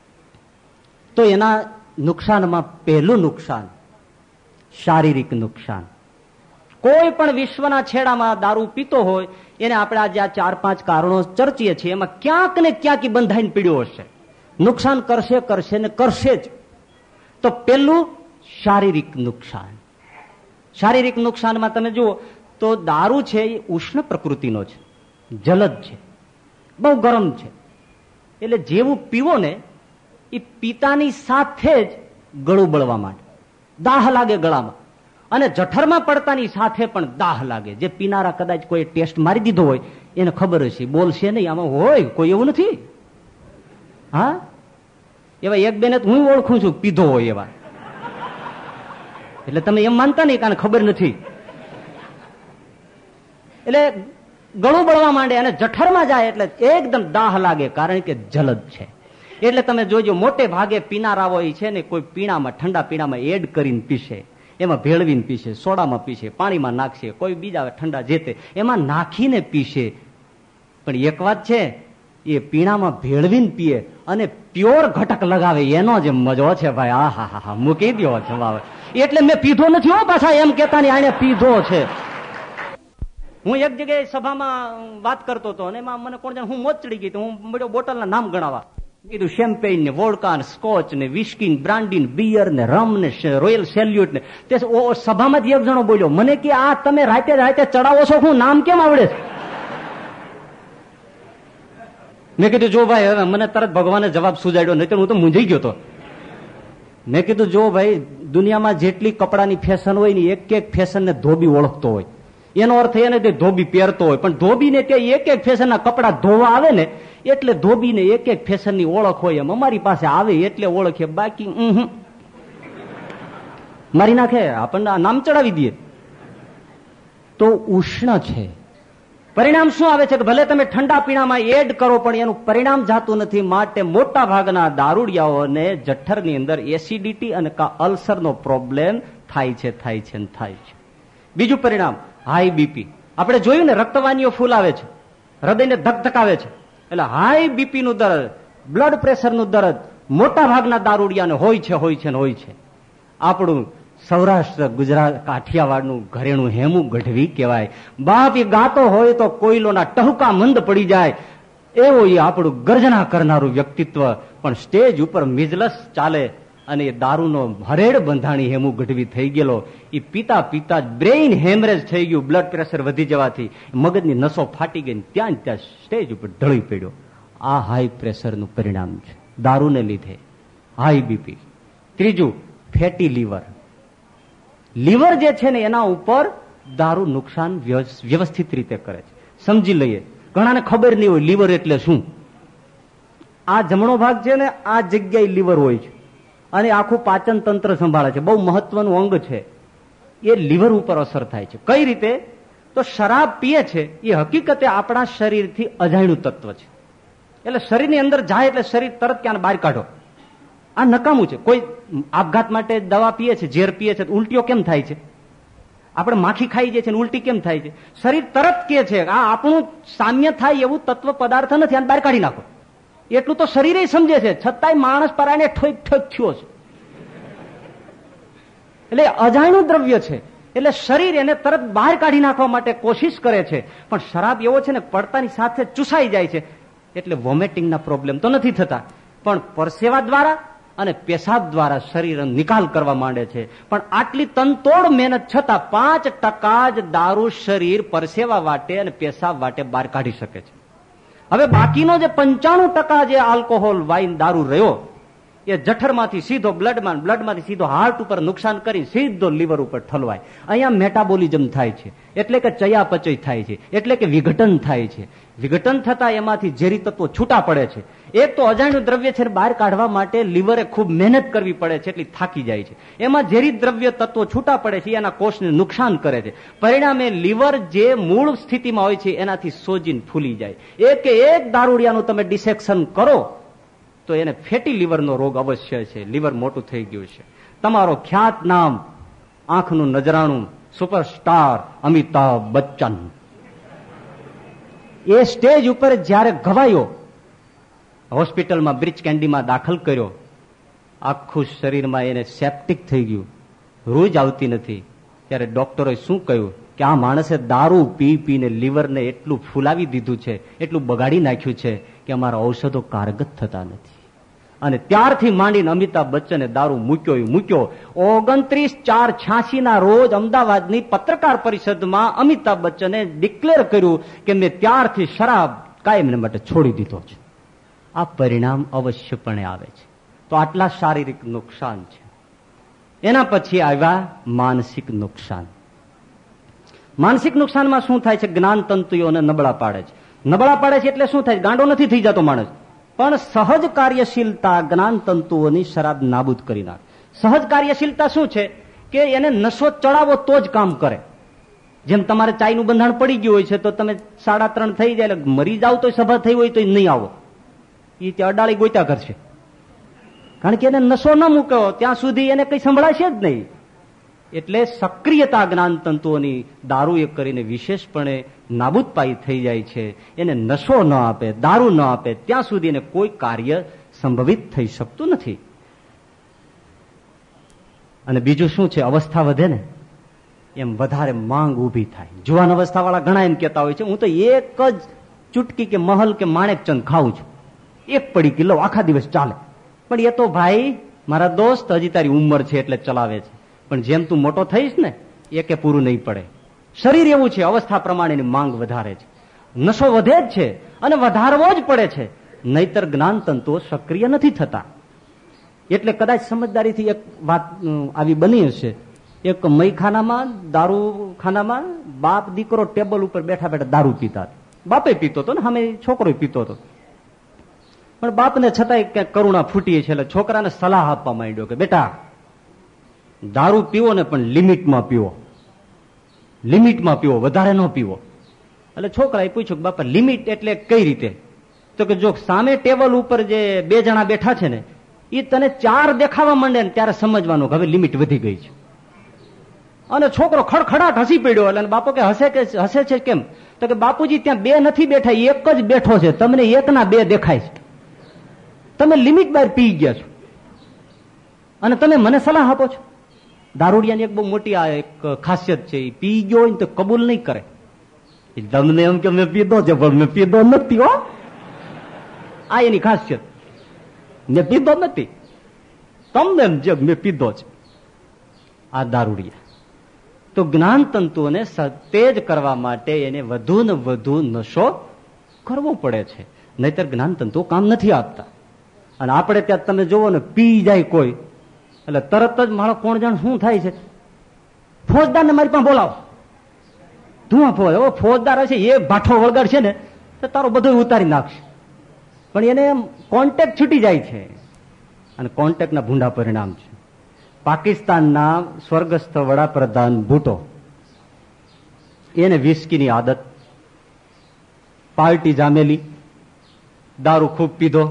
તો એના નુકસાનમાં પહેલું નુકસાન શારીરિક નુકસાન. કોઈ પણ વિશ્વના છેડામાં દારૂ પીતો હોય એને આપણે આજે આ 4-5 કારણો ચર્ચીએ છીએ, એમાં ક્યાંક ને ક્યાંક બંધાઈને પીડ્યો હશે, નુકસાન કરશે ને કરશે જ. તો પેલું શારીરિક નુકસાન. શારીરિક નુકસાનમાં તમે જુઓ તો દારૂ છે એ ઉષ્ણ પ્રકૃતિનો છે, જલદ છે, બહુ ગરમ છે. એટલે જેવું પીવો ને એ પિતાની સાથે જ ગળું બળવા માંડે, દાહ લાગે ગળામાં, અને જઠરમાં પડતાની સાથે પણ દાહ લાગે. જે પીનારા કદાચ કોઈ ટેસ્ટ મારી દીધો હોય એને ખબર હશે, બોલશે નહીં, આમાં હોય કોઈ એવું નથી. હા, એવા એક બેને હું ઓળખું છું પીધો હોય એવા. એટલે તમે એમ માનતા નહીં કારણ ખબર નથી. એટલે ગળું બળવા માંડે અને જઠરમાં જાય એટલે એકદમ દાહ લાગે, કારણ કે જલદ છે. એટલે તમે જોજો મોટે ભાગે પીનારાઓ છે ને કોઈ પીણામાં, ઠંડા પીણામાં એડ કરીને પીશે, એમાં ભેળવીને પીશે, સોડામાં પીશે, પાણીમાં નાખશે, કોઈ બીજા ઠંડા જે તે એમાં નાખીને પીશે. પણ એક વાત છે, એ પીણામાં ભેળવીને પીએ અને પ્યોર ઘટક લગાવે એનો જે મજો છે ભાઈ, આ હા મૂકી દો જવાબ. એટલે મેં પીધો નથી હો, પાછા એમ કેતા નહીં આને પીધો છે. હું એક જગ્યાએ સભામાં વાત કરતો હતો અને એમાં મને કોણ જાણે હું મોત ચડી ગઈ, તો હું બધો બોટલના નામ ગણાવા કીધું, શેમ્પેઇન ને, વોડકા ને, સ્કોચ ને, વિસ્કી, બ્રાન્ડી, બિયર ને, રમ ને, રોયલ સેલ્યુટ ને. તે સભામાંથી એક જણો બોલ્યો, મને કે આ તમે રાતે રાતે ચડાવો છો, હું નામ કેમ આવડે છે? મેં કીધું જો ભાઈ, હવે મને તરત ભગવાને જવાબ સુજાડ્યો, નહીં તો હું તો મૂંઝાઈ ગયો હતો. મેં કીધું જો ભાઈ, દુનિયામાં જેટલી કપડાની ફેશન હોય ને એક એક ફેશન ને ધોબી ઓળખતો હોય. એનો અર્થ એને તે ધોબી પહેરતો હોય, પણ ધોબીને ત્યાં એક એક ફેશનના કપડા ધોવા આવે ને એટલે ધોબીને એક એક ફેશનની ઓળખ હોય. એમ અમારી પાસે આવે એટલે ઓળખે, બાકી મારી નાખે, આપણને નામ ચડાવી દે. તો ઉષ્ણ છે. પરિણામ શું આવે છે કે ભલે તમે ઠંડા પીણામાં એડ કરો પણ એનું પરિણામ જાતું નથી. માટે મોટા ભાગના દારૂડિયાઓને જઠરની અંદર એસિડિટી અને અલ્સરનો પ્રોબ્લેમ થાય છે. બીજું પરિણામ હાઈ બીપી. આપણે જોયું ને, રક્તવાનીઓ ફૂલાવે છે, હૃદયને ધકધકાવે છે. એટલે હાઈ બીપી નું દર્દ, બ્લડ પ્રેશરનું દર્દ મોટા ભાગના દારૂડિયાને હોય છે. આપણું સૌરાષ્ટ્ર, ગુજરાત, કાઠિયાવાડનું ઘરેણું હેમું ગઢવી કહેવાય. બાપ એ ગાતો હોય તો કોયલોના ટહુકા મંદ પડી જાય એવો એ આપણું ગર્જના કરનારું વ્યક્તિત્વ. પણ સ્ટેજ ઉપર મિજલસ ચાલે અને એ દારૂનો હરેડ બંધાણી હેમું ગઢવી થઈ ગયેલો. એ પીતા પીતા જ બ્રેઇન હેમરેજ થઈ ગયું, બ્લડ પ્રેશર વધી જવાથી મગજની નસો ફાટી ગઈ, ત્યાં સ્ટેજ ઉપર ઢળી પડ્યો. આ હાઈ પ્રેશરનું પરિણામ છે, દારૂને લીધે હાઈ બીપી. ત્રીજું ફેટી લીવર. લીવર જે છે ને એના ઉપર દારૂ નુકસાન વ્યવસ્થિત રીતે કરે છે. સમજી લઈએ, ઘણાને ખબર નહીં હોય લીવર એટલે શું. આ જમણો ભાગ છે ને, આ જગ્યાએ લીવર હોય છે અને આખું પાચન તંત્ર સંભાળે છે, બહુ મહત્વનું અંગ છે. એ લીવર ઉપર અસર થાય છે. કઈ રીતે? તો શરાબ પીએ છે એ હકીકતે આપણા શરીરથી અજાણ્યું તત્વ છે. એટલે શરીરની અંદર જાય એટલે શરીર તરત ક્યાં બહાર કાઢો. આ નકામું છે. કોઈ આપઘાત માટે દવા પીએ છે, ઝેર પીએ છે, ઉલટીઓ કેમ થાય છે? આપણે માખી ખાઈ જાય છે ઉલટી કેમ થાય છે? શરીર તરત કે છે આ આપણું સામ્ય થાય એવું તત્વ પદાર્થ નથી, આને બહાર કાઢી નાખો. એટલું તો શરીરે સમજે છે, છતાંય માણસ પરાયને ઠોક ઠોક થયો છે. એટલે અજાણ્યું દ્રવ્ય છે, એટલે શરીર એને તરત બહાર કાઢી નાખવા માટે કોશિશ કરે છે. પણ શરાબ એવો છે ને, પડતાની સાથે ચૂસાઈ જાય છે. એટલે વોમિટિંગના પ્રોબ્લેમ તો નથી થતા, પણ પરસેવા દ્વારા અને પેશાબ દ્વારા શરીર નિકાલ કરવા માંડે છે. પણ આટલી તનતોડ મહેનત છતાં 5% જ દારૂ શરીર પરસેવા વાટે અને પેશાબ વાટે બહાર કાઢી શકે છે. હવે બાકીનો જે 95% જે આલ્કોહોલ, વાઇન, દારૂ રહ્યો એ જઠરમાંથી સીધો બ્લડમાં, બ્લડમાંથી સીધો હાર્ટ ઉપર નુકસાન કરી સીધો લીવર ઉપર ઠલવાય. અહીંયા મેટાબોલિઝમ થાય છે, એટલે કે ચયાપચય થાય છે, એટલે કે વિઘટન થાય છે. વિઘટન થતા એમાંથી ઝેરી તત્વો છૂટા પડે છે. એક તો અજાણ્યું દ્રવ્ય છે, બહાર કાઢવા માટે લીવરે ખૂબ મહેનત કરવી પડે છે, એટલે થાકી જાય છે. એમાં ઝેરી દ્રવ્ય તત્વો છૂટા પડે છે, એના કોષને નુકસાન કરે છે. પરિણામે લીવર જે મૂળ સ્થિતિમાં હોય છે એનાથી સોજીને ફૂલી જાય. એક દારૂડિયાનું તમે ડિસેક્શન કરો તો એને ફેટી લીવરનો રોગ અવશ્ય છે. લીવર મોટું થઈ ગયું છે. તમારો ખ્યાત નામ, આંખનું નજરાણું સુપરસ્ટાર અમિતાભ બચ્ચન એ સ્ટેજ ઉપર જયારે ગવાયો, હોસ્પિટલમાં બ્રીચ કેન્ડીમાં દાખલ કર્યો, આખું શરીરમાં એને સેપ્ટિક થઈ ગયું, રોજ આવતી નથી. ત્યારે ડોક્ટરોએ શું કહ્યું કે આ માણસે દારૂ પી પીને લીવરને એટલું ફૂલાવી દીધું છે, એટલું બગાડી નાખ્યું છે કે અમારા ઔષધો કારગત થતા નથી. અને ત્યારથી માંડીને અમિતાભ બચ્ચને દારૂ મૂક્યો. 29/4/86 ના રોજ અમદાવાદની પત્રકાર પરિષદમાં અમિતાભ બચ્ચને ડિક્લેર કર્યું કે મેં ત્યારથી શરાબ કાયમને માટે છોડી દીધો છે. આ પરિણામ અવશ્યપણે આવે છે. તો આટલા શારીરિક નુકસાન છે. એના પછી આવ્યા માનસિક નુકસાન. માનસિક નુકસાનમાં શું થાય છે? જ્ઞાન તંતુઓને નબળા પાડે છે. નબળા પાડે છે એટલે શું થાય? ગાંડો નથી થઈ જતો માણસ, પણ સહજ કાર્યશીલતા જ્ઞાન તંતુઓની શરાબ નાબૂદ કરી નાખે. સહજ કાર્યશીલતા શું છે કે એને નશો ચડાવો તો જ કામ કરે. જેમ તમારે ચાયનું બંધાણ પડી ગયું હોય છે તો તમે 3:30 થઈ જાય એટલે મરી જાવ તો સભા થઈ હોય તો નહીં આવો, એ ત્યાં અડાળી ગોત્યા કરશે. કારણ કે એને નશો ન મૂક્યો ત્યાં સુધી એને કઈ સંભળાશે જ નહીં. એટલે સક્રિયતા જ્ઞાન તંતુઓની દારૂ એ કરીને વિશેષપણે નાબૂદ પાઈ થઈ જાય છે. એને નશો ન આપે, દારૂ ન આપે ત્યાં સુધી એને કોઈ કાર્ય સંભવિત થઈ શકતું નથી. અને બીજું શું છે? અવસ્થા વધે ને એમ વધારે માંગ ઉભી થાય. જુવાન અવસ્થા વાળા ઘણા એમ કહેતા હોય છે હું તો એક જ ચૂટકી કે મહલ કે માણેકચંદ ખાઉં છું, એક પડી કિલો આખા દિવસ ચાલે. પણ એ તો ભાઈ મારા દોસ્ત હજી તારી ઉંમર છે એટલે ચલાવે છે, પણ જેમ તું મોટો થઈશ ને એકે પૂરું નહીં પડે. શરીર એવું છે, અવસ્થા પ્રમાણેની માંગ વધારે છે, નશો વધે જ છે અને વધારવો જ પડે છે, નહીતર જ્ઞાન તંતુઓ સક્રિય નથી થતા. એટલે કદાચ સમજદારીથી એક વાત આવી બની હશે એક મઈખાનામાં, દારૂખાનામાં બાપ દીકરો ટેબલ ઉપર બેઠા બેઠા દારૂ પીતા. બાપે પીતો હતો ને સામે છોકરો પીતો હતો. પણ બાપને છતાંય ક્યાંક કરુણા ફૂટી છે એટલે છોકરાને સલાહ આપવા માંડ્યો કે બેટા દારૂ પીવો ને પણ લિમિટમાં પીવો, લિમિટમાં પીવો, વધારે ન પીવો. એટલે છોકરાએ પૂછ્યું કે બાપા લિમિટ એટલે કઈ રીતે? તો કે જો સામે ટેબલ ઉપર જે 2 જણા બેઠા છે ને એ તને 4 દેખાવા માંડે ને ત્યારે સમજવાનું કે હવે લિમિટ વધી ગઈ છે. અને છોકરો ખડખડાટ હસી પડ્યો. એટલે બાપો કે હસે છે કેમ? તો કે બાપુજી ત્યાં 2 નથી બેઠા, એક જ બેઠો છે, તમને 1 ના 2 દેખાય છે, તમે લિમિટ બહાર પી ગયા છો અને તમે મને સલાહ આપો છો. દારૂડિયાની એક બહુ મોટી આ એક ખાસિયત છે, એ પી ગયો હોય ને તો કબૂલ નહીં કરે. તમને એમ કે મેં પીધો છે પણ મેં પીધો નથી હો, આ એની ખાસિયત. મેં પીધો નથી, તમને એમ જે મેં પીધો છે. આ દારૂડિયા. તો જ્ઞાન તંતુઓને તેજ કરવા માટે એને વધુ ને વધુ નશો કરવો પડે છે, નહીતર જ્ઞાન તંતુઓ કામ નથી આપતા. અને આપણે ત્યાં તમે જોવો ને પી જાય કોઈ એટલે તરત જ મારો કોણ જાણ શું થાય છે, ફોજદારને મારી પાસે બોલાવો, ધુઆ ફોજ. હવે ફોજદાર હશે એ ભાઠો વળગાડશે ને તો તારો બધું ઉતારી નાખશે. પણ એને કોન્ટેક્ટ છૂટી જાય છે અને કોન્ટેક્ટના ભૂંડા પરિણામ છે. પાકિસ્તાનના સ્વર્ગસ્થ વડાપ્રધાન ભુટ્ટો, એને વિસ્કીની આદત, પાર્ટી જામેલી, દારૂ ખૂબ પીધો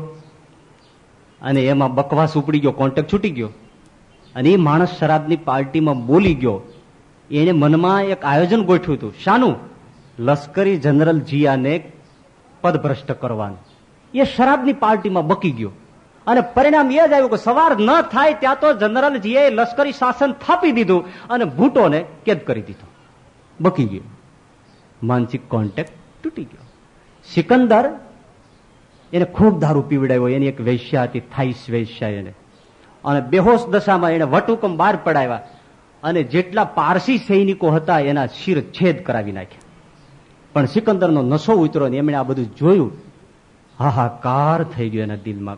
અને એમાં બકવાસ ઉપડી ગયો, કોન્ટેક્ટ છૂટી ગયો અને એ માણસ શરાબની પાર્ટીમાં બોલી ગયો. એને મનમાં એક આયોજન ગોઠવ્યું હતું. શાનું? લશ્કરી જનરલ જિયાને પદભ્રષ્ટ કરવાનું. એ શરાબની પાર્ટીમાં બકી ગયો અને પરિણામ એ જ આવ્યું કે સવાર ન થાય ત્યાં તો જનરલ જીએ લશ્કરી શાસન થાપી દીધું અને ભુટ્ટોને કેદ કરી દીધો. બકી ગયો, માનસિક કોન્ટેક્ટ તૂટી ગયો. સિકંદર, એને ખૂબ દારૂ પીવડાવ્યો. એની એક વેશ્યા હતી, થાઈસ વેશ્યા, એને અને બેહોશ દશામાં એને વટહુકમ બહાર પડાવ્યા અને જેટલા પારસી સૈનિકો હતા એના શિર છેદ કરાવી નાખ્યા. પણ સિકંદરનો નશો ઉતરો ને એમણે આ બધું જોયું. હાહાકાર થઈ ગયો એના દિલમાં.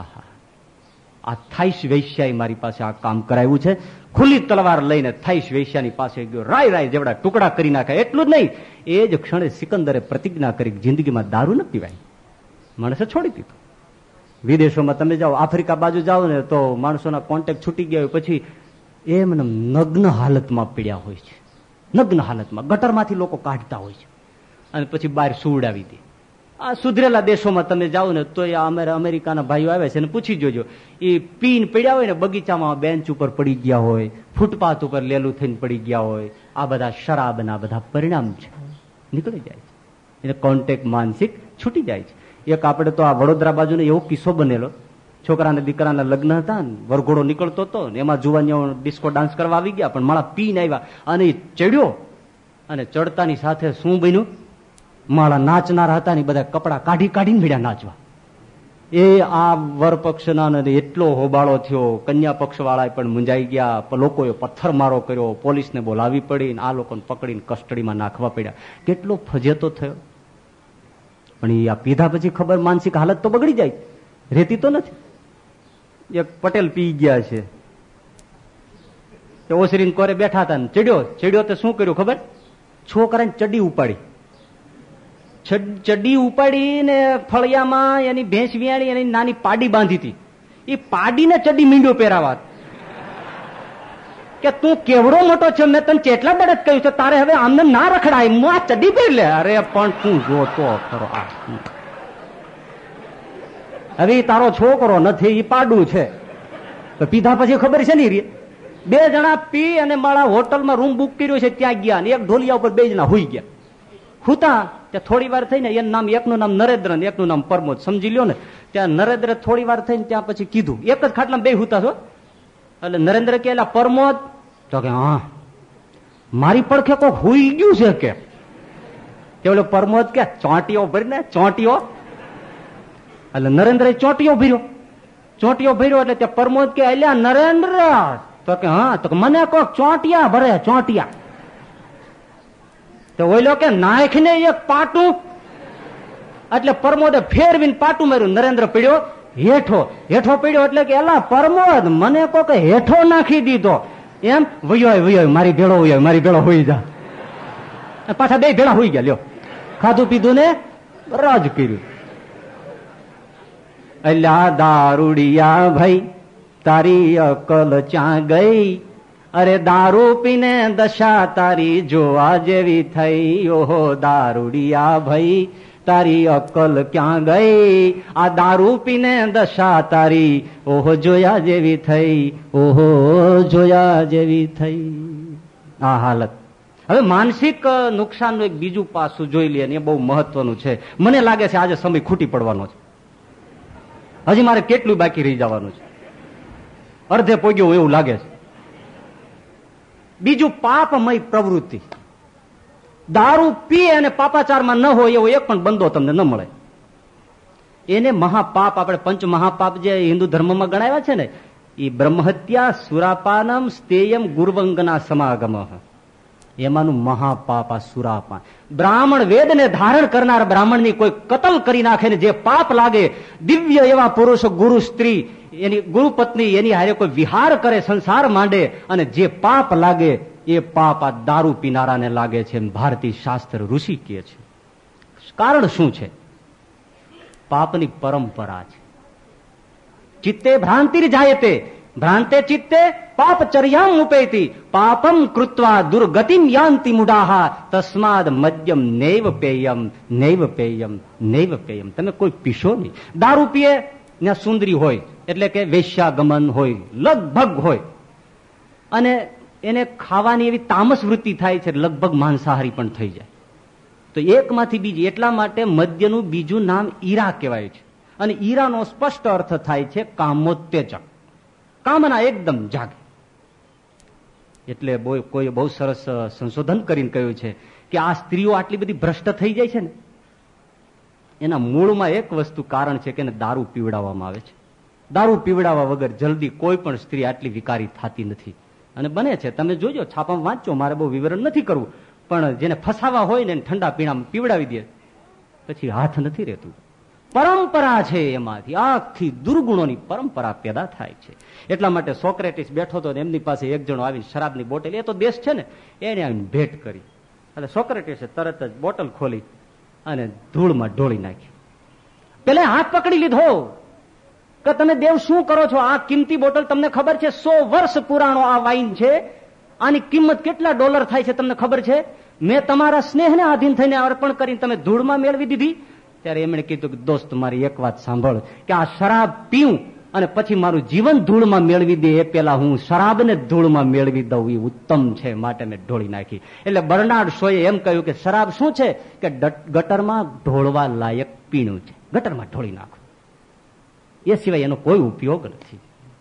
આ થાઈસ વેશ્યાએ મારી પાસે આ કામ કરાવ્યું છે. ખુલ્લી તલવાર લઈને થાઈસ વેશ્યાની પાસે ગયો, રાય જેવડા ટુકડા કરી નાખ્યા. એટલું જ નહીં, એ જ ક્ષણે સિકંદરે પ્રતિજ્ઞા કરી જિંદગીમાં દારૂ ન પીવાય. માણસે છોડી દીધું. વિદેશોમાં તમે જાઓ, આફ્રિકા બાજુ જાઓ ને તો માણસોના કોન્ટેક્ટ છૂટી ગયા હોય પછી એમને નગ્ન હાલતમાં પીડ્યા હોય છે. નગ્ન હાલતમાં ગટરમાંથી લોકો કાઢતા હોય છે અને પછી બહાર સુવડાવી દે. આ સુધરેલા દેશોમાં તમે જાઓ ને તો અમેરિકાના ભાઈઓ આવે છે ને પૂછી જોજો, એ પીને પડ્યા હોય ને બગીચામાં બેન્ચ ઉપર પડી ગયા હોય, ફૂટપાથ ઉપર લેલું થઈને પડી ગયા હોય. આ બધા શરાબના બધા પરિણામ છે, નીકળી જાય છે. એને કોન્ટેક્ટ માનસિક છૂટી જાય છે. એક આપણે તો આ વડોદરા બાજુને એવો કિસ્સો બનેલો, છોકરાને દીકરાના લગ્ન હતા ને વરઘોડો નીકળતો હતો ને એમાં જુવાનીઓ ડિસ્કો ડાન્સ કરવા આવી ગયા, પણ માળા પીને આવ્યા અને એ ચડ્યો અને ચડતાની સાથે શું બન્યું, માળા નાચનારા હતા ને બધા કપડા કાઢીને ભીડ્યા નાચવા. એ આ વર પક્ષના એટલો હોબાળો થયો, કન્યા પક્ષ વાળા પણ મુંજાઈ ગયા, લોકોએ પથ્થરમારો કર્યો, પોલીસને બોલાવી પડી, આ લોકોને પકડીને કસ્ટડીમાં નાખવા પડ્યા. કેટલો ફજેતો થયો. પણ એ આ પીધા પછી ખબર, માનસિક હાલત તો બગડી જાય, રેતી તો નથી. એક પટેલ પી ગયા છે, ઓસરીને કોરે બેઠા હતા, ચડ્યો તો શું કર્યું ખબર? છોકરાને ચડ્ડી ઉપાડીને ફળિયામાં એની ભેંસ વિયાણી, એની નાની પાડી બાંધી હતી, એ પાડીને ચડ્ડી મીંડો પહેરાવા કે તું કેવડો મોટો છે, મેં તને કેટલા બળદ કહ્યું છે, તારે હવે આમને ના રખડાય, હું આ ચડ્ડી પહેરી લે. અરે પણ તું જોતો ખરો, હવે તારો છોકરો નથી, એ પાડું છે. તો પીધા પછી ખબર છે ને, 2 જણા પી અને મારા હોટલમાં રૂમ બુક કર્યો છે ત્યાં ગયા અને એક ઢોલિયા ઉપર 2 જણા હુઈ ગયા. હુતા ત્યાં થોડી વાર થઈને એનું નામ, એકનું નામ નરેન્દ્ર ને એકનું નામ પ્રમોદ, સમજી લ્યો ને. ત્યાં નરેન્દ્ર થોડી વાર થઈને ત્યાં પછી કીધું, એક જ ખાટલામાં 2 હુતા છો. એટલે નરેન્દ્ર કે પ્રમોદ, તો કે હા મારી પડખે કોક હુઈ ગયું છે કે. ઓલો પ્રમોદ કે ચોંટીઓ ભરીને ચોંટીઓ. એટલે નરેન્દ્ર ચોંટીઓ ભર્યો એટલે તે પ્રમોદ કે અલ્યા નરેન્દ્ર, તો કે હા, તો મને કોક ચોંટિયા ભરે, ચોંટિયા. તો ઓલો કે નાખને એક પાટું. એટલે પ્રમોદે ફેરવીને પાટું માર્યું. નરેન્દ્ર પીડ્યો હેઠો પડ્યો. એટલે કે એલા પ્રમોદ, મને કોક હેઠો નાખી દીધો. એમ વયો મારી ભેળો હોય, મારી ભેળો હોઈ જા. પાછા બે ભેળા હોઈ ગયા. લ્યો, ખાધું પીધું ને રાજ કર્યું. અલ્યા દારૂડિયા ભાઈ તારી અકલ ક્યાં ગઈ? અરે દારૂ પીને દશા તારી જોવા જેવી થઈ. ઓહો દારૂડિયા ભાઈ તારી અકલ ક્યાં ગઈ? આ દારૂ પીને દશા તારી ઓહો જોયા જેવી થઈ. ઓહો જોયા જેવી થઈ. આ હાલત. હવે માનસિક નુકસાનનું એક બીજું પાસું જોઈ લે, એ બહુ મહત્વનું છે. મને લાગે છે આજે સમય ખૂટી પડવાનો છે. હજી મારે કેટલું બાકી રહી જવાનું છે, અર્ધે પોગ્યો એવું લાગે છે. બીજું પાપમય પ્રવૃત્તિ. દારૂ પીએ અને પાપાચારમાં ન હોય એવો એક પણ બંદો તમને ન મળે. એને મહાપાપ, આપણે પંચ મહાપાપ જે હિન્દુ ધર્મમાં ગણાવ્યા છે ને, એ બ્રહ્મહત્યા, સુરાપાનમ, સ્તેયમ, ગુરુવંગના સમાગમ, એમાંનું મહાપાપ આ સુરાપાન. બ્રાહ્મણ વેદને ધારણ કરનાર બ્રાહ્મણની કોઈ કતલ કરી નાખે ને જે પાપ લાગે, દિવ્ય એવા પુરુષ, ગુરુ સ્ત્રી, એની ગુરુ પત્ની, એની હારે કોઈ વિહાર કરે, સંસાર માંડે, અને જે પાપ લાગે એ પાપ આ દારૂ પીનારાને લાગે છે. ભારતીય શાસ્ત્ર ઋષિ કહે છે. કારણ શું છે? પાપની પરંપરા છે. ચિત્તે ભ્રાંતિર જાયતે, ભ્રાંતે ચિત્તે પાપચર્યામ ઉપેતિ, પાપમ કૃત્વા દુર્ગતિમ યાંતિ મુડાહા, તસ્માદ મદ્યમ નૈવ પેયમ, નૈવ પેયમ, નૈવ પેયમ. તમે કોઈ પીશો નહીં. દારૂ પીએ ત્યાં સુંદરી હોય, એટલે કે વેશ્યાગમન હોય, લગભગ હોય, અને એને ખાવાની એવી તામસ વૃત્તિ થાય છે, લગભગ માંસાહારી પણ થઈ જાય. તો એકમાંથી બીજી. એટલા માટે મદ્યનું બીજું નામ ઈરા કહેવાય છે. અને ઈરાનો સ્પષ્ટ અર્થ થાય છે કામોત્તેજક. કામના એકદમ જાગે. એટલે કોઈ બહુ સરસ સંશોધન કરીને કહ્યું છે કે આ સ્ત્રીઓ આટલી બધી ભ્રષ્ટ થઈ જાય છે ને, એના મૂળમાં એક વસ્તુ કારણ છે કે એને દારૂ પીવડાવવામાં આવે છે. દારૂ પીવડાવવા વગર જલ્દી કોઈ પણ સ્ત્રી આટલી વિકારી થતી નથી. અને બને છે, તમે જોજો, છાપામાં વાંચો, મારે બહુ વિવરણ નથી કરવું, પણ જેને ફસાવા હોય ને ઠંડા પીણામાં પીવડાવી દે, પછી હાથ નથી રહેતું. પરંપરા છે, એમાંથી આખી દુર્ગુણોની પરંપરા પેદા થાય છે. એટલા માટે સોક્રેટિસ બેઠો હતો, એમની પાસે એક જણો આવીને શરાબની બોટલ, એ તો દેશ છે ને, એને આવીને ભેટ કરી. એટલે સોક્રેટિસે તરત જ બોટલ ખોલી અને ધૂળમાં ઢોળી નાખી. પેલા હાથ પકડી લીધો કે તમે દેવ શું કરો છો? આ કિંમતી બોટલ તમને ખબર છે? 100 વર્ષ પુરાણો આ વાઇન છે. આની કિંમત કેટલા $, થાય છે તમને ખબર છે? મેં તમારા સ્નેહને આધીન થઈને અર્પણ કરીને તમે ધૂળમાં મેળવી દીધી. ત્યારે એમણે કીધું કે દોસ્ત, મારી એક વાત સાંભળ, કે આ શરાબ પીવું અને પછી મારું જીવન ધૂળમાં મેળવી દે એ પેલા હું શરાબને ધૂળમાં મેળવી દઉં એ ઉત્તમ છે, માટે મેં ઢોળી નાખી. એટલે બર્નાર્ડ શોએ એમ કહ્યું કે શરાબ શું છે? કે ગટરમાં ઢોળવા લાયક પીણું છે, ગટરમાં ઢોળી નાખો, એ સિવાય એનો કોઈ ઉપયોગ નથી.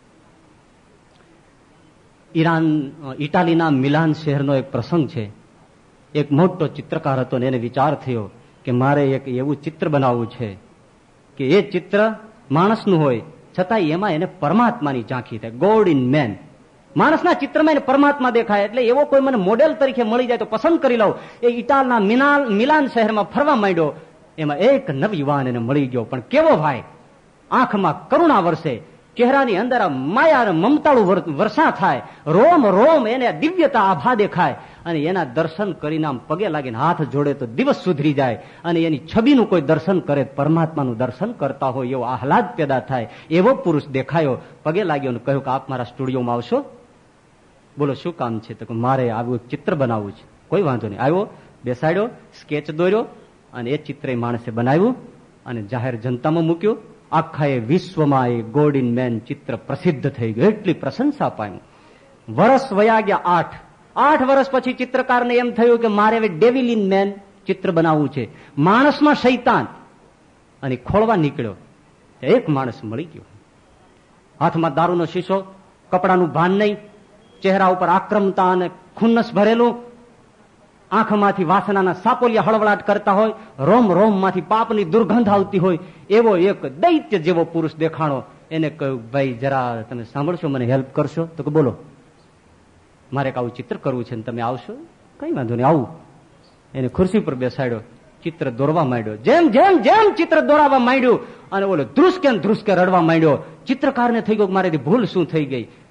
ઇટાલીના મિલાન શહેરનો એક પ્રસંગ છે. એક મોટો ચિત્રકાર હતો ને એને વિચાર થયો કે મારે એક એવું ચિત્ર બનાવવું છે કે એ ચિત્ર માણસનું હોય છતાં એમાં એને પરમાત્માની ઝાંખી થાય. God in man. માણસના ચિત્રમાં એને પરમાત્મા દેખાય. એટલે એવો કોઈ મને મોડેલ તરીકે મળી જાય તો પસંદ કરી લઉં. એ ઇટાલીના મિલાન શહેરમાં ફરવા માંડ્યો. એમાં એક નવયુવાન એને મળી ગયો. પણ કેવો ભાઈ! આંખમાં કરુણા વરસે, ચહેરાની અંદર આ માયા અને મમતાળું વર્ષા થાય, રોમ રોમ એને દિવ્યતા આભા દેખાય. અને એના દર્શન કરીને આમ પગે લાગીને હાથ જોડે તો દિવસ સુધરી જાય. અને એની છબીનું કોઈ દર્શન કરે, પરમાત્માનું દર્શન કરતા હોય એવો આહલાદ પેદા થાય. એવો પુરુષ દેખાયો, પગે લાગ્યો અને કહ્યું કે આપ મારા સ્ટુડિયોમાં આવશો? બોલો શું કામ છે? તો મારે આવું એક ચિત્ર બનાવવું છે. કોઈ વાંધો નહીં. આવ્યો, બેસાડ્યો, સ્કેચ દોર્યો અને એ ચિત્ર એ માણસે બનાવ્યું અને જાહેર જનતામાં મૂક્યું. આખા એ વિશ્વમાં એ ગોડ ઇન મેન ચિત્ર પ્રસિદ્ધ થઈ ગયું. એટલી પ્રશંસા પામ્યું. વર્ષ વયા ગયા 8 વર્ષ પછી ચિત્રકારને એમ થયું કે મારે હવે ડેવિલ ઇન મેન ચિત્ર બનાવવું છે, માણસમાં શૈતાન. અને ખોળવા નીકળ્યો. એક માણસ મળી ગયો, હાથમાં દારૂનો શીશો, કપડાનું ભાન નહીં, ચહેરા ઉપર આક્રમતા અને ખુન્નસ ભરેલું, આંખમાંથી વાસનાના સાપોલિયા હળવળાટ કરતા હોય, રોમ રોમમાંથી પાપની દુર્ગંધ આવતી હોય એવો એક દૈત્ય જેવો પુરુષ દેખાણો. એને કહ્યું, ભાઈ જરા તમે સાંભળશો, મને હેલ્પ કરશો? તો કે બોલો. મારે એક આવું ચિત્ર કરવું છે ને તમે આવશો? કઈ વાંધો નહીં, આવું. એને ખુરશી પર બેસાડ્યો, ચિત્ર દોરવા માંડ્યો. જેમ જેમ જેમ ચિત્ર દોરાવા માંડ્યું અને ઓલો ધ્રુસકે રડવા માંડ્યો. ચિત્રકારને થઈ ગયો મારેથી ભૂલ શું થઈ ગઈ.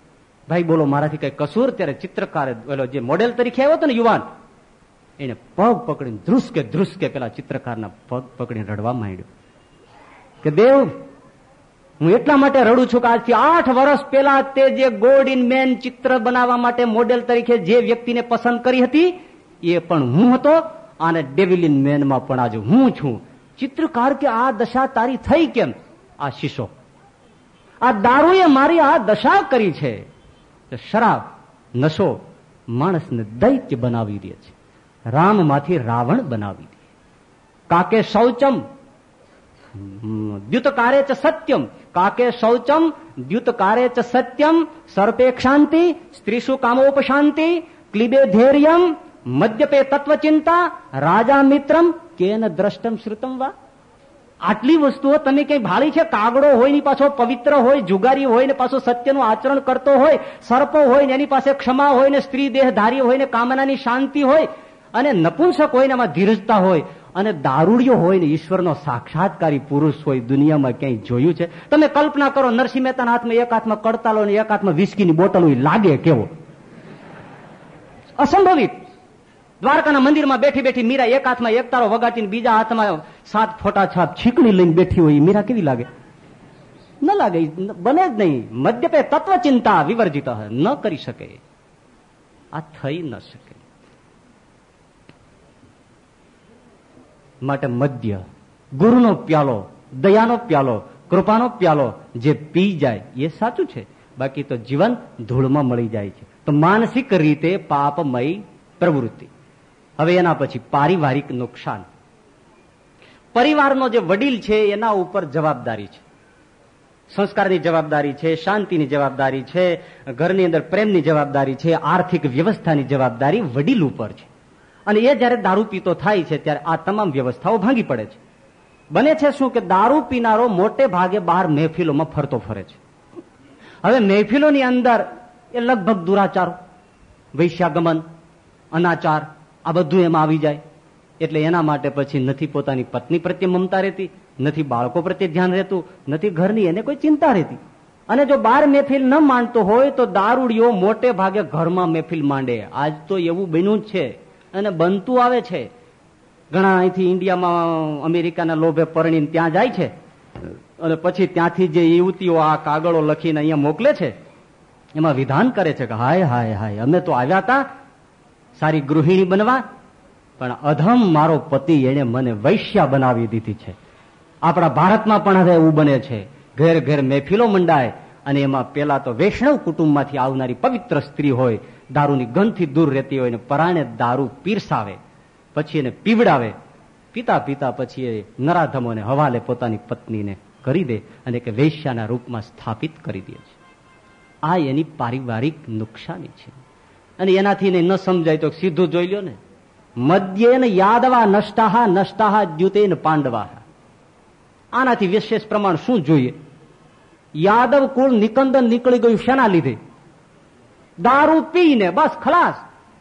ભાઈ બોલો મારાથી કઈ કસૂર? ત્યારે ચિત્રકારે જે મોડેલ તરીકે આવ્યો હતો ને યુવાન, એને પગ પકડીને ધ્રુસકે પેલા ચિત્રકારના પગ પકડીને રડવા માંડ્યો કે દેવ, હું એટલા માટે રડું છું કે આજથી 8 વર્ષ પહેલા તે જે ગોડ ઇન મેન ચિત્ર બનાવવા માટે મોડેલ તરીકે જે વ્યક્તિને પસંદ કરી હતી એ પણ હું હતો, અને ડેવિલ ઇન મેનમાં પણ આજે હું છું. ચિત્રકાર કે આ દશા તારી થઈ કેમ? આ શીશો, આ દારૂએ મારી આ દશા કરી છે. શરાબ, નશો માણસને દૈત્ય બનાવી દે છે, રામમાંથી રાવણ બનાવી દે. કાકે શૌચમ દ્યુતકારે ચ સત્યમ, કાકે શૌચમ દ્યુતકારે ચ સત્યમ, સર્પેક્ષાંતિ સ્ત્રીષુ કામોપશાંતિ, ક્લિબે ધૈર્યમ મદ્યપે તત્વચિંતા, રાજા મિત્રમ કેન દ્રષ્ટમ શ્રુતમ વા. આટલી વસ્તુઓ તમે કઈ ભાળી છે? કાગડો હોય ને પાછો પવિત્ર હોય, જુગારી હોય ને પાછો સત્યનું આચરણ કરતો હોય, સર્પ હોય ને એની પાસે ક્ષમા હોય ને સ્ત્રી દેહધારી હોય ને કામનાની શાંતિ હોય, અને નપુંસક હોય ને એમાં ધીરજતા હોય, અને દારૂડિયો હોય ને ઈશ્વરનો સાક્ષાત્કારી પુરુષ હોય. દુનિયામાં ક્યાંય જોયું છે? તમે કલ્પના કરો, નરસિંહ મહેતાના હાથમાં એક હાથમાં કડતાલો ને એક હાથમાં વિસ્કીની બોટલ હોય, લાગે કેવો? અસંભવિત. દ્વારકાના મંદિરમાં બેઠી બેઠી મીરા એક હાથમાં એક તારો વગાડીને બીજા હાથમાં 7 ફોટા છાપ છીકણી લઈને બેઠી હોય, મીરા કેવી લાગે? ન લાગે, બને જ નહીં. મદ્યપે તત્વચિંતા વિવર્જિત ન કરી શકે, આ થઈ ન શકે. માટે મદ્ય, ગુરુનો પ્યાલો, દયાનો પ્યાલો, કૃપાનો પ્યાલો જે પી જાય એ સાચું છે, બાકી તો જીવન ધૂળમાં મળી જાય છે. તો માનસિક રીતે પાપમય પ્રવૃત્તિ. હવે એના પછી પારિવારિક નુકસાન. પરિવારનો જે વડીલ છે એના ઉપર જવાબદારી છે, સંસ્કારની જવાબદારી છે, શાંતિની જવાબદારી છે, ઘરની અંદર પ્રેમની જવાબદારી છે, આર્થિક વ્યવસ્થાની જવાબદારી વડીલ ઉપર છે. અને એ જયારે દારૂ પીતો થાય છે ત્યારે આ તમામ વ્યવસ્થાઓ ભાંગી પડે છે. બને છે શું કે દારૂ પીનારો મોટે ભાગે બહાર મહેફિલોમાં ફરતો ફરે છે. હવે મહેફિલોની અંદર એ લગભગ દુરાચારો, વૈશ્યાગમન, અનાચાર આ બધું એમાં આવી જાય. એટલે એના માટે પછી નથી પોતાની પત્ની પ્રત્યે મમતા રહેતી, નથી બાળકો પ્રત્યે ધ્યાન રહેતું, નથી ઘરની એને કોઈ ચિંતા રહેતી. અને જો બહાર મહેફિલ ન માંડતો હોય તો દારૂડિયો મોટે ભાગે ઘરમાં મહેફિલ માંડે. આજ તો એવું બન્યું જ છે અને બનતું આવે છે. ઘણા અહીંથી ઇન્ડિયામાં અમેરિકાના લોભે પરણીને ત્યાં જાય છે અને પછી ત્યાંથી જે યુવતીઓ આ કાગળો લખીને અહીંયા મોકલે છે એમાં વિધાન કરે છે કે હાય હાય હાય, અમે તો આવ્યા હતા સારી ગૃહિણી બનવા, પણ અધમ મારો પતિ એને મને વૈશ્યા બનાવી દીધી છે. આપણા ભારતમાં પણ હવે એવું બને છે, ઘેર ઘેર મહેફિલો મંડાય અને એમાં પેલા તો વૈષ્ણવ કુટુંબમાંથી આવનારી પવિત્ર સ્ત્રી હોય, દારૂની ગંધથી દૂર રહેતી હોય ને પરાણે દારૂ પીરસાવે, પછી એને પીવડાવે. પીતા પીતા પછી એ નરાધમોને હવાલે પોતાની પત્નીને કરી દે અને કે વૈશ્યાના રૂપમાં સ્થાપિત કરી દે છે. આ એની પારિવારિક નુકસાની છે. અને એનાથી ન સમજાય તો સીધું જોઈ લ્યો ને, મદ્યેન યાદવા નષ્ટાહા નષ્ટાહા દ્યુતેન પાંડવા. આનાથી વિશેષ પ્રમાણ શું જોઈએ? યાદવ કુળ નિકંદન નીકળી ગયું શેના લીધે? દારૂ પીને બસ ખલાસ.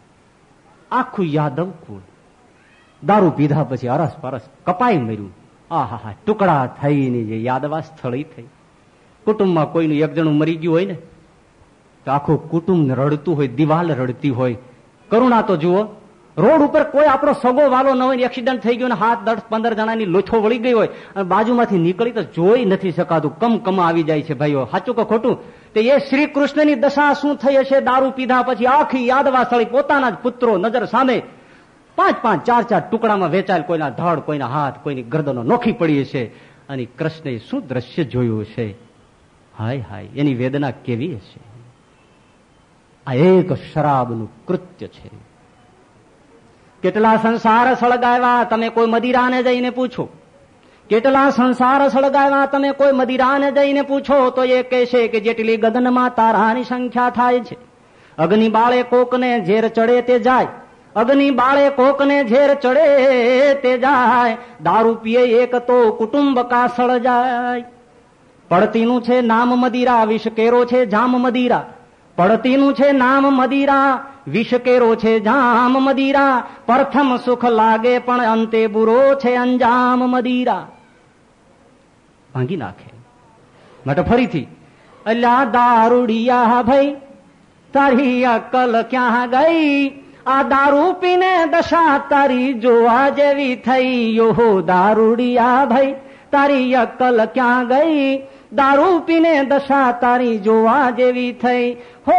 આખું યાદવ કુળ દારૂ પીધા પછી અરસ પરસ કપાઈ મર્યું. આહા હા, ટુકડા થઈને જે યાદવા સ્થળી થઈ. કુટુંબમાં કોઈનું એક જણું મરી ગયું હોય ને તો આખું કુટુંબ રડતું હોય, દિવાલ રડતી હોય. કરુણા તો જુઓ, રોડ ઉપર કોઈ આપણો સગો વાલો ન હોય, એક્સિડન્ટ થઈ ગયો ને 7, 10, 15 જણાની લોથો વળી ગઈ હોય અને બાજુમાંથી નીકળી તો જોઈ નથી શકાતું, કમકમા આવી જાય છે. ભાઈઓ સાચું કે ખોટું? તે એ શ્રી કૃષ્ણની દશા શું થઈ હશે? દારૂ પીધા પછી આખી યાદવા સ્થળી પોતાના જ પુત્રો નજર સામે 5, 5, 4, 4 ટુકડામાં વેચાયેલ, કોઈના ધડ, કોઈના હાથ, કોઈની ગરદનો નોખી પડી હશે. અને કૃષ્ણએ શું દ્રશ્ય જોયું હશે? હાય હાય, એની વેદના કેવી હશે? આ એક શરાબનું કૃત્ય છે. કેટલા સંસાર સળગાવ્યા તમે કોઈ મદિરાને જઈને પૂછો, કેટલા સંસાર સળગાવ્યા તમે કોઈ મદિરાને જઈને પૂછો તો એ કહેશે કે જેટલી ગગનમાં તારાની સંખ્યા થાય છે. અગ્નિ બાળે કોકને ઝેર ચડે તે જાય, અગ્નિ બાળે કોકને ઝેર ચડે તે જાય, દારૂ પીએ એક તો કુટુંબ કાસળ જાય. પડતીનું છે નામ મદિરા, વિષ કેરો છે જામ મદિરા. પડતીનું છે નામ મદિરા, વિષ કેરો છે જામ મદિરા. પ્રથમ સુખ લાગે પણ અંતે બુરો છે અંજામ મદિરા. ભાંગી નાખે. માટે ફરીથી અલ્યા દારૂડિયા ભાઈ, તારી અકલ ક્યાં ગઈ, આ દારૂ પીને દશા તારી જોવા જેવી થઈ. યો દારૂડિયા ભાઈ તારી અકલ ક્યાં ગઈ, દારૂ પીને દશા તારી જોવા જેવી થઈ. હો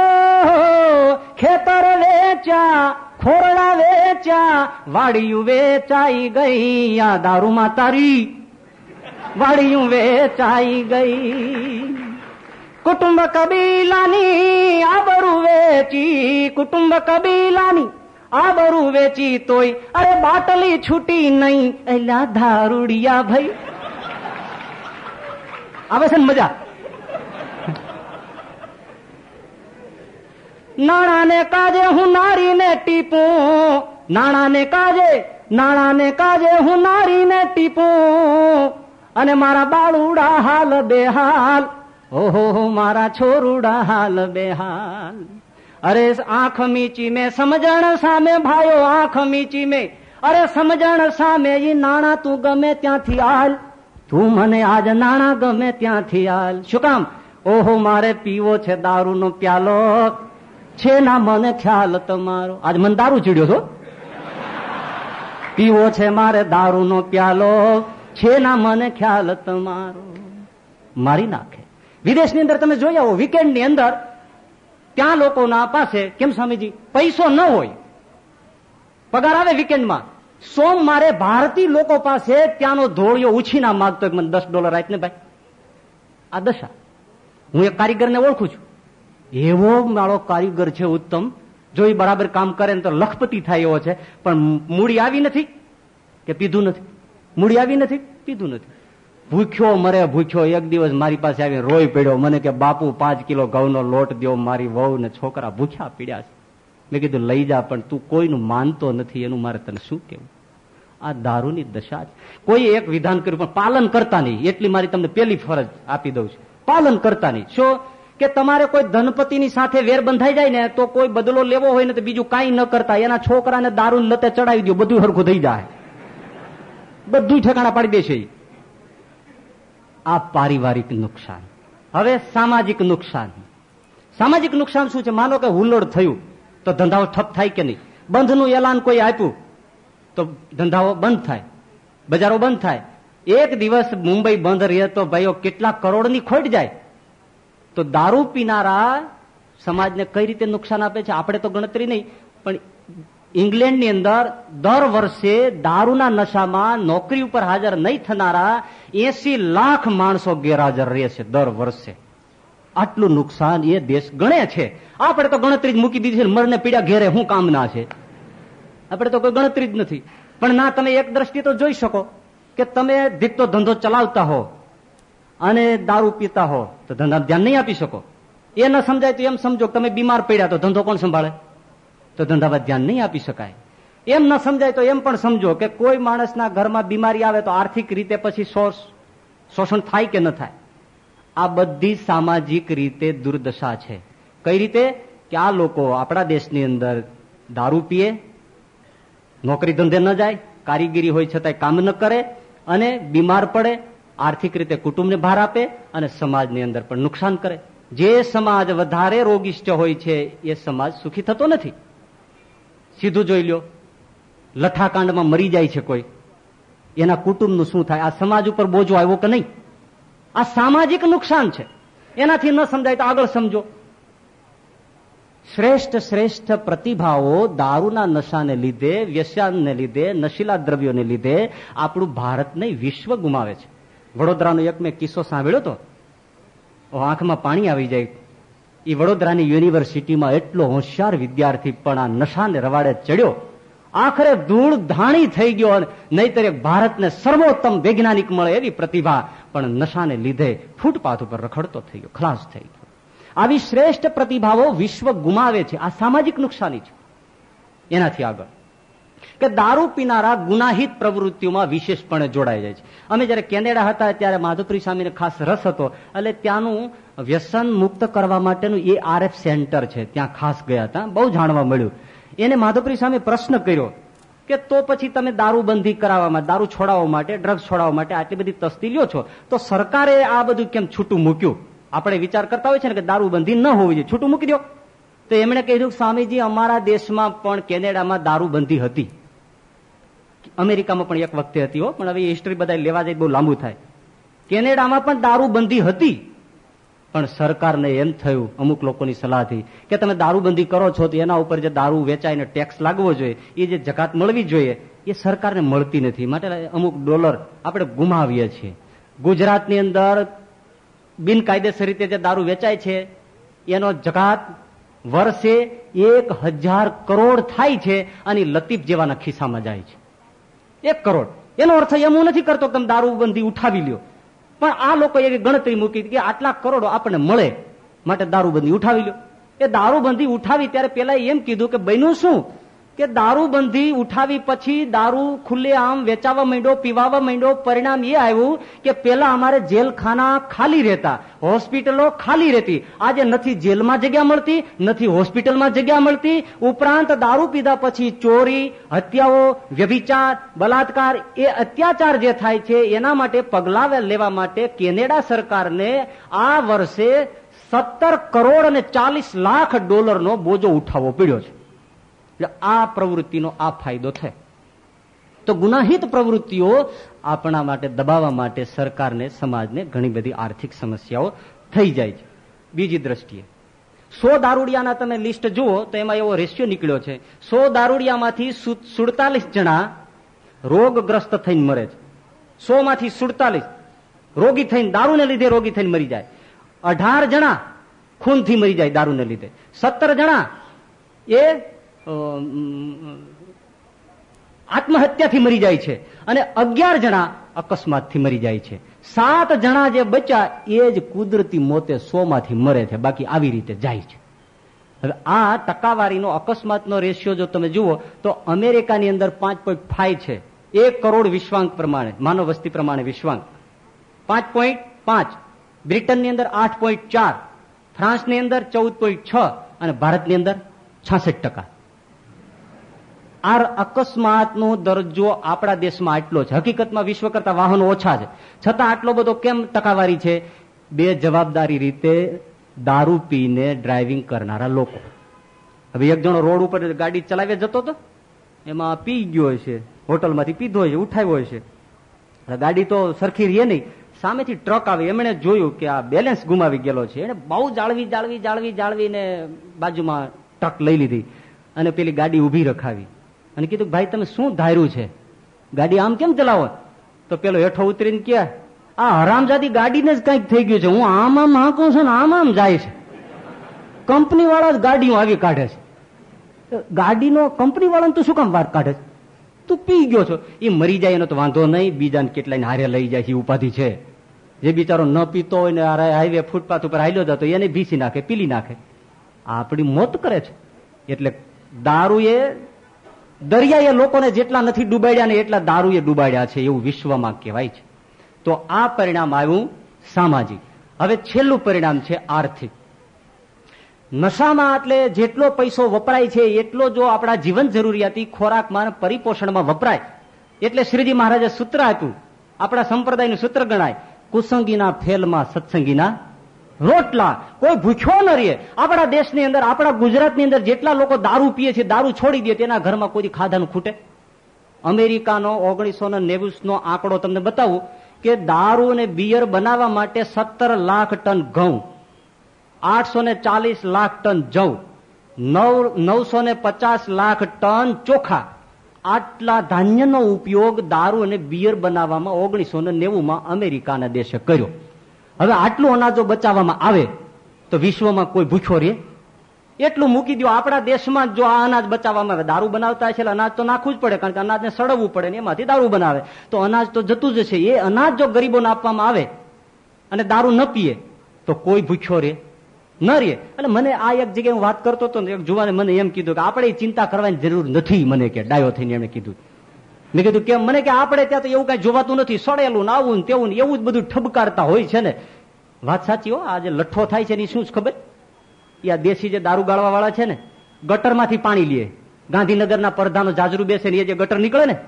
ખેતર વેચ્યા, ખોરડા વેચ્યા, વાડિયું વેચાઈ ગઈ. આ દારૂમાં તારી વાડિયું વેચાઈ ગઈ. કુટુંબ કબીલાની આબરૂ વેચી, કુટુંબ કબીલાની આબરૂ વેચી તોય અરે બાટલી છૂટી નહીં. એલા દારૂડિયા ભાઈ. આવે છે ને મજા? નાણાને કાજે હું નારીને ટીપું, નાણાને કાજે હું નારીને ટીપું, અને મારા બાળુડા હાલ બેહાલ. ઓહો મારા છોરુડા હાલ બેહાલ. અરે આંખ મીચી મેં સમજણ સામે ભાઈઓ, આંખ મીચી મેં અરે સમજણ સામે. એ નાણા તું ગમે ત્યાંથી હાલ, તું મને આજ નાણા ગમે ત્યાંથી હાલ. શું કામ? ઓહો મારે પીવો છે દારૂનો પ્યાલો, છે ના મને ખ્યાલ તમારો. આજ મને દારૂ ચીડ્યો છો. પીવો છે મારે દારૂનો પ્યાલો, છે ના મને ખ્યાલ તમારો. મારી નાખે. વિદેશની અંદર તમે જોઈ આવો, વીકેન્ડની અંદર ત્યાં લોકોના પાસે કેમ સ્વામીજી પૈસો ન હોય, પગાર આવે વીકેન્ડમાં, સોમવારે ભારતીય લોકો પાસે ત્યાંનો ધોળિયો ઉછીના માંગતો મને $10 આપને ભાઈ. આ દશા. હું એક કારીગરને ઓળખું છું, એવો મારો કારીગર છે ઉત્તમ. જો એ બરાબર કામ કરે ને તો લખપતિ થાય એવો છે, પણ મૂડી આવી નથી કે પીધું નથી, મૂડી આવી નથી પીધું નથી. ભૂખ્યો મરે ભૂખ્યો. એક દિવસ મારી પાસે આવીને રોઈ પડ્યો, મને કે બાપુ 5 કિલો ઘઉંનો લોટ દો, મારી વહુ ને છોકરા ભૂખ્યા પીડ્યા છે. મેં કીધું લઈ જા, પણ તું કોઈનું માનતો નથી, એનું મારે તને શું કેવું. આ દારૂની દશા છે. કોઈ એક વિધાન કર્યું પણ પાલન કરતા નહીં, એટલી મારી તમને પેલી ફરજ આપી દઉં છું. પાલન કરતા નહીં. શું કે તમારે કોઈ ધનપતિની સાથે વેર બંધાઈ જાય ને તો કોઈ બદલો લેવો હોય ને તો બીજું કાંઈ ન કરતા, એના છોકરાને દારૂ લતે ચડાવી દો, બધું હરખું થઈ જાય, બધું ઠેકાણા પાડી દેશે. આ પારિવારિક નુકસાન. હવે સામાજિક નુકસાન. સામાજિક નુકસાન શું છે? માનો કે હુલ્લોડ થયું તો ધંધાઓ ઠપ થાય કે નહીં? બંધનું એલાન કોઈ આપ્યું તો ધંધાઓ બંધ થાય, બજારો બંધ થાય. એક દિવસ મુંબઈ બંધ રહે તો ભાઈઓ કેટલા કરોડની ખોટ જાય. તો દારૂ પીનારા સમાજને કઈ રીતે નુકસાન આપે છે આપણે તો ગણતરી નહીં, પણ ઇંગ્લેન્ડની અંદર દર વર્ષે દારૂના નશામાં નોકરી ઉપર હાજર નહીં થનારા 80 લાખ માણસો ગેરહાજર રહે છે દર વર્ષે. આટલું નુકસાન એ દેશ ગણે છે. આપણે તો ગણતરી જ મૂકી દીધી છે, મરને પીડા ઘેરે શું કામના છે, આપણે તો કોઈ ગણતરી જ નથી. પણ ના, તમે એક દ્રષ્ટિએ તો જોઈ શકો કે તમે ધીકતો ધંધો ચલાવતા હો અને દારૂ પીતા હો તો ધંધા ધ્યાન નહીં આપી શકો. એ ન સમજાય તો એમ સમજો તમે બીમાર પડ્યા તો ધંધો કોણ સંભાળે? તો ધંધામાં ધ્યાન નહીં આપી શકાય. એમ ન સમજાય તો એમ પણ સમજો કે કોઈ માણસના ઘરમાં બીમારી આવે તો આર્થિક રીતે પછી શોષણ થાય કે ન થાય. આ બધી સામાજિક રીતે દુર્દશા છે. કઈ રીતે? કે આ લોકો આપણા દેશની અંદર દારૂ પીએ, નોકરી ધંધે ન જાય, કારીગીરી હોય છતાંય કામ ન કરે અને બીમાર પડે, આર્થિક રીતે કુટુંબને ભાર આપે અને સમાજની અંદર પણ નુકસાન કરે. જે સમાજ વધારે રોગિષ્ટ હોય છે એ સમાજ સુખી થતો નથી. સીધું જોઈ લ્યો, લઠ્ઠાકાંડમાં મરી જાય છે કોઈ, એના કુટુંબનું શું થાય? આ સમાજ ઉપર બોજો આવ્યો કે નહીં? આ સામાજિક નુકસાન છે. એનાથી ન સમજાય તો આગળ સમજો. શ્રેષ્ઠ પ્રતિભાઓ દારૂના નશાને લીધે, વ્યસનને લીધે, નશીલા દ્રવ્યોને લીધે આપણું ભારત નહીં વિશ્વ ગુમાવે છે. વડોદરાનો એક મેં કિસ્સો સાંભળ્યો હતો, આંખમાં પાણી આવી જાય. એ વડોદરાની યુનિવર્સિટીમાં એટલો હોશિયાર વિદ્યાર્થી પણ આ નશાને રવાડે ચડ્યો, આખરે ધૂળ ધાણી થઈ ગયો. નહીતર ભારતને સર્વોત્તમ વૈજ્ઞાનિક મળે એવી પ્રતિભા પણ નશાને લીધે ફૂટપાથ ઉપર રખડતો થઈ ગયો, ખલાસ થઈ ગયો. આવી શ્રેષ્ઠ પ્રતિભાઓ વિશ્વ ગુમાવે છે. આ સામાજિક નુકસાની છે. એનાથી આગળ કે દારૂ પીનારા ગુનાહિત પ્રવૃત્તિઓમાં વિશેષપણે જોડાઈ જાય છે. અમે જયારે કેનેડા હતા ત્યારે માધવપુરી સ્વામીને ખાસ રસ હતો, એટલે ત્યાંનું વ્યસન મુક્ત કરવા માટેનું ARF સેન્ટર છે, ત્યાં ખાસ ગયા હતા. બહુ જાણવા મળ્યું. એને માધવપુરી સ્વામી પ્રશ્ન કર્યો કે તો પછી તમે દારૂબંધી કરાવવામાં, દારૂ છોડાવવા માટે, ડ્રગ્સ છોડાવવા માટે આટલી બધી તસ્દી લ્યો છો, તો સરકારે આ બધું કેમ છૂટું મૂક્યું? આપણે વિચાર કરતા હોય છે ને કે દારૂબંધી ન હોવી જોઈએ, છૂટું મૂકી દો. તો એમણે કહ્યું સ્વામીજી અમારા દેશમાં પણ કેનેડામાં દારૂબંધી હતી, અમેરિકામાં પણ એક વખતે હતી હો, પણ હવે હિસ્ટ્રી બધા લેવા જાય બહુ લાંબુ થાય. કેનેડામાં પણ દારૂબંધી હતી, પણ સરકારને એમ થયું અમુક લોકોની સલાહથી કે તમે દારૂબંધી કરો છો તો એના ઉપર જે દારૂ વેચાઈને ટેક્સ લાગવો જોઈએ, એ જે જકાત મળવી જોઈએ એ સરકારને મળતી નથી, માટે અમુક ડોલર આપણે ગુમાવીએ છીએ. ગુજરાતની અંદર બિનકાયદેસર રીતે જે દારૂ વેચાય છે એનો જકાત વર્ષે 1000 કરોડ થાય છે અને લતીફ જેવાના ખિસ્સામાં જાય છે. 1 કરોડ. એનો અર્થ એમ હું નથી કરતો કે તમે દારૂબંધી ઉઠાવી લ્યો, પણ આ લોકો એવી ગણતરી મૂકી કે આટલા કરોડો આપણને મળે માટે દારૂબંધી ઉઠાવી લ્યો. એ દારૂબંધી ઉઠાવી ત્યારે પેલા એમ કીધું કે બન્યું શું કે દારૂબંધી ઉઠાવી પછી દારૂ ખુલ્લે આમ વેચાવા માંડ્યો, પીવાવા માંડ્યો. પરિણામ એ આવ્યું કે પેલા અમારે જેલખાના ખાલી રહેતા, હોસ્પિટલો ખાલી રહેતી. આજે નથી જેલમાં જગ્યા મળતી, નથી હોસ્પિટલમાં જગ્યા મળતી. ઉપરાંત દારૂ પીધા પછી ચોરી, હત્યાઓ, વ્યભિચાર, બલાત્કાર, એ અત્યાચાર જે થાય છે એના માટે પગલાં લેવા માટે કેનેડા સરકારને આ વર્ષે 17 કરોડ અને 40 લાખ ડોલરનો બોજો ઉઠાવવો પડ્યો છે. આ પ્રવૃત્તિનો આ ફાયદો થાય. તો ગુનાહિત પ્રવૃત્તિઓ આપણા માટે દબાવવા માટે સરકારને, સમાજને ઘણી બધી આર્થિક સમસ્યાઓ થઈ જાય છે. બીજી દ્રષ્ટિએ 100 દારૂડિયાના તમે લિસ્ટ જુઓ તો એમાં એવો રેશિયો નીકળ્યો છે, 100 દારૂડિયામાંથી 47 જણા રોગગ્રસ્ત થઈને મરે છે. 100 માંથી 47 રોગી થઈને, દારૂને લીધે રોગી થઈને મરી જાય. 18 જણા ખૂનથી મરી જાય દારૂને લીધે. 17 જણા એ આત્મહત્યાથી મરી જાય છે અને 11 જણા અકસ્માતથી મરી જાય છે. 7 જણા જે બચ્યા એ જ કુદરતી મોતે 100 માંથી મરે છે, બાકી આવી રીતે જાય છે. હવે આ ટકાવારીનો અકસ્માતનો રેશિયો જો તમે જુઓ તો અમેરિકાની અંદર 5.5 છે, 1 કરોડ વિશ્વાંક પ્રમાણે, માનવ વસ્તી પ્રમાણે વિશ્વાંક 5.5. બ્રિટનની અંદર 8.4, ફ્રાન્સની અંદર 14.6 અને ભારતની અંદર 66%. આ અકસ્માતનો દરજ્જો આપણા દેશમાં આટલો છે. હકીકતમાં વિશ્વ કરતા વાહનો ઓછા છે, છતાં આટલો બધો કેમ ટકાવારી છે? બેજવાબદારી રીતે દારૂ પીને ડ્રાઇવિંગ કરનારા લોકો. હવે એક જણો રોડ ઉપર ગાડી ચલાવી જતો હતો, એમાં પી ગયો છે, હોટલમાંથી પીધો છે, ઉઠાવ્યો છે. ગાડી તો સરખી રહે નહીં, સામેથી ટ્રક આવે, એમણે જોયું કે આ બેલેન્સ ગુમાવી ગયેલો છે. એને બહુ જાળવીને બાજુમાં ટ્રક લઈ લીધી અને પેલી ગાડી ઉભી રખાવી અને કીધું ભાઈ તમે શું ધાર્યું છે, ગાડી આમ કેમ ચલાવો? તો પેલો હેઠો ઉતરીને કે આ હરામજાદી ગાડીને જ કંઈક થઈ ગયું છે, હું આમ હાંકું છું ને આમ જાય છે. કંપની વાળા જ ગાડીઓ આવી કાઢે છે. ગાડીનો કંપની વાળાને તું શું કામ વાર કાઢે છે? તું પી ગયો છો. એ મરી જાય એનો તો વાંધો નહીં, બીજાને કેટલાય હારે લઈ જાય છે, ઉપાધિ છે. જે બિચારો ન પીતો હોય ને હાઈવે ફૂટપાથ ઉપર હાલ્યો જતો એને ભીસી નાખે, પીલી નાખે, આપણી મોત કરે છે. એટલે દારૂ એ દરિયાએ લોકોને જેટલા નથી ડૂબાડ્યા ને એટલા દારૂએ ડૂબાડ્યા છે એવું વિશ્વમાં કહેવાય છે. તો આ પરિણામ આવ્યું સામાજિક. હવે છેલ્લું પરિણામ છે આર્થિક. નશામાં એટલે જેટલો પૈસો વપરાય છે એટલો જો આપણા જીવન જરૂરિયાતી ખોરાકમાં, પરિપોષણમાં વપરાય, એટલે શ્રીજી મહારાજે સૂત્ર આપ્યું, આપણા સંપ્રદાયનું સૂત્ર ગણાય, કુસંગીના ફેલમાં સત્સંગીના રોટલા. કોઈ ભૂખ્યો ન રહે. આપણા દેશની અંદર, આપણા ગુજરાતની અંદર જેટલા લોકો દારૂ પીએ છે, દારૂ છોડી દે, તેના ઘરમાં કોઈ ખાધાનું ખૂટે? અમેરિકાનો 1990નો આંકડો તમને બતાવું કે દારૂ અને બિયર બનાવવા માટે 17 લાખ ટન ઘઉં, 840 લાખ ટન જવ, 950 લાખ ટન ચોખા, આટલા ધાન્યનો ઉપયોગ દારૂ અને બિયર બનાવવામાં 1990માં અમેરિકાના દેશે કર્યો. હવે આટલું અનાજો બચાવવામાં આવે તો વિશ્વમાં કોઈ ભૂખ્યો રહે? એટલું મૂકી દો. આપણા દેશમાં જો આ અનાજ બચાવવામાં આવે, દારૂ બનાવતા છે અનાજ તો નાખવું જ પડે, કારણ કે અનાજને સડવવું પડે ને એમાંથી દારૂ બનાવે, તો અનાજ તો જતું જ છે. એ અનાજ જો ગરીબોને આપવામાં આવે અને દારૂ ન પીએ તો કોઈ ભૂખ્યો રહે? ન રહે. એટલે મને આ એક જગ્યાએ હું વાત કરતો હતો ને, એક જુવાને મને એમ કીધું કે આપણે ચિંતા કરવાની જરૂર નથી. મને કે ડાયો થઈને એમણે કીધું. મેં કીધું કેમ? મને કે આપણે ત્યાં તો એવું કઈ જોવાતું નથી, સડેલું ને આવું ને તેવું ને એવું જ બધું ઠબકારતા હોય છે ને. વાત સાચી હો. આ જે લઠ્ઠો થાય છે એની શું ખબર? આ દેશી જે દારૂ ગાળવા વાળા છે ને, ગટરમાંથી પાણી લે. ગાંધીનગરના પડધાનો જાજરૂ બેસે ને એ જે ગટર નીકળે ને,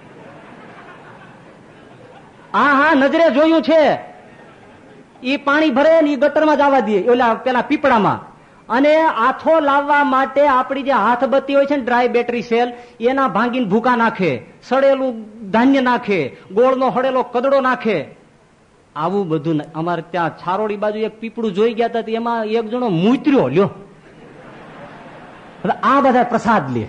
હા નજરે જોયું છે. એ પાણી ભરે ને એ ગટરમાં જવા દે, ઓલા પેલા પીપળામાં, અને આથો લાવવા માટે આપણી જે હાથબત્તી હોય છે ને, ડ્રાય બેટરી સેલ, એના ભાંગીને ભૂકા નાખે, સડેલું ધાન્ય નાખે, ગોળનો હળેલો કદડો નાખે. આવું બધું અમારે ત્યાં છારોડી બાજુ એક પીપળું જોઈ ગયા હતા, એમાં એક જણો મૂત્ર્યો લ્યો. આ બધા પ્રસાદ લે,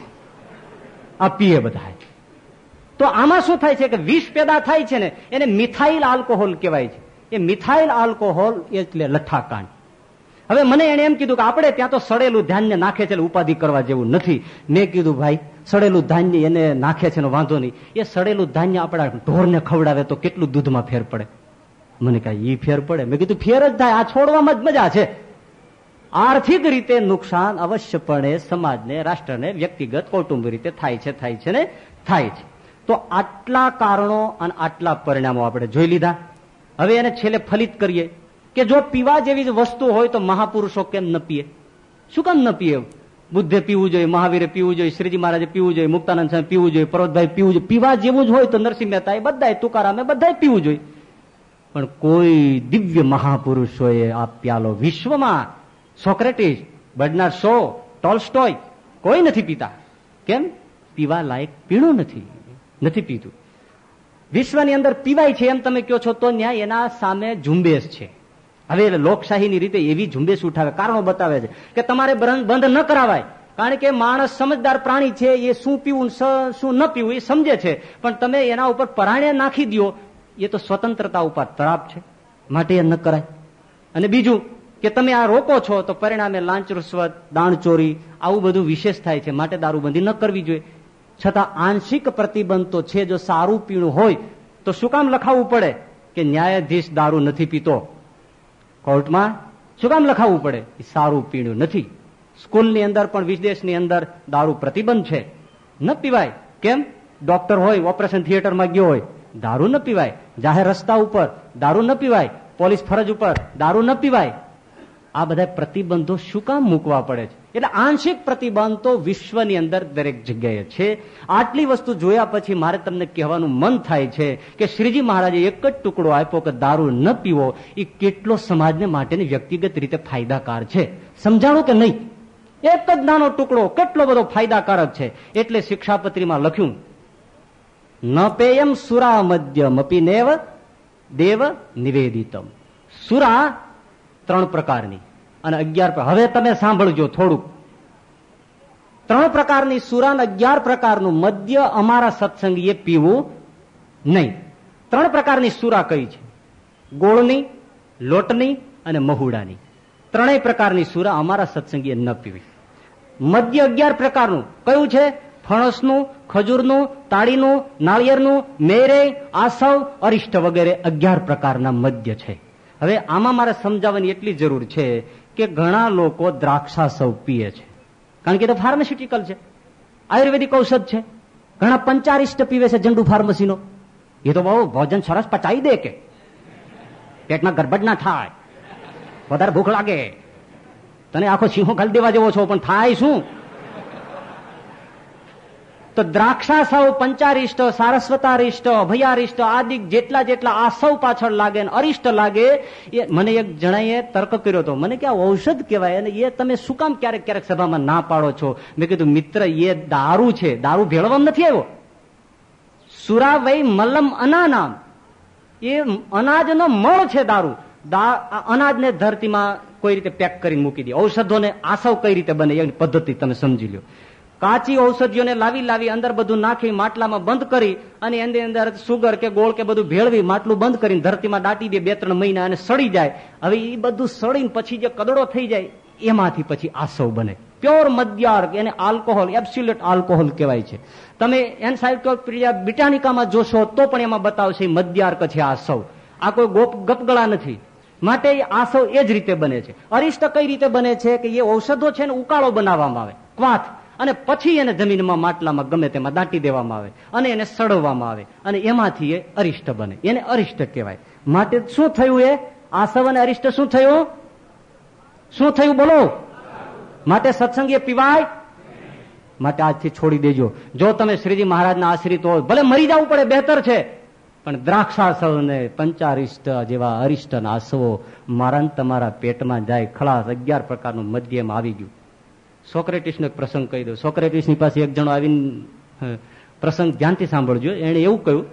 આ પીએ બધા. તો આમાં શું થાય છે કે વિષ પેદા થાય છે ને, એને મિથાઇલ આલ્કોહોલ કહેવાય છે. એ મિથાઇલ આલ્કોહોલ એટલે લઠ્ઠાકાંડ. હવે મને એને એમ કીધું કે આપણે ત્યાં તો સડેલું ધાન્ય નાખે છે, ઉપાધિ કરવા જેવું નથી. મેં કીધું ભાઈ સડેલું ધાન્ય એને નાખે છે વાંધો નહીં, એ સડેલું ધાન્ય આપણા ઢોરને ખવડાવે તો કેટલું દૂધમાં ફેર પડે? મને કહે ફેર પડે. મેં કીધું ફેર જ થાય, આ છોડવામાં જ મજા છે. આર્થિક રીતે નુકસાન અવશ્યપણે સમાજને, રાષ્ટ્રને, વ્યક્તિગત, કૌટુંબિક રીતે થાય છે ને થાય છે. તો આટલા કારણો અને આટલા પરિણામો આપણે જોઈ લીધા. હવે એને છેલ્લે ફલિત કરીએ કે જો પીવા જેવી વસ્તુ હોય તો મહાપુરુષો કેમ ન પીએ? શું કામ ન પીએ? બુદ્ધે પીવું જોઈએ, મહાવીરે પીવું જોઈએ, શ્રીજી મહારાજે પીવું જોઈએ, મુક્તાનંદ સ્વામી પીવું જોઈએ, પર્વતભાઈ પીવું જોઈએ. પીવા જેવું જ હોય તો નરસિંહ મહેતા એ બધાએ, તુકારામે બધાએ પીવું જોઈએ. પણ કોઈ દિવ્ય મહાપુરુષોએ આ પ્યાલો વિશ્વમાં, સોક્રેટિસ, બર્નાર્ડ શો, ટોલ્સ્ટોય, કોઈ નથી પીતા. કેમ? પીવા લાયક પીણું નથી પીતું. વિશ્વની અંદર પીવાય છે એમ તમે કહો છો તો ન્યાય એના સામે ઝુંબેશ છે. હવે લોકશાહીની રીતે એવી ઝુંબેશ ઉઠાવે, કારણો બતાવે છે કે તમારે બંધ ન કરાવાય. કારણ કે માણસ સમજદાર પ્રાણી છે, એ શું પીવું શું ન પીવું એ સમજે છે. પણ તમે એના ઉપર પરાણે નાખી દો, એ તો સ્વતંત્રતા ઉપર તરાપ છે, માટે એ ન કરાય. અને બીજું કે તમે આ રોકો છો તો પરિણામે લાંચ રૂશ્વત, દાણચોરી આવું બધું વિશેષ થાય છે, માટે દારૂબંધી ન કરવી જોઈએ. છતાં આંશિક પ્રતિબંધ તો છે. જો સારું પીણું હોય તો શું કામ લખાવવું પડે કે ન્યાયાધીશ દારૂ નથી પીતો? કોર્ટમાં શું કામ લખાવવું પડે? એ સારું પીણું નથી. સ્કૂલની અંદર પણ, વિદેશની અંદર દારૂ પ્રતિબંધ છે, ન પીવાય. કેમ? ડોક્ટર હોય, ઓપરેશન થિયેટરમાં ગયો હોય, દારૂ ન પીવાય. જાહેર રસ્તા ઉપર દારૂ ન પીવાય. પોલીસ ફરજ ઉપર દારૂ ન પીવાય. આ બધા પ્રતિબંધો શું કામ મૂકવા પડે છે? એટલે આંશિક પ્રતિબંધ તો વિશ્વની અંદર દરેક જગ્યાએ છે. આટલી વસ્તુ જોયા પછી મારે તમને કહેવાનું મન થાય છે કે શ્રીજી મહારાજે એક જ ટુકડો આપ્યો કે દારૂ ન પીવો, એ કેટલો સમાજને માટેની વ્યક્તિગત રીતે ફાયદાકાર છે. સમજાણું કે નહીં? એક જ નાનો ટુકડો કેટલો બધો ફાયદાકારક છે. એટલે શિક્ષાપત્રીમાં લખ્યું, ન પેયમ સુરા મદ્યમ અપીનેવ દેવ નિવેદિતમ. સુરા 3 પ્રકારની અને 11. હવે તમે સાંભળજો થોડુંક. 3 પ્રકારની સુરા અને 11 પ્રકારનું મદ્ય અમારા સત્સંગીએ પીવું નહીં. 3 પ્રકારની સુરા કઈ છે? ગોળની, લોટની અને મહુડાની. 3 પ્રકારની સુરા અમારા સત્સંગીએ ન પીવી. મદ્ય 11 પ્રકારનું કયું છે? ફણસનું, ખજૂરનું, તાળીનું, નાળિયેરનું, મેરે, આસવ, અરિષ્ટ વગેરે 11 પ્રકારના મદ્ય છે. હવે આમાં મારે સમજાવવાની એટલી જરૂર છે કે ઘણા લોકો દ્રાક્ષાસવ પીએ છે, કારણ કે એ તો ફાર્માસ્યુટિકલ છે, આયુર્વેદિક ઔષધ છે. ઘણા પંચારિષ્ટ પીવે છે, જંડુ ફાર્મસીનો. એ તો બહુ ભોજન સરસ પચાવી દે, કે પેટમાં ગરબડ ના થાય, વધારે ભૂખ લાગે, તને આખો સિંહો ખાલી દેવા જેવો છો, પણ થાય શું? તો દ્રાક્ષાસવ, પંચારિષ્ટ, સારસ્વતારિષ્ટ, અભયારિષ્ટ આદિ જેટલા આ સૌ પાછળ લાગે, અરિષ્ટ લાગે. એ મને એક જણાએ તર્ક કર્યો હતો, મને કે આ ઔષધ કહેવાય અને એ તમે શું કામ ક્યારેક સભામાં ના પાડો છો? મેં કીધું મિત્ર, એ દારૂ છે, દારૂ ભેળવામાં નથી આવ્યો. સુરાવઈ મલમ અનાનામ, એ અનાજનો મળ છે દારૂ. અનાજને ધરતીમાં કોઈ રીતે પેક કરીને મૂકી દે. ઔષધોને આસવ કઈ રીતે બને એની પદ્ધતિ તમે સમજી લો. કાચી ઔષધિઓને લાવી અંદર બધું નાખી માટલામાં બંધ કરી અને એની અંદર સુગર કે ગોળ કે બધું ભેળવી માટલું બંધ કરીને ધરતીમાં દાટી દે 2-3 મહિના અને સડી જાય. હવે એ બધું સડીને પછી જે કદડો થઈ જાય એમાંથી પછી આસવ બને. પ્યોર મદ્યાર્ક, એને આલ્કોહોલ, એબ્સ્યુલેટ આલ્કોહોલ કહેવાય છે. તમે એન્સાઇક્લોપીડિયા બ્રિટાનિકામાં જોશો તો પણ એમાં બતાવશે મદ્યાર્ક છે આસવ. આ કોઈ ગપગળા નથી. માટે આસવ એ જ રીતે બને છે. અરિષ્ટ કઈ રીતે બને છે કે એ ઔષધો છે ને ઉકાળો બનાવવામાં આવે, ક્વાથ, અને પછી એને જમીનમાં માટલામાં ગમે તેમાં દાટી દેવામાં આવે અને એને સડવામાં આવે અને એમાંથી એ અરિષ્ટ બને. એને અરિષ્ટ કહેવાય. માટે શું થયું? એ આસવ અને અરિષ્ટ શું થયું? બોલો? માટે સત્સંગીએ પીવાય? માટે આજથી છોડી દેજો. જો તમે શ્રીજી મહારાજના આશ્રિત હોય, ભલે મરી જવું પડે, બહેતર છે, પણ દ્રાક્ષાસવ ને પંચારિષ્ટ જેવા અરિષ્ટ આસવો મારા તમારા પેટમાં જાય ખલાસ. 11 પ્રકારનું મધ્યમ આવી ગયું. સોક્રેટિસનો એક પ્રસંગ કહી દો. સોક્રેટિસની પાસે એક જણો આવીને પ્રસંગ ધ્યાનથી સાંભળજો. એને એવું કહ્યું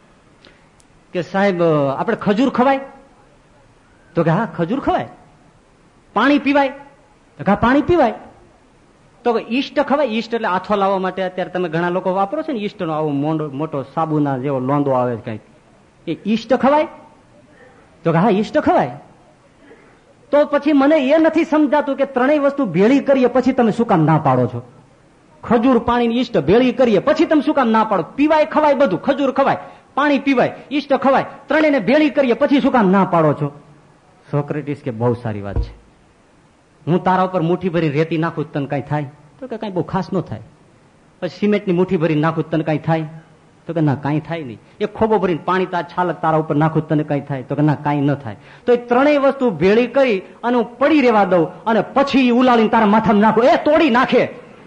કે સાહેબ આપણે ખજૂર ખવાય? તો કે હા ખજૂર ખવાય. પાણી પીવાય? તો કે હા પાણી પીવાય. તો ઈષ્ટ ખવાય? ઈષ્ટ એટલે આથો લાવવા માટે અત્યારે તમે ઘણા લોકો વાપરો છો ને ઈષ્ટનો આવો મોટો સાબુના જેવો લોંદો આવે છે કઈક, એ ઈષ્ટ ખવાય? તો કે હા ઈષ્ટ ખવાય. તો પછી મને એ નથી સમજાતું કે ત્રણેય વસ્તુ ભેળી કરીએ પછી તમે શું કામ ના પાડો છો? ખજૂર પાણી ઈષ્ટ ભેળી કરીએ પછી તમે શું કામ ના પાડો? પીવાય ખવાય બધું, ખજૂર ખવાય, પાણી પીવાય, ઈષ્ટ ખવાય, ત્રણેયને ભેળી કરીએ પછી શું કામ ના પાડો છો? સોક્રેટિસ કે બહુ સારી વાત છે. હું તારા ઉપર મુઠ્ઠી ભરી રેતી નાખું તને કઈ થાય? તો કે કઈ બહુ ખાસ ન થાય. પછી સિમેન્ટની મુઠ્ઠી ભરી નાખું તને કઈ થાય? તો કે ના કઈ થાય નહીં. એ ખોબો ભરીને પાણી છાલક તારા ઉપર નાખું તને કઈ થાય? તો કે ના કઈ ન થાય. તો એ ત્રણેય વસ્તુ ભેળી કરી અને હું પડી રહેવા દઉં અને પછી ઉલાળીને તારા માથામાં નાખું, એ તોડી નાખે.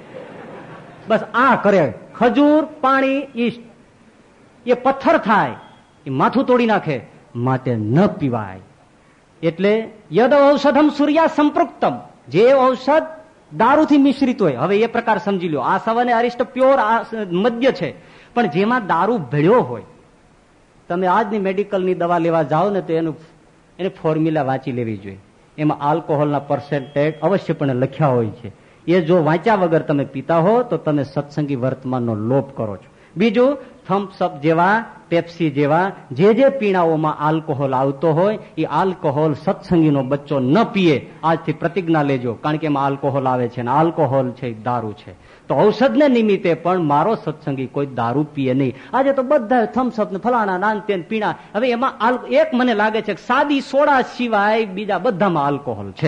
બસ આ કરે. ખજૂર પાણી ઈષ્ટ એ પથ્થર થાય, એ માથું તોડી નાખે, માટે ન પીવાય. એટલે યદ ઔષધમ સૂર્યા સંપૃક્તમ, જે ઔષધ દારૂથી મિશ્રિત હોય. હવે એ પ્રકાર સમજી લો. આ સવને અરિષ્ટ પ્યોર મદ્ય છે, પણ જેમાં દારૂ ભળ્યો હોય. તમે આજની મેડિકલની દવા લેવા જાઓ ને તો એને ફોર્મ્યુલા વાંચી લેવી જોઈએ. એમાં આલ્કોહોલના પર્સેન્ટેજ અવશ્યપણે લખ્યા હોય છે. એ જો વાંચ્યા વગર તમે પીતા હો તો તમે સત્સંગી વર્તમાનનો લોપ કરો છો. બીજું, થમ્સઅપ જેવા, પેપ્સી જેવા જે પીણાઓમાં આલ્કોહોલ આવતો હોય એ આલ્કોહોલ સત્સંગીનો બચ્ચો ન પીએ. આજથી પ્રતિજ્ઞા લેજો, કારણ કે એમાં આલ્કોહોલ આવે છે અને આલ્કોહોલ છે દારૂ છે. તો ઔષધને નિમિત્તે પણ મારો સત્સંગી કોઈ દારૂ પીએ નહીં. આજે તો બધા થમ્સઅપ ને ફલાણા નાન તેન પીણા. હવે એમાં એક મને લાગે છે કે સાદી સોડા સિવાય બીજા બધામાં આલ્કોહોલ છે.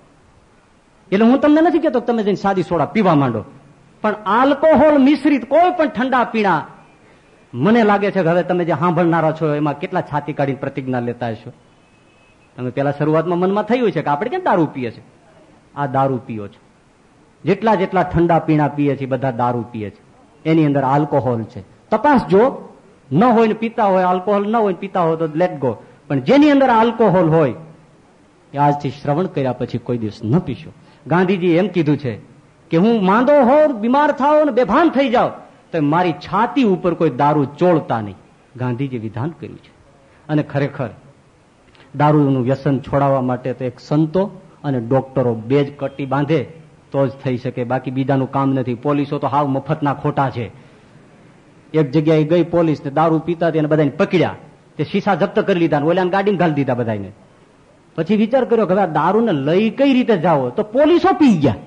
એટલે હું તમને નથી કહેતો તમે જઈને સાદી સોડા પીવા માંડો, પણ આલ્કોહોલ મિશ્રિત કોઈ પણ ઠંડા પીણા મને લાગે છે કે હવે તમે જે સાંભળનારા છો એમાં કેટલા છાતી કાઢીને પ્રતિજ્ઞા લેતા હશો. તમે પેલા શરૂઆતમાં મનમાં થયું છે કે આપણે કેમ દારૂ પીએ છે? આ દારૂ પીઓ છે. જેટલા ઠંડા પીણા પીએ છે બધા દારૂ પીએ છે. એની અંદર આલ્કોહોલ છે. તપાસ જો ન હોય ને પીતા હોય, આલ્કોહોલ ન હોય પીતા હોય તો લેટ ગો. પણ જેની અંદર આલ્કોહોલ હોય એ આજથી શ્રવણ કર્યા પછી કોઈ દિવસ ન પીશો. ગાંધીજી એમ કીધું છે કે હું માંદો હોઉં, બીમાર થાવ ને બેભાન થઈ જાવ તો મારી છાતી ઉપર કોઈ દારૂ ચોળતા નહીં. ગાંધીજી વિધાન કર્યું છે. અને ખરેખર દારૂનું વ્યસન છોડાવવા માટે તો એક સંતો અને ડોક્ટરો બે જ કટ્ટી બાંધે તો જ થઈ શકે, બાકી બીજાનું કામ નથી. પોલીસો તો હાવ મફતના ખોટા છે. એક જગ્યાએ ગઈ પોલીસ ને દારૂ પીતા તેને બધાને પકડ્યા, તે શીશા જપ્ત કરી લીધા, ઓલાને ગાડીમાં ઘાલી દીધા બધાને. પછી વિચાર કર્યો કે હવે આ દારૂને લઈ કઈ રીતે જાઓ? તો પોલીસો પી ગયા.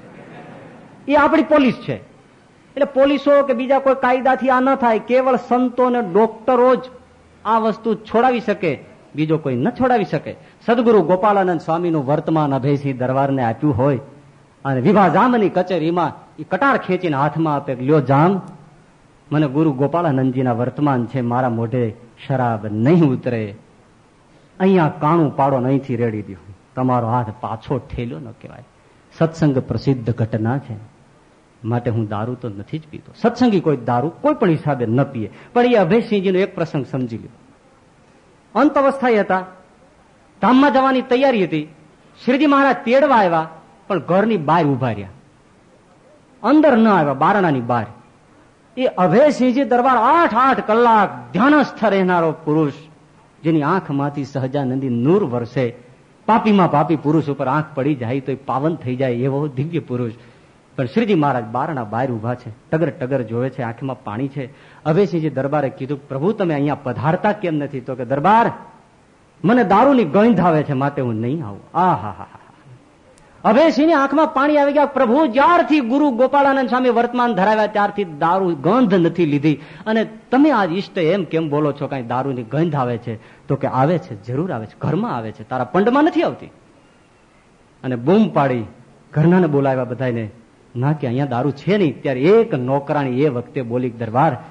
એ આપણી પોલીસ છે. એટલે પોલીસો કે બીજા કોઈ કાયદાથી આ ન થાય. કેવળ સંતો અને ડોક્ટરો જ આ વસ્તુ છોડાવી શકે, બીજો કોઈ ન છોડાવી શકે. સદગુરુ ગોપાળાનંદ સ્વામીનું વર્તમાન અભયસિંહ દરબારને આપ્યું હોય અને વિભા જામની કચેરીમાં એ કટાર ખેંચીને હાથમાં આપે, લ્યો જામ, મને ગુરુ ગોપાળાનંદજીના વર્તમાન છે, મારા મોઢે શરાબ નહીં ઉતરે, અહીંયા કાણું પાડો, અહીંથી રેડી દો, તમારો હાથ પાછો ઠેલ્યો ન કહેવાય. સત્સંગ પ્રસિદ્ધ ઘટના છે, માટે હું દારૂ તો નથી જ પીતો. સત્સંગી કોઈ દારૂ કોઈ પણ હિસાબે ન પીએ. પણ એ અભયસિંહજીનો એક પ્રસંગ સમજી લ્યો. અંત અવસ્થાએ હતા, ધામમાં જવાની તૈયારી હતી. શ્રીજી મહારાજ તેડવા આવ્યા, પણ ઘરની બહાર ઉભા રહ્યા, અંદર ન આવ્યા, બારણાની બહાર. એ અભયસિંહજી દરબાર 8 કલાક ધ્યાનસ્થ રહેનારો પુરુષ, જેની આંખમાંથી સહજાનંદી નૂર વરસે. પાપીમાં પાપી પુરુષ ઉપર આંખ પડી જાય તો એ પાવન થઈ જાય એવો દિવ્ય પુરુષ. પણ શ્રીજી મહારાજ બારણા બહાર ઉભા છે, ટગર ટગર જોવે છે, આંખમાં પાણી છે. અભયસિંહજી દરબારે કીધું, પ્રભુ તમે અહીંયા પધારતા કેમ નથી? તો કે દરબાર, મને દારૂની ગંધ આવે છે, માટે હું નહીં આવું. આ હા હા હા. અભયસિંહની આંખમાં પાણી આવી ગયા. પ્રભુ, જ્યારથી ગુરુ ગોપાળાનંદ સ્વામી વર્તમાન ધરાવ્યા ત્યારથી દારૂ ગંધ નથી લીધી, અને તમે આજ ઈષ્ટ એમ કેમ બોલો છો? કઈ દારૂની ગંધ આવે છે? તો કે આવે છે, જરૂર આવે છે, ઘરમાં આવે છે, તારા પંડમાં નથી આવતી. અને બૂમ પાડી ઘરનાને બોલાવ્યા બધાને, ના કે અહીંયા દારૂ છે નહીં. ત્યારે એક નોકરાણી એ વખતે બોલી, દરબાર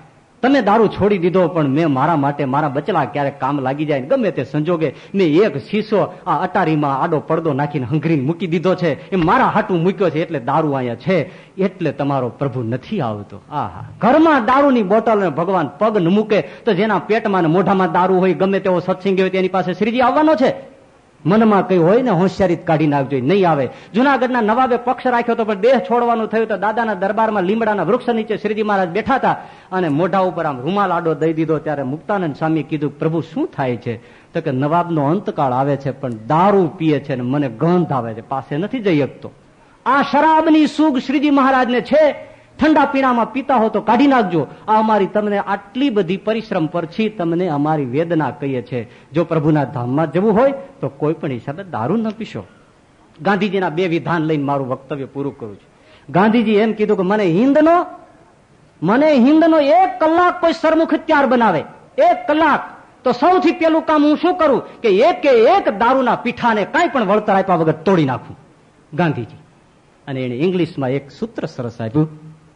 તમે દારૂ છોડી દીધો, પણ મેં મારા માટે મારા બચલા ક્યારેક કામ લાગી જાય, ગમે તે સંજોગે મેં એક શીશો આ અટારીમાં આડો પડદો નાખીને હંગરીને મૂકી દીધો છે, એ મારા હાટું મૂક્યો છે, એટલે દારૂ અહીંયા છે, એટલે તમારો પ્રભુ નથી આવતો. આહા, ઘરમાં દારૂની બોટલ ને ભગવાન પગ ન મૂકે તો જેના પેટમાં ને મોઢામાં દારૂ હોય, ગમે તેવો સત્સંગી હોય તેની પાસે શ્રીજી આવવાનો છે. મનમાં કઈ હોય ને હોશિયારી કાઢી નાખજો, નહીં આવે. જુનાગઢના નવાબે પક્ષ રાખ્યો તો પણ દેહ છોડવાનું થયું તો દાદાના દરબારમાં લીમડાના વૃક્ષ નીચે શ્રીજી મહારાજ બેઠા હતા અને મોઢા ઉપર આમ રૂમાલ આડો દઈ દીધો. ત્યારે મુક્તાનંદ સ્વામી કીધું, પ્રભુ શું થાય છે? તો કે નવાબનો અંતકાળ આવે છે, પણ દારૂ પીએ છે ને મને ગંધ આવે છે, પાસે નથી જઈ શકતો. આ શરાબની સુગ શ્રીજી મહારાજને છે, ઠંડા પીણામાં પીતા હો તો કાઢી નાખજો. આ અમારી તમને આટલી બધી પરિશ્રમ પછી તમને અમારી વેદના કહીએ છે. જો પ્રભુના ધામમાં જવું હોય તો કોઈ પણ હિસાબે દારૂ ન પીશો. ગાંધીજીના 2 વિધાન લઈને મારું વક્તવ્ય પૂરું કરું છું. ગાંધીજી એમ કીધું કે મને હિંદનો 1 કલાક કોઈ સરમુખ હથિયાર બનાવે, 1 કલાક, તો સૌથી પેલું કામ હું શું કરું કે એક દારૂના પીઠાને કાંઈ પણ વળતર આપ્યા વગર તોડી નાખું. ગાંધીજી. અને એને ઇંગ્લિશમાં એક સૂત્ર સરસ આપ્યું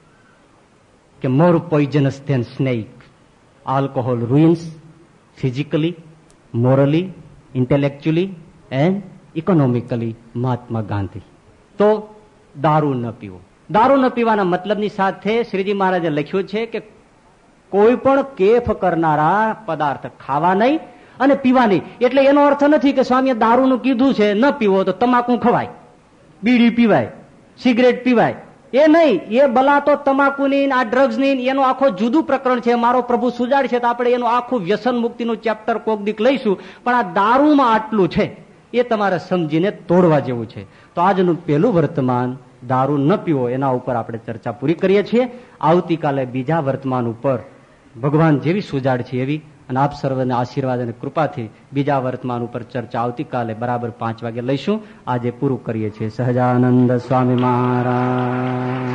કે more poisonous than snake. Alcohol ruins physically, morally, intellectually and economically. Mahatma Gandhi. તો દારૂ ન પીવો. દારૂ ન પીવાના મતલબની સાથે શ્રીજી મહારાજે લખ્યું છે કે કોઈ પણ કેફ કરનારા પદાર્થ ખાવા નહીં અને પીવા નહીં. એટલે એનો અર્થ નથી કે સ્વામીએ દારૂનું કીધું છે ન પીવો તો તમાકુ ખવાય, બીડી પીવાય, સિગરેટ પીવાય, એ નહીં. એ ભલા તો તમાકુની, આ ડ્રગ્સની, એનું આખો જુદું પ્રકરણ છે. મારો પ્રભુ સુજાડ છે તો આપણે એનું આખું વ્યસન મુક્તિનું ચેપ્ટર કોક દીક લઈશું. પણ આ દારૂમાં આટલું છે એ તમારે સમજીને તોડવા જેવું છે. તો આજનું પહેલું વર્તમાન દારૂ ન પીવો એના ઉપર આપણે ચર્ચા પૂરી કરીએ છીએ. આવતીકાલે બીજા વર્તમાન ઉપર ભગવાન જેવી સુજાડ છે એવી અને આપ સર્વને આશીર્વાદ અને કૃપાથી બીજા વર્તમાન ઉપર ચર્ચા આવતીકાલે બરાબર 5 વાગે લઈશું. આજે પૂરું કરીએ છીએ. સહજાનંદ સ્વામી મહારાજ.